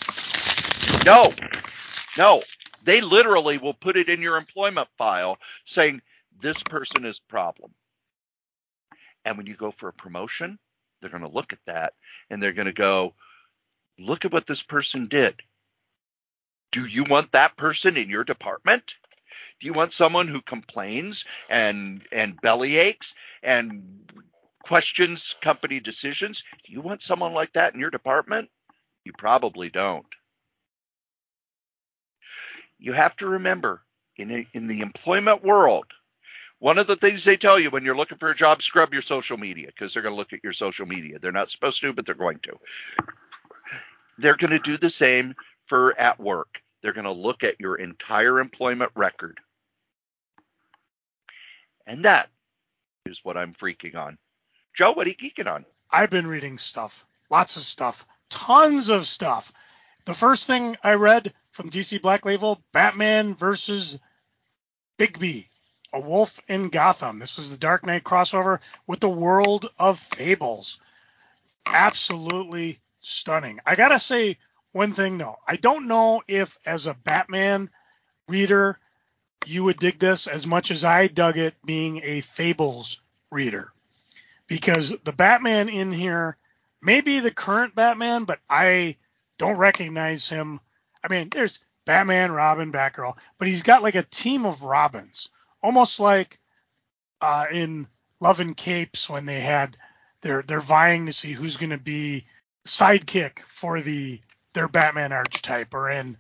No. They literally will put it in your employment file saying, this person is a problem. And when you go for a promotion, they're going to look at that and they're going to go, look at what this person did. Do you want that person in your department? Do you want someone who complains and belly aches and questions company decisions? Do you want someone like that in your department? You probably don't. You have to remember, in the employment world, one of the things they tell you when you're looking for a job, scrub your social media, because they're going to look at your social media. They're not supposed to, but they're going to. They're going to do the same for at work. They're going to look at your entire employment record. And that is what I'm freaking on. Joe, what are you geeking on? I've been reading stuff. Lots of stuff. Tons of stuff. The first thing I read from DC Black Label, Batman versus Bigby, A Wolf in Gotham. This was the Dark Knight crossover with the World of Fables. Absolutely stunning. I gotta say one thing though. I don't know if as a Batman reader you would dig this as much as I dug it being a Fables reader. Because the Batman in here may be the current Batman, but I don't recognize him. I mean, there's Batman, Robin, Batgirl, but he's got like a team of Robins, almost like in Love and Capes when they had they're vying to see who's going to be sidekick for their Batman archetype, or in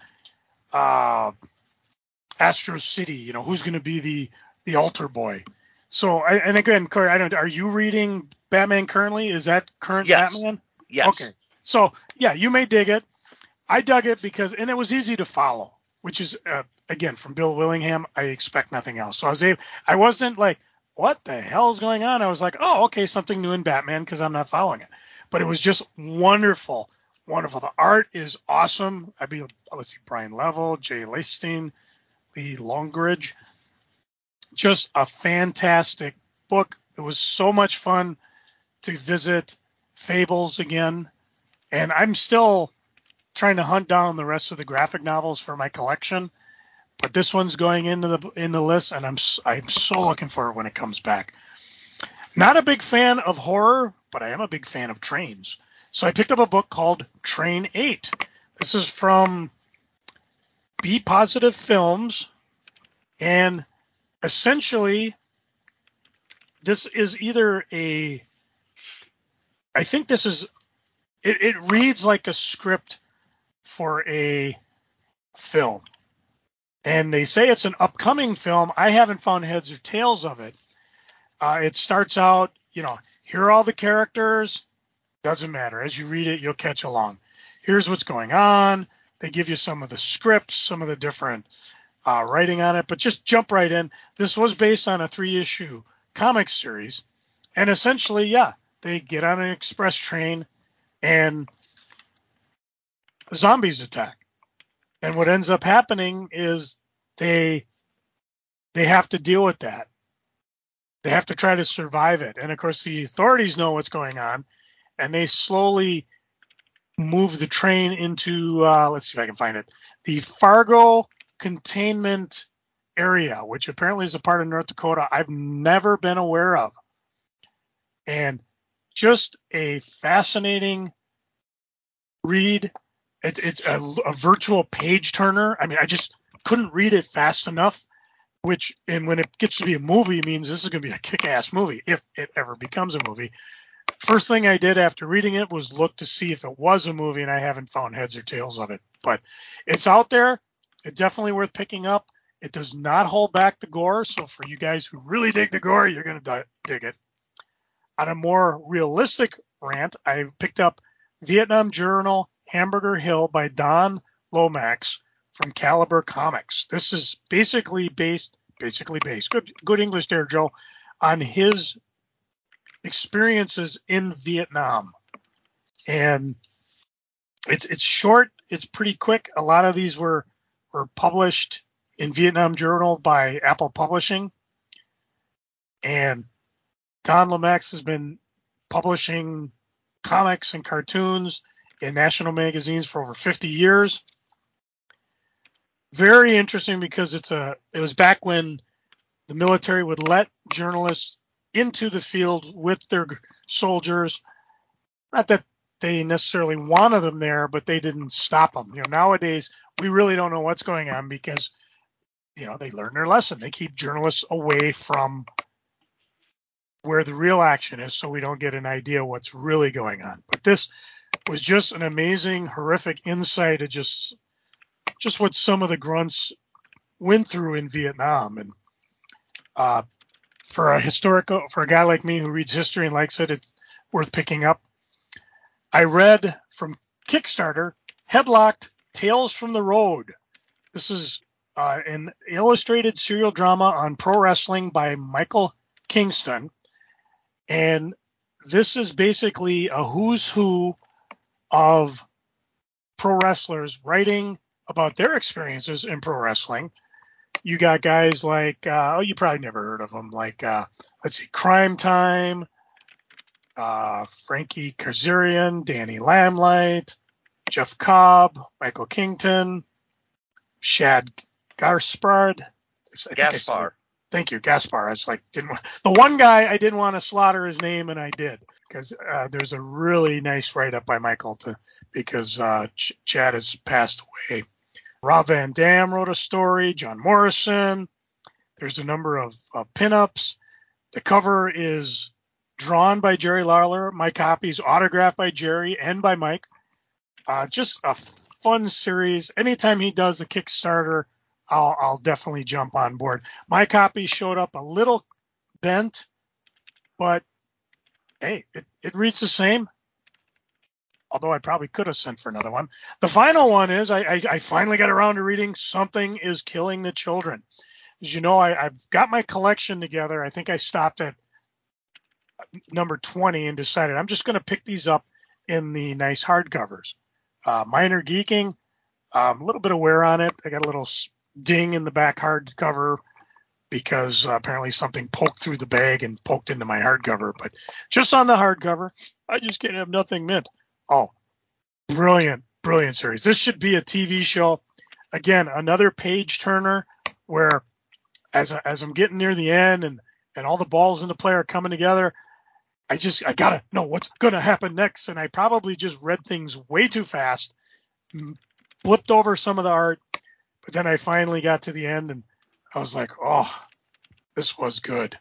Astro City, who's going to be the altar boy. So, and again, Corey, are you reading Batman currently? Is that current Batman? Yes. Okay. So, yeah, you may dig it. I dug it because it was easy to follow, which is, again, from Bill Willingham, I expect nothing else. So I wasn't like, what the hell is going on? I was like, oh, okay, something new in Batman because I'm not following it. But it was just wonderful, wonderful. The art is awesome. Let's see, Brian Level, Jay Leistein, Lee Longridge. Just a fantastic book. It was so much fun to visit Fables again. And I'm still trying to hunt down the rest of the graphic novels for my collection. But this one's going in the list, and I'm so looking for it when it comes back. Not a big fan of horror, but I am a big fan of trains. So I picked up a book called Train 8. This is from Be Positive Films, and essentially this is either I think this is, it reads like a script for a film. And they say it's an upcoming film. I haven't found heads or tails of it. It starts out, here are all the characters. Doesn't matter. As you read it, you'll catch along. Here's what's going on. They give you some of the scripts, some of the different writing on it, but just jump right in. This was based on a 3-issue comic series. And essentially, they get on an express train and zombies attack. And what ends up happening is they have to deal with that. They have to try to survive it. And of course, the authorities know what's going on, and they slowly move the train into, let's see if I can find it, the Fargo containment area, which apparently is a part of North Dakota I've never been aware of. And just a fascinating read. It's a virtual page turner. I mean, I just couldn't read it fast enough. which, and when it gets to be a movie, means this is going to be a kick-ass movie if it ever becomes a movie. First thing I did after reading it was look to see if it was a movie, and I haven't found heads or tails of it. But it's out there. It's definitely worth picking up. It does not hold back the gore, so for you guys who really dig the gore, you're going to dig it. On a more realistic rant, I picked up Vietnam Journal Hamburger Hill by Don Lomax from Caliber Comics. This is basically based, good English there, Joe, on his experiences in Vietnam. And it's short, it's pretty quick. A lot of these were published in Vietnam Journal by Apple Publishing. And Don Lomax has been publishing comics and cartoons in national magazines for over 50 years. Very interesting because it was back when the military would let journalists into the field with their soldiers. Not that they necessarily wanted them there, but they didn't stop them. Nowadays we really don't know what's going on because, they learn their lesson. They keep journalists away from where the real action is, so we don't get an idea what's really going on. But this was just an amazing, horrific insight of just what some of the grunts went through in Vietnam. And for a guy like me who reads history and likes it, it's worth picking up. I read from Kickstarter, Headlocked: Tales from the Road. This is an illustrated serial drama on pro wrestling by Michael Kingston. And this is basically a who's who of pro wrestlers writing about their experiences in pro wrestling. You got guys like, you probably never heard of them, like, let's see, Crime Time, Frankie Kazarian, Danny Lamlight, Jeff Cobb, Michael Kington, Shad Gaspard. Gaspar. Thank you, Gaspar. I was like, the one guy I didn't want to slaughter his name, and I did, because there's a really nice write-up by Michael because Chad has passed away. Rob Van Dam wrote a story. John Morrison. There's a number of pinups. The cover is drawn by Jerry Lawler. My copy's autographed by Jerry and by Mike. Just a fun series. Anytime he does a Kickstarter, I'll definitely jump on board. My copy showed up a little bent, but hey, it reads the same. Although I probably could have sent for another one. The final one is I finally got around to reading Something is Killing the Children. As you know, I've got my collection together. I think I stopped at number 20 and decided I'm just going to pick these up in the nice hardcovers. Minor geeking, a little bit of wear on it. I got a little ding in the back hardcover because apparently something poked through the bag and poked into my hardcover. But just on the hardcover, I just can't have nothing mint. Oh, brilliant series. This should be a TV show. Again, another page turner where as I'm getting near the end and all the balls in the play are coming together, I gotta know what's gonna happen next. And I probably just read things way too fast, blipped over some of the art, but then I finally got to the end and I was like, oh, this was good.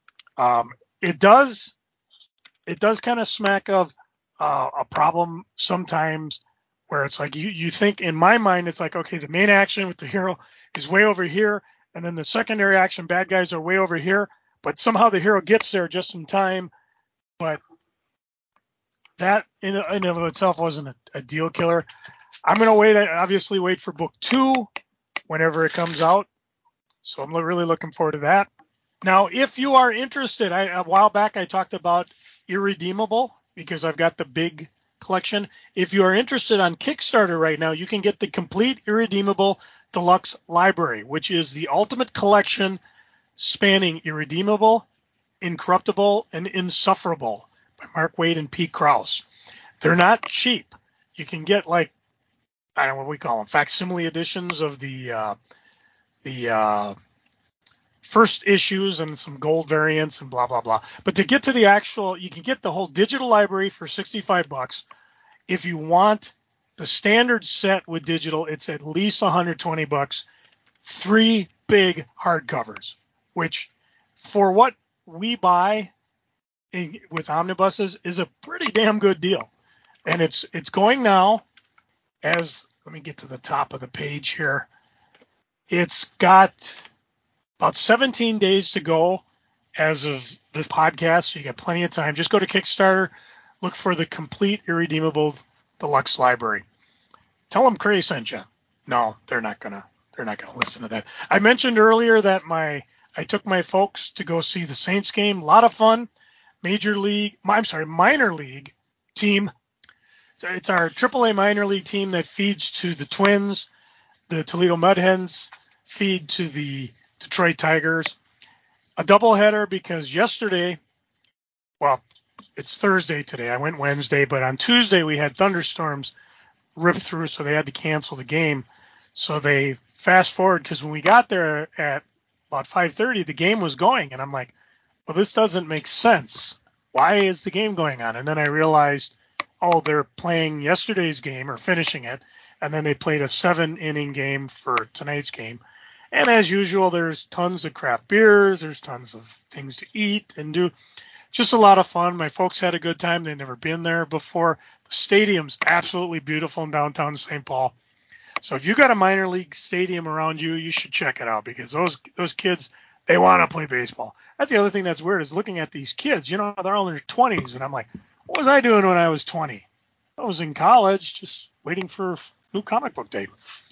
It does kind of smack of a problem sometimes where it's like you think, in my mind, it's like, okay, the main action with the hero is way over here, and then the secondary action, bad guys, are way over here, but somehow the hero gets there just in time. But that in and of itself wasn't a deal killer. I'm going to wait for book 2 whenever it comes out. So I'm really looking forward to that. Now, if you are interested, a while back I talked about Irredeemable because I've got the big collection. If you are interested on Kickstarter right now, you can get the complete Irredeemable Deluxe Library, which is the ultimate collection spanning Irredeemable, Incorruptible, and Insufferable by Mark Waid and Pete Krause. They're not cheap. You can get, like, I don't know what we call them, facsimile editions of the first issues and some gold variants and blah, blah, blah. But to get to the actual, you can get the whole digital library for $65. If you want the standard set with digital, it's at least $120. 3 big hardcovers, which for what we buy with omnibuses is a pretty damn good deal. And it's going now as, let me get to the top of the page here. It's got about 17 days to go as of this podcast, so you got plenty of time. Just go to Kickstarter, look for the Complete Irredeemable Deluxe Library. Tell them Cray sent you. No, they're not gonna listen to that. I mentioned earlier that I took my folks to go see the Saints game. A lot of fun. Minor league team. So it's our AAA minor league team that feeds to the Twins. The Toledo Mud Hens feed to the Detroit Tigers. A doubleheader because yesterday, well, it's Thursday today. I went Wednesday, but on Tuesday we had thunderstorms rip through, so they had to cancel the game. So they fast forward because when we got there at about 5:30, the game was going, and I'm like, well, this doesn't make sense. Why is the game going on? And then I realized, oh, they're playing yesterday's game or finishing it, and then they played a 7-inning game for tonight's game. And as usual, there's tons of craft beers, there's tons of things to eat and do. Just a lot of fun. My folks had a good time. They'd never been there before. The stadium's absolutely beautiful in downtown St. Paul. So if you got a minor league stadium around you, you should check it out because those kids, they want to play baseball. That's the other thing that's weird is looking at these kids. You know, they're all in their 20s, and I'm like, what was I doing when I was 20? I was in college just waiting for new comic book day.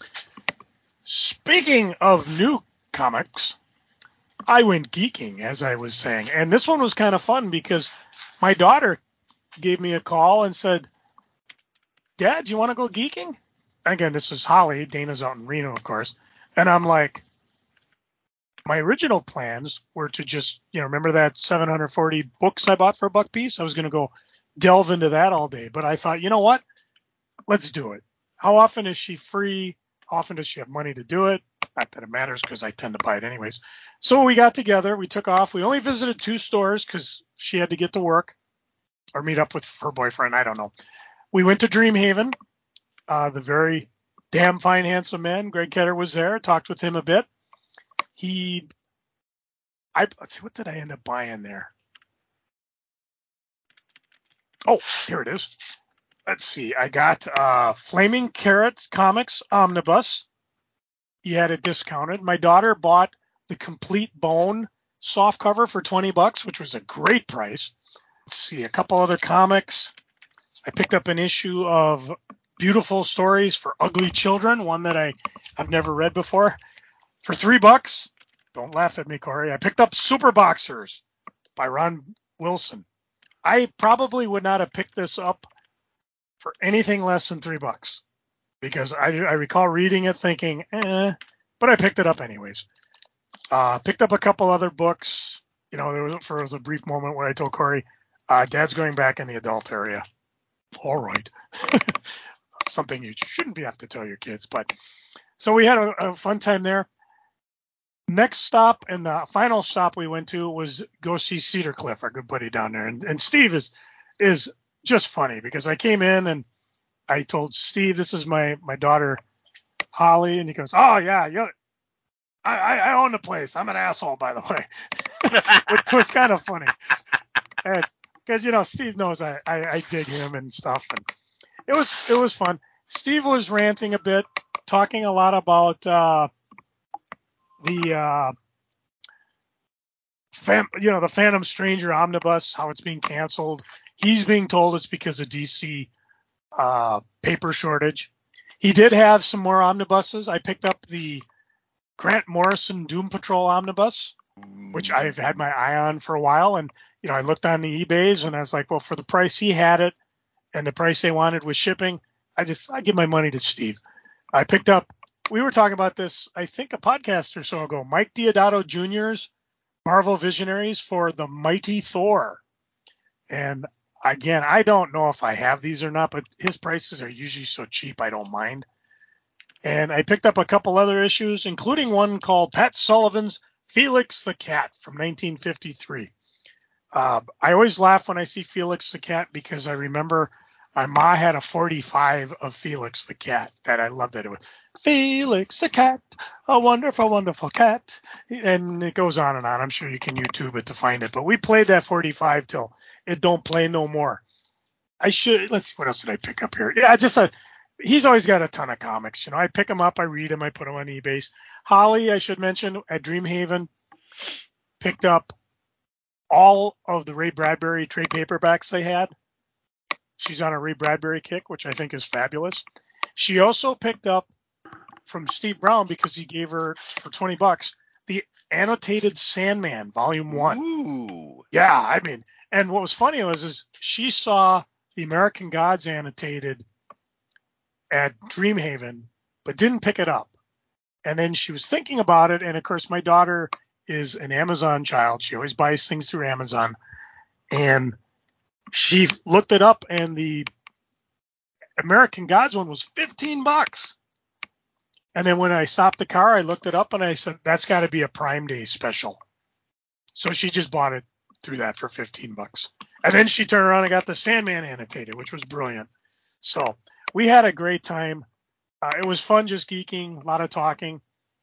Speaking of new comics, I went geeking, as I was saying. And this one was kind of fun because my daughter gave me a call and said, Dad, do you want to go geeking? Again, this is Holly. Dana's out in Reno, of course. And I'm like, my original plans were to just, remember that 740 books I bought for $1 piece? I was going to go delve into that all day. But I thought, you know what? Let's do it. How often is she free? How often does she have money to do it? Not that it matters because I tend to buy it anyways. So we got together. We took off. We only visited 2 stores because she had to get to work or meet up with her boyfriend. I don't know. We went to Dreamhaven. The very damn fine, handsome man, Greg Ketter, was there. Talked with him a bit. Let's see, what did I end up buying there? Oh, here it is. Let's see. I got Flaming Carrot Comics Omnibus. He had it discounted. My daughter bought the Complete Bone softcover for $20, which was a great price. Let's see, a couple other comics. I picked up an issue of Beautiful Stories for Ugly Children, one that I've never read before, for $3. Don't laugh at me, Corey. I picked up Super Boxers by Ron Wilson. I probably would not have picked this up for anything less than $3 because I recall reading it thinking, but I picked it up anyways. Picked up a couple other books. There was a brief moment where I told Corey, Dad's going back in the adult area. All right. Something you shouldn't have to tell your kids. But so we had a fun time there. Next stop and the final stop we went to was go see Cedar Cliff, our good buddy down there. And Steve is just funny because I came in and I told Steve, this is my daughter, Holly. And he goes, oh, yeah, I own the place. I'm an asshole, by the way, which was kind of funny. Because, Steve knows I dig him and stuff. And it was fun. Steve was ranting a bit, talking a lot about the Phantom Stranger Omnibus, how it's being canceled. He's being told it's because of DC paper shortage. He did have some more omnibuses. I picked up the Grant Morrison Doom Patrol Omnibus, which I've had my eye on for a while. And, I looked on the eBays and I was like, well, for the price he had it and the price they wanted with shipping, I give my money to Steve. I picked up, we were talking about this, I think a podcast or so ago, Mike Deodato Jr.'s Marvel Visionaries for the Mighty Thor. And again, I don't know if I have these or not, but his prices are usually so cheap, I don't mind. And I picked up a couple other issues, including one called Pat Sullivan's Felix the Cat from 1953. I always laugh when I see Felix the Cat because I remember My ma had a 45 of Felix the cat that I loved. That it was Felix the cat, a wonderful, wonderful cat, and it goes on and on. I'm sure you can YouTube it to find it. But we played that 45 till it don't play no more. Let's see, what else did I pick up here? Yeah, he's always got a ton of comics. I pick them up, I read them, I put them on eBay. Holly, I should mention, at Dreamhaven, picked up all of the Ray Bradbury trade paperbacks they had. She's on a Ray Bradbury kick, which I think is fabulous. She also picked up from Steve Brown, because he gave her for $20 the annotated Sandman Volume 1. Ooh. Yeah, and what was funny is she saw the American Gods annotated at Dreamhaven, but didn't pick it up. And then she was thinking about it, and of course my daughter is an Amazon child. She always buys things through Amazon. And she looked it up, and the American Gods one was $15. And then when I stopped the car, I looked it up, and I said, that's got to be a Prime Day special. So she just bought it through that for $15. And then she turned around and got the Sandman annotated, which was brilliant. So we had a great time. It was fun just geeking, a lot of talking.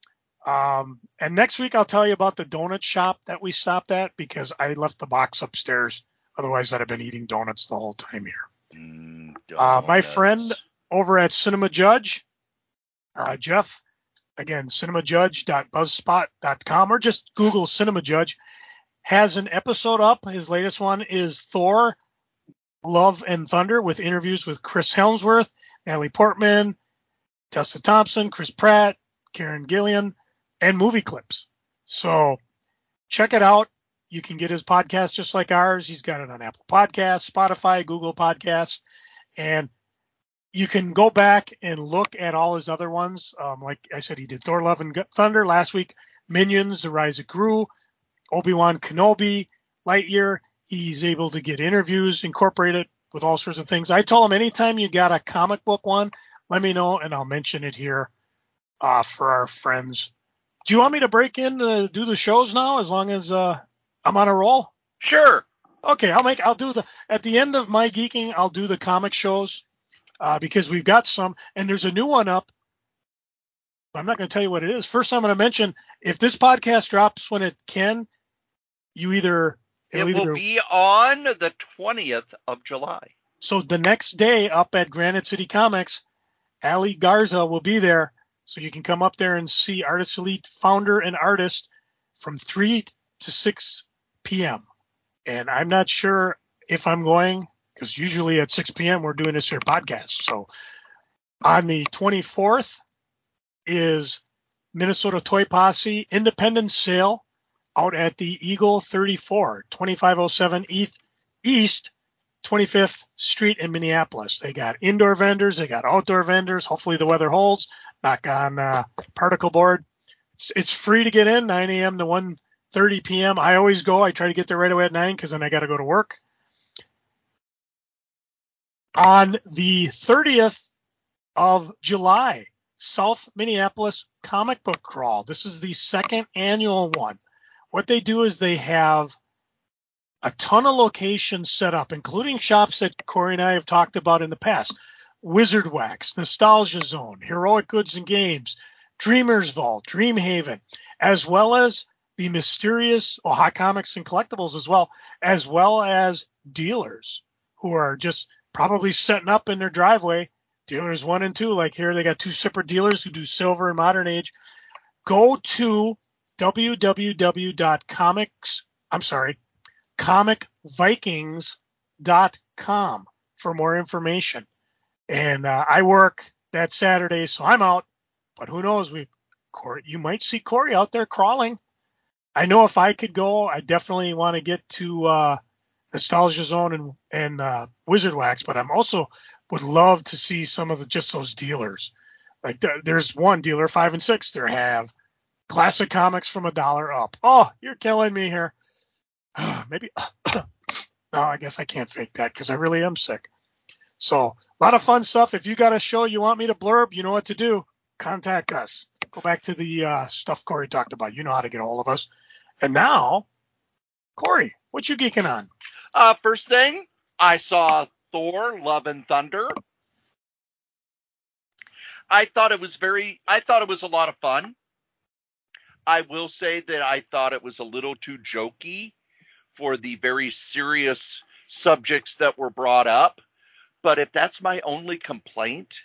And next week I'll tell you about the donut shop that we stopped at, because I left the box upstairs. Otherwise, I'd have been eating donuts the whole time here. My friend over at Cinema Judge, Jeff, again, cinemajudge.buzzspot.com, or just Google Cinema Judge, has an episode up. His latest one is Thor, Love and Thunder, with interviews with Chris Hemsworth, Natalie Portman, Tessa Thompson, Chris Pratt, Karen Gillan, and movie clips. So check it out. You can get his podcast just like ours. He's got it on Apple Podcasts, Spotify, Google Podcasts, and you can go back and look at all his other ones. Like I said, he did Thor, Love, and Thunder last week, Minions, The Rise of Gru, Obi-Wan Kenobi, Lightyear. He's able to get interviews incorporated with all sorts of things. I told him, anytime you got a comic book one, let me know, and I'll mention it here for our friends. Do you want me to break in to do the shows now, as long as I'm on a roll? Sure. Okay, I'll do at the end of my geeking, I'll do the comic shows, because we've got some, and there's a new one up. I'm not going to tell you what it is. First, I'm going to mention, if this podcast drops when it can, it will be on the 20th of July. So the next day up at Granite City Comics, Ali Garza will be there. So you can come up there and see Artist Elite founder and artist from 3 to 6 p.m. And I'm not sure if I'm going, because usually at 6 p.m. we're doing this here podcast. So on the 24th is Minnesota Toy Posse Independence Sale out at the Eagle 34, 2507 East 25th Street in Minneapolis. They got indoor vendors, they got outdoor vendors. Hopefully the weather holds. Knock on particle board. It's free to get in, 9 a.m. to 1:30 p.m. I always go. I try to get there right away at 9, because then I got to go to work. On the 30th of July, South Minneapolis Comic Book Crawl. This is the second annual one. What they do is they have a ton of locations set up, including shops that Corey and I have talked about in the past. Wizard Wax, Nostalgia Zone, Heroic Goods and Games, Dreamer's Vault, Dreamhaven, as well as the mysterious Hot Comics and Collectibles, as well as dealers who are just probably setting up in their driveway. Dealers 1 and 2, like here, they got 2 separate dealers who do silver and modern age. Go to comicvikings.com for more information. And I work that Saturday, so I'm out. But who knows? You might see Corey out there crawling. I know if I could go, I definitely want to get to Nostalgia Zone and Wizard Wax. But I'm also would love to see some of those dealers. Like there's one dealer, 5 and 6. They have classic comics from $1 up. Oh, you're killing me here. Maybe. No, I guess I can't fake that, because I really am sick. So a lot of fun stuff. If you got a show you want me to blurb, you know what to do. Contact us. Go back to the stuff Corey talked about. You know how to get a hold of us. And now, Corey, what you geeking on? First thing, I saw Thor: Love and Thunder. I thought it was a lot of fun. I will say that I thought it was a little too jokey for the very serious subjects that were brought up. But if that's my only complaint,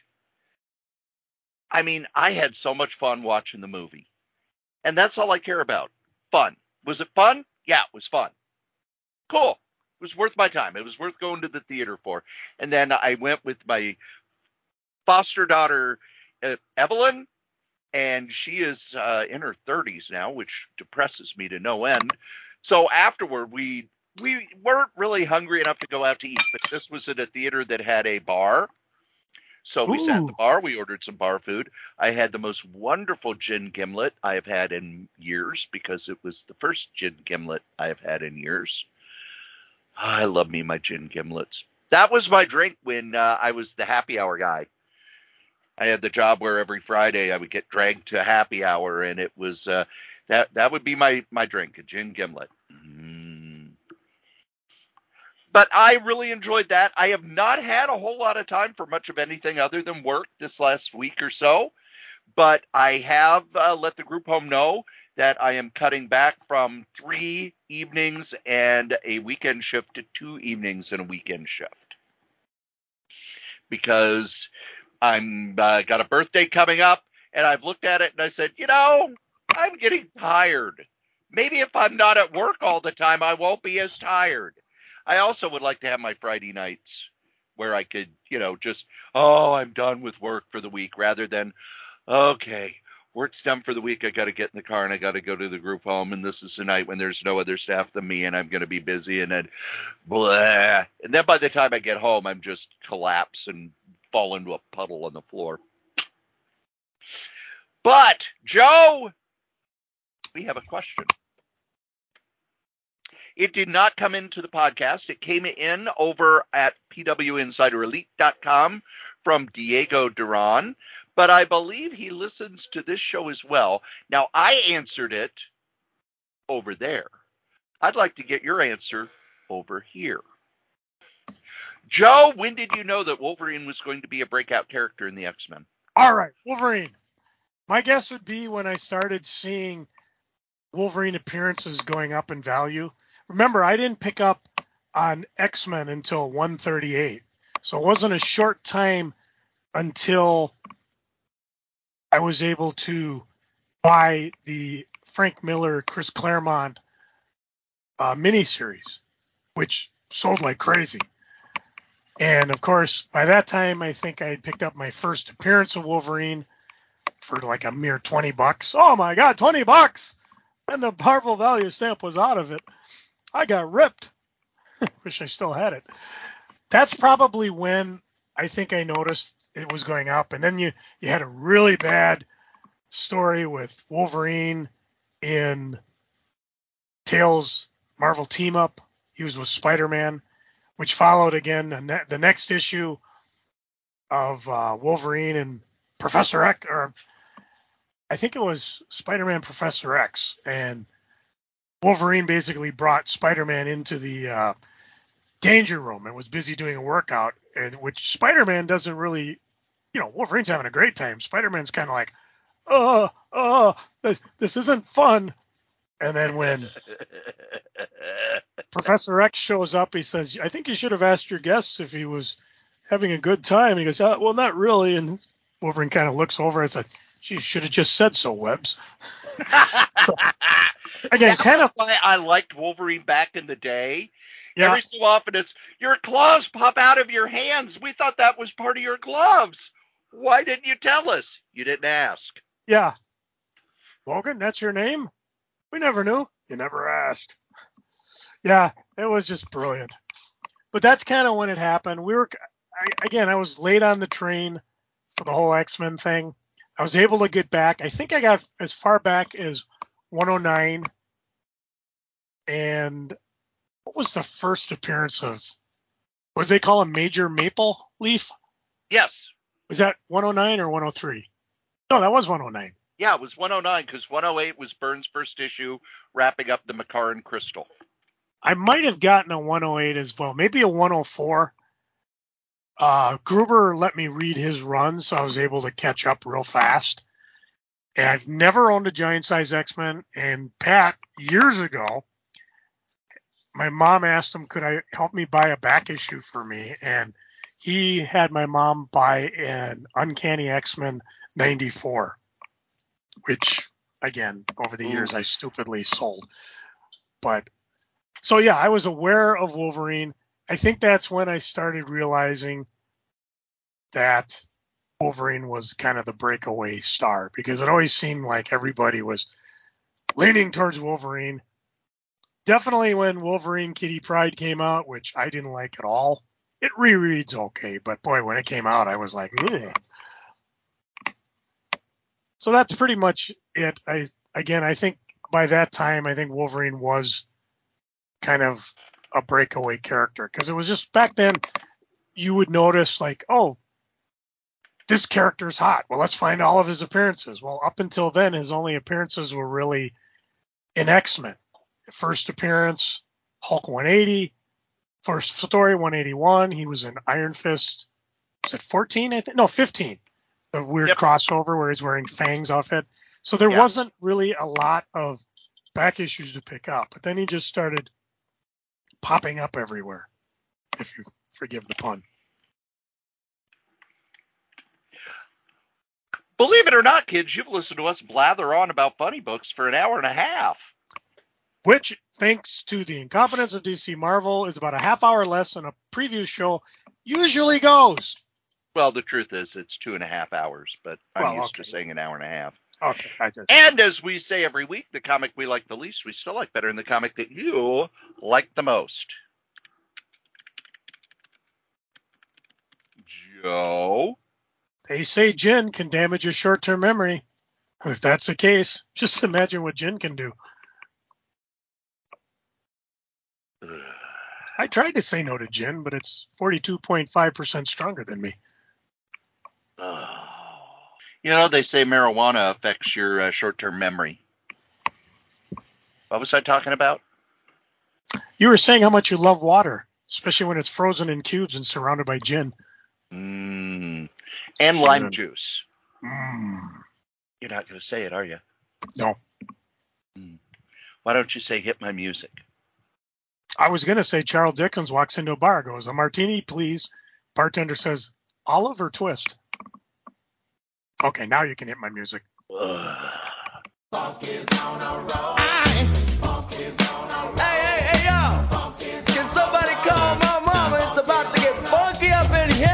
I mean, I had so much fun watching the movie. And that's all I care about. Fun. Was it fun? Yeah, it was fun. Cool. It was worth my time. It was worth going to the theater for. And then I went with my foster daughter, Evelyn, and she is in her 30s now, which depresses me to no end. So afterward, we weren't really hungry enough to go out to eat, but this was at a theater that had a bar. So we sat at the Ooh. bar. We ordered some bar food. I had the most wonderful gin gimlet I have had in years because it was the first gin gimlet I have had in years. I love me my gin gimlets. That was my drink when I was the happy hour guy. I had the job where every Friday I would get dragged to happy hour, and it was that would be my drink, a gin gimlet. But I really enjoyed that. I have not had a whole lot of time for much of anything other than work this last week or so. But I have let the group home know that I am cutting back from 3 evenings and a weekend shift to 2 evenings and a weekend shift. Because I'm got a birthday coming up, and I've looked at it and I said, I'm getting tired. Maybe if I'm not at work all the time, I won't be as tired. I also would like to have my Friday nights where I could, just, I'm done with work for the week, rather than, okay, work's done for the week. I got to get in the car and I got to go to the group home. And this is the night when there's no other staff than me and I'm going to be busy. And then, blah. And then by the time I get home, I'm just collapse and fall into a puddle on the floor. But, Joe, we have a question. It did not come into the podcast. It came in over at pwinsiderelite.com from Diego Duran, but I believe he listens to this show as well. Now, I answered it over there. I'd like to get your answer over here. Joe, when did you know that Wolverine was going to be a breakout character in the X-Men? All right, Wolverine. My guess would be when I started seeing Wolverine appearances going up in value. Remember, I didn't pick up on X-Men until 138. So it wasn't a short time until I was able to buy the Frank Miller, Chris Claremont miniseries, which sold like crazy. And of course, by that time, I think I had picked up my first appearance of Wolverine for like a mere $20. Oh my God, $20! And the Marvel value stamp was out of it. I got ripped. Wish I still had it. That's probably when I think I noticed it was going up. And then you had a really bad story with Wolverine in Tales Marvel Team Up. He was with Spider-Man, which followed again the next issue of Wolverine and Professor X, or I think it was Spider-Man Professor X, and Wolverine basically brought Spider-Man into the danger room and was busy doing a workout, and which Spider-Man doesn't really, Wolverine's having a great time. Spider-Man's kind of like, this isn't fun. And then when Professor X shows up, he says, I think you should have asked your guest if he was having a good time. He goes, well, not really. And Wolverine kind of looks over and said, she should have just said so, Webbs. Again, kind of why I liked Wolverine back in the day. Yeah. Every so often it's, your claws pop out of your hands. We thought that was part of your gloves. Why didn't you tell us? You didn't ask. Yeah. Logan, that's your name? We never knew. You never asked. Yeah, it was just brilliant. But that's kind of when it happened. I was late on the train for the whole X-Men thing. I was able to get back. I think I got as far back as 109. And what was the first appearance of, what do they call him, Major Maple Leaf? Yes. Was that 109 or 103? No, that was 109. Yeah, it was 109 because 108 was Byrne's first issue wrapping up the Makaran Crystal. I might have gotten a 108 as well, maybe a 104. Gruber let me read his run, so I was able to catch up real fast. And I've never owned a Giant Size X-Men. And Pat, years ago, my mom asked him, could I help me buy a back issue for me? And he had my mom buy an Uncanny X-Men 94, which, again, over the years I stupidly sold. But so, yeah, I was aware of Wolverine. I think that's when I started realizing that Wolverine was kind of the breakaway star, because it always seemed like everybody was leaning towards Wolverine. Definitely when Wolverine Kitty Pryde came out, which I didn't like at all. It rereads okay, but boy, when it came out, I was like, ugh. So that's pretty much it. I think by that time, I think Wolverine was kind of a breakaway character, because it was just back then you would notice like, oh, this character's hot. Well, let's find all of his appearances. Well, up until then, his only appearances were really in X-Men. First appearance, Hulk 180. First story, 181. He was in Iron Fist. Was it 14? I think no, 15. The weird crossover where he's wearing Fang's outfit. So there wasn't really a lot of back issues to pick up. But then he just started popping up everywhere, if you forgive the pun. Believe it or not, kids, you've listened to us blather on about funny books for an hour and a half. Which, thanks to the incompetence of DC Marvel, is about a half hour less than a preview show usually goes. Well, the truth is it's 2.5 hours, but I'm used to saying an hour and a half. Okay. And as we say every week, the comic we like the least, we still like better than the comic that you like the most. Joe? They say gin can damage your short-term memory. If that's the case, just imagine what gin can do. I tried to say no to gin, but it's 42.5% stronger than me. You know, they say marijuana affects your short-term memory. What was I talking about? You were saying how much you love water, especially when it's frozen in cubes and surrounded by gin. And lime juice. You're not going to say it, are you? No. Why don't you say hit my music? I was going to say Charles Dickens walks into a bar, goes, a martini, please. Bartender says, olive or twist? Okay, now you can hit my music. Funk is on a roll. Hey, yo. Can somebody call my mama? It's about to get funky up in here.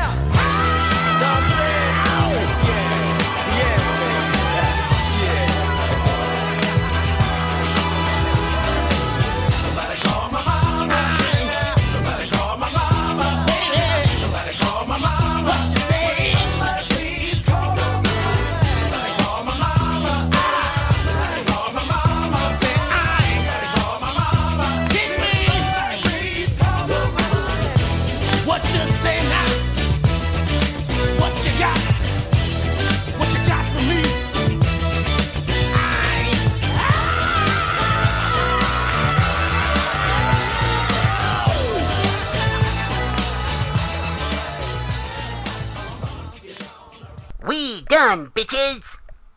We done, bitches!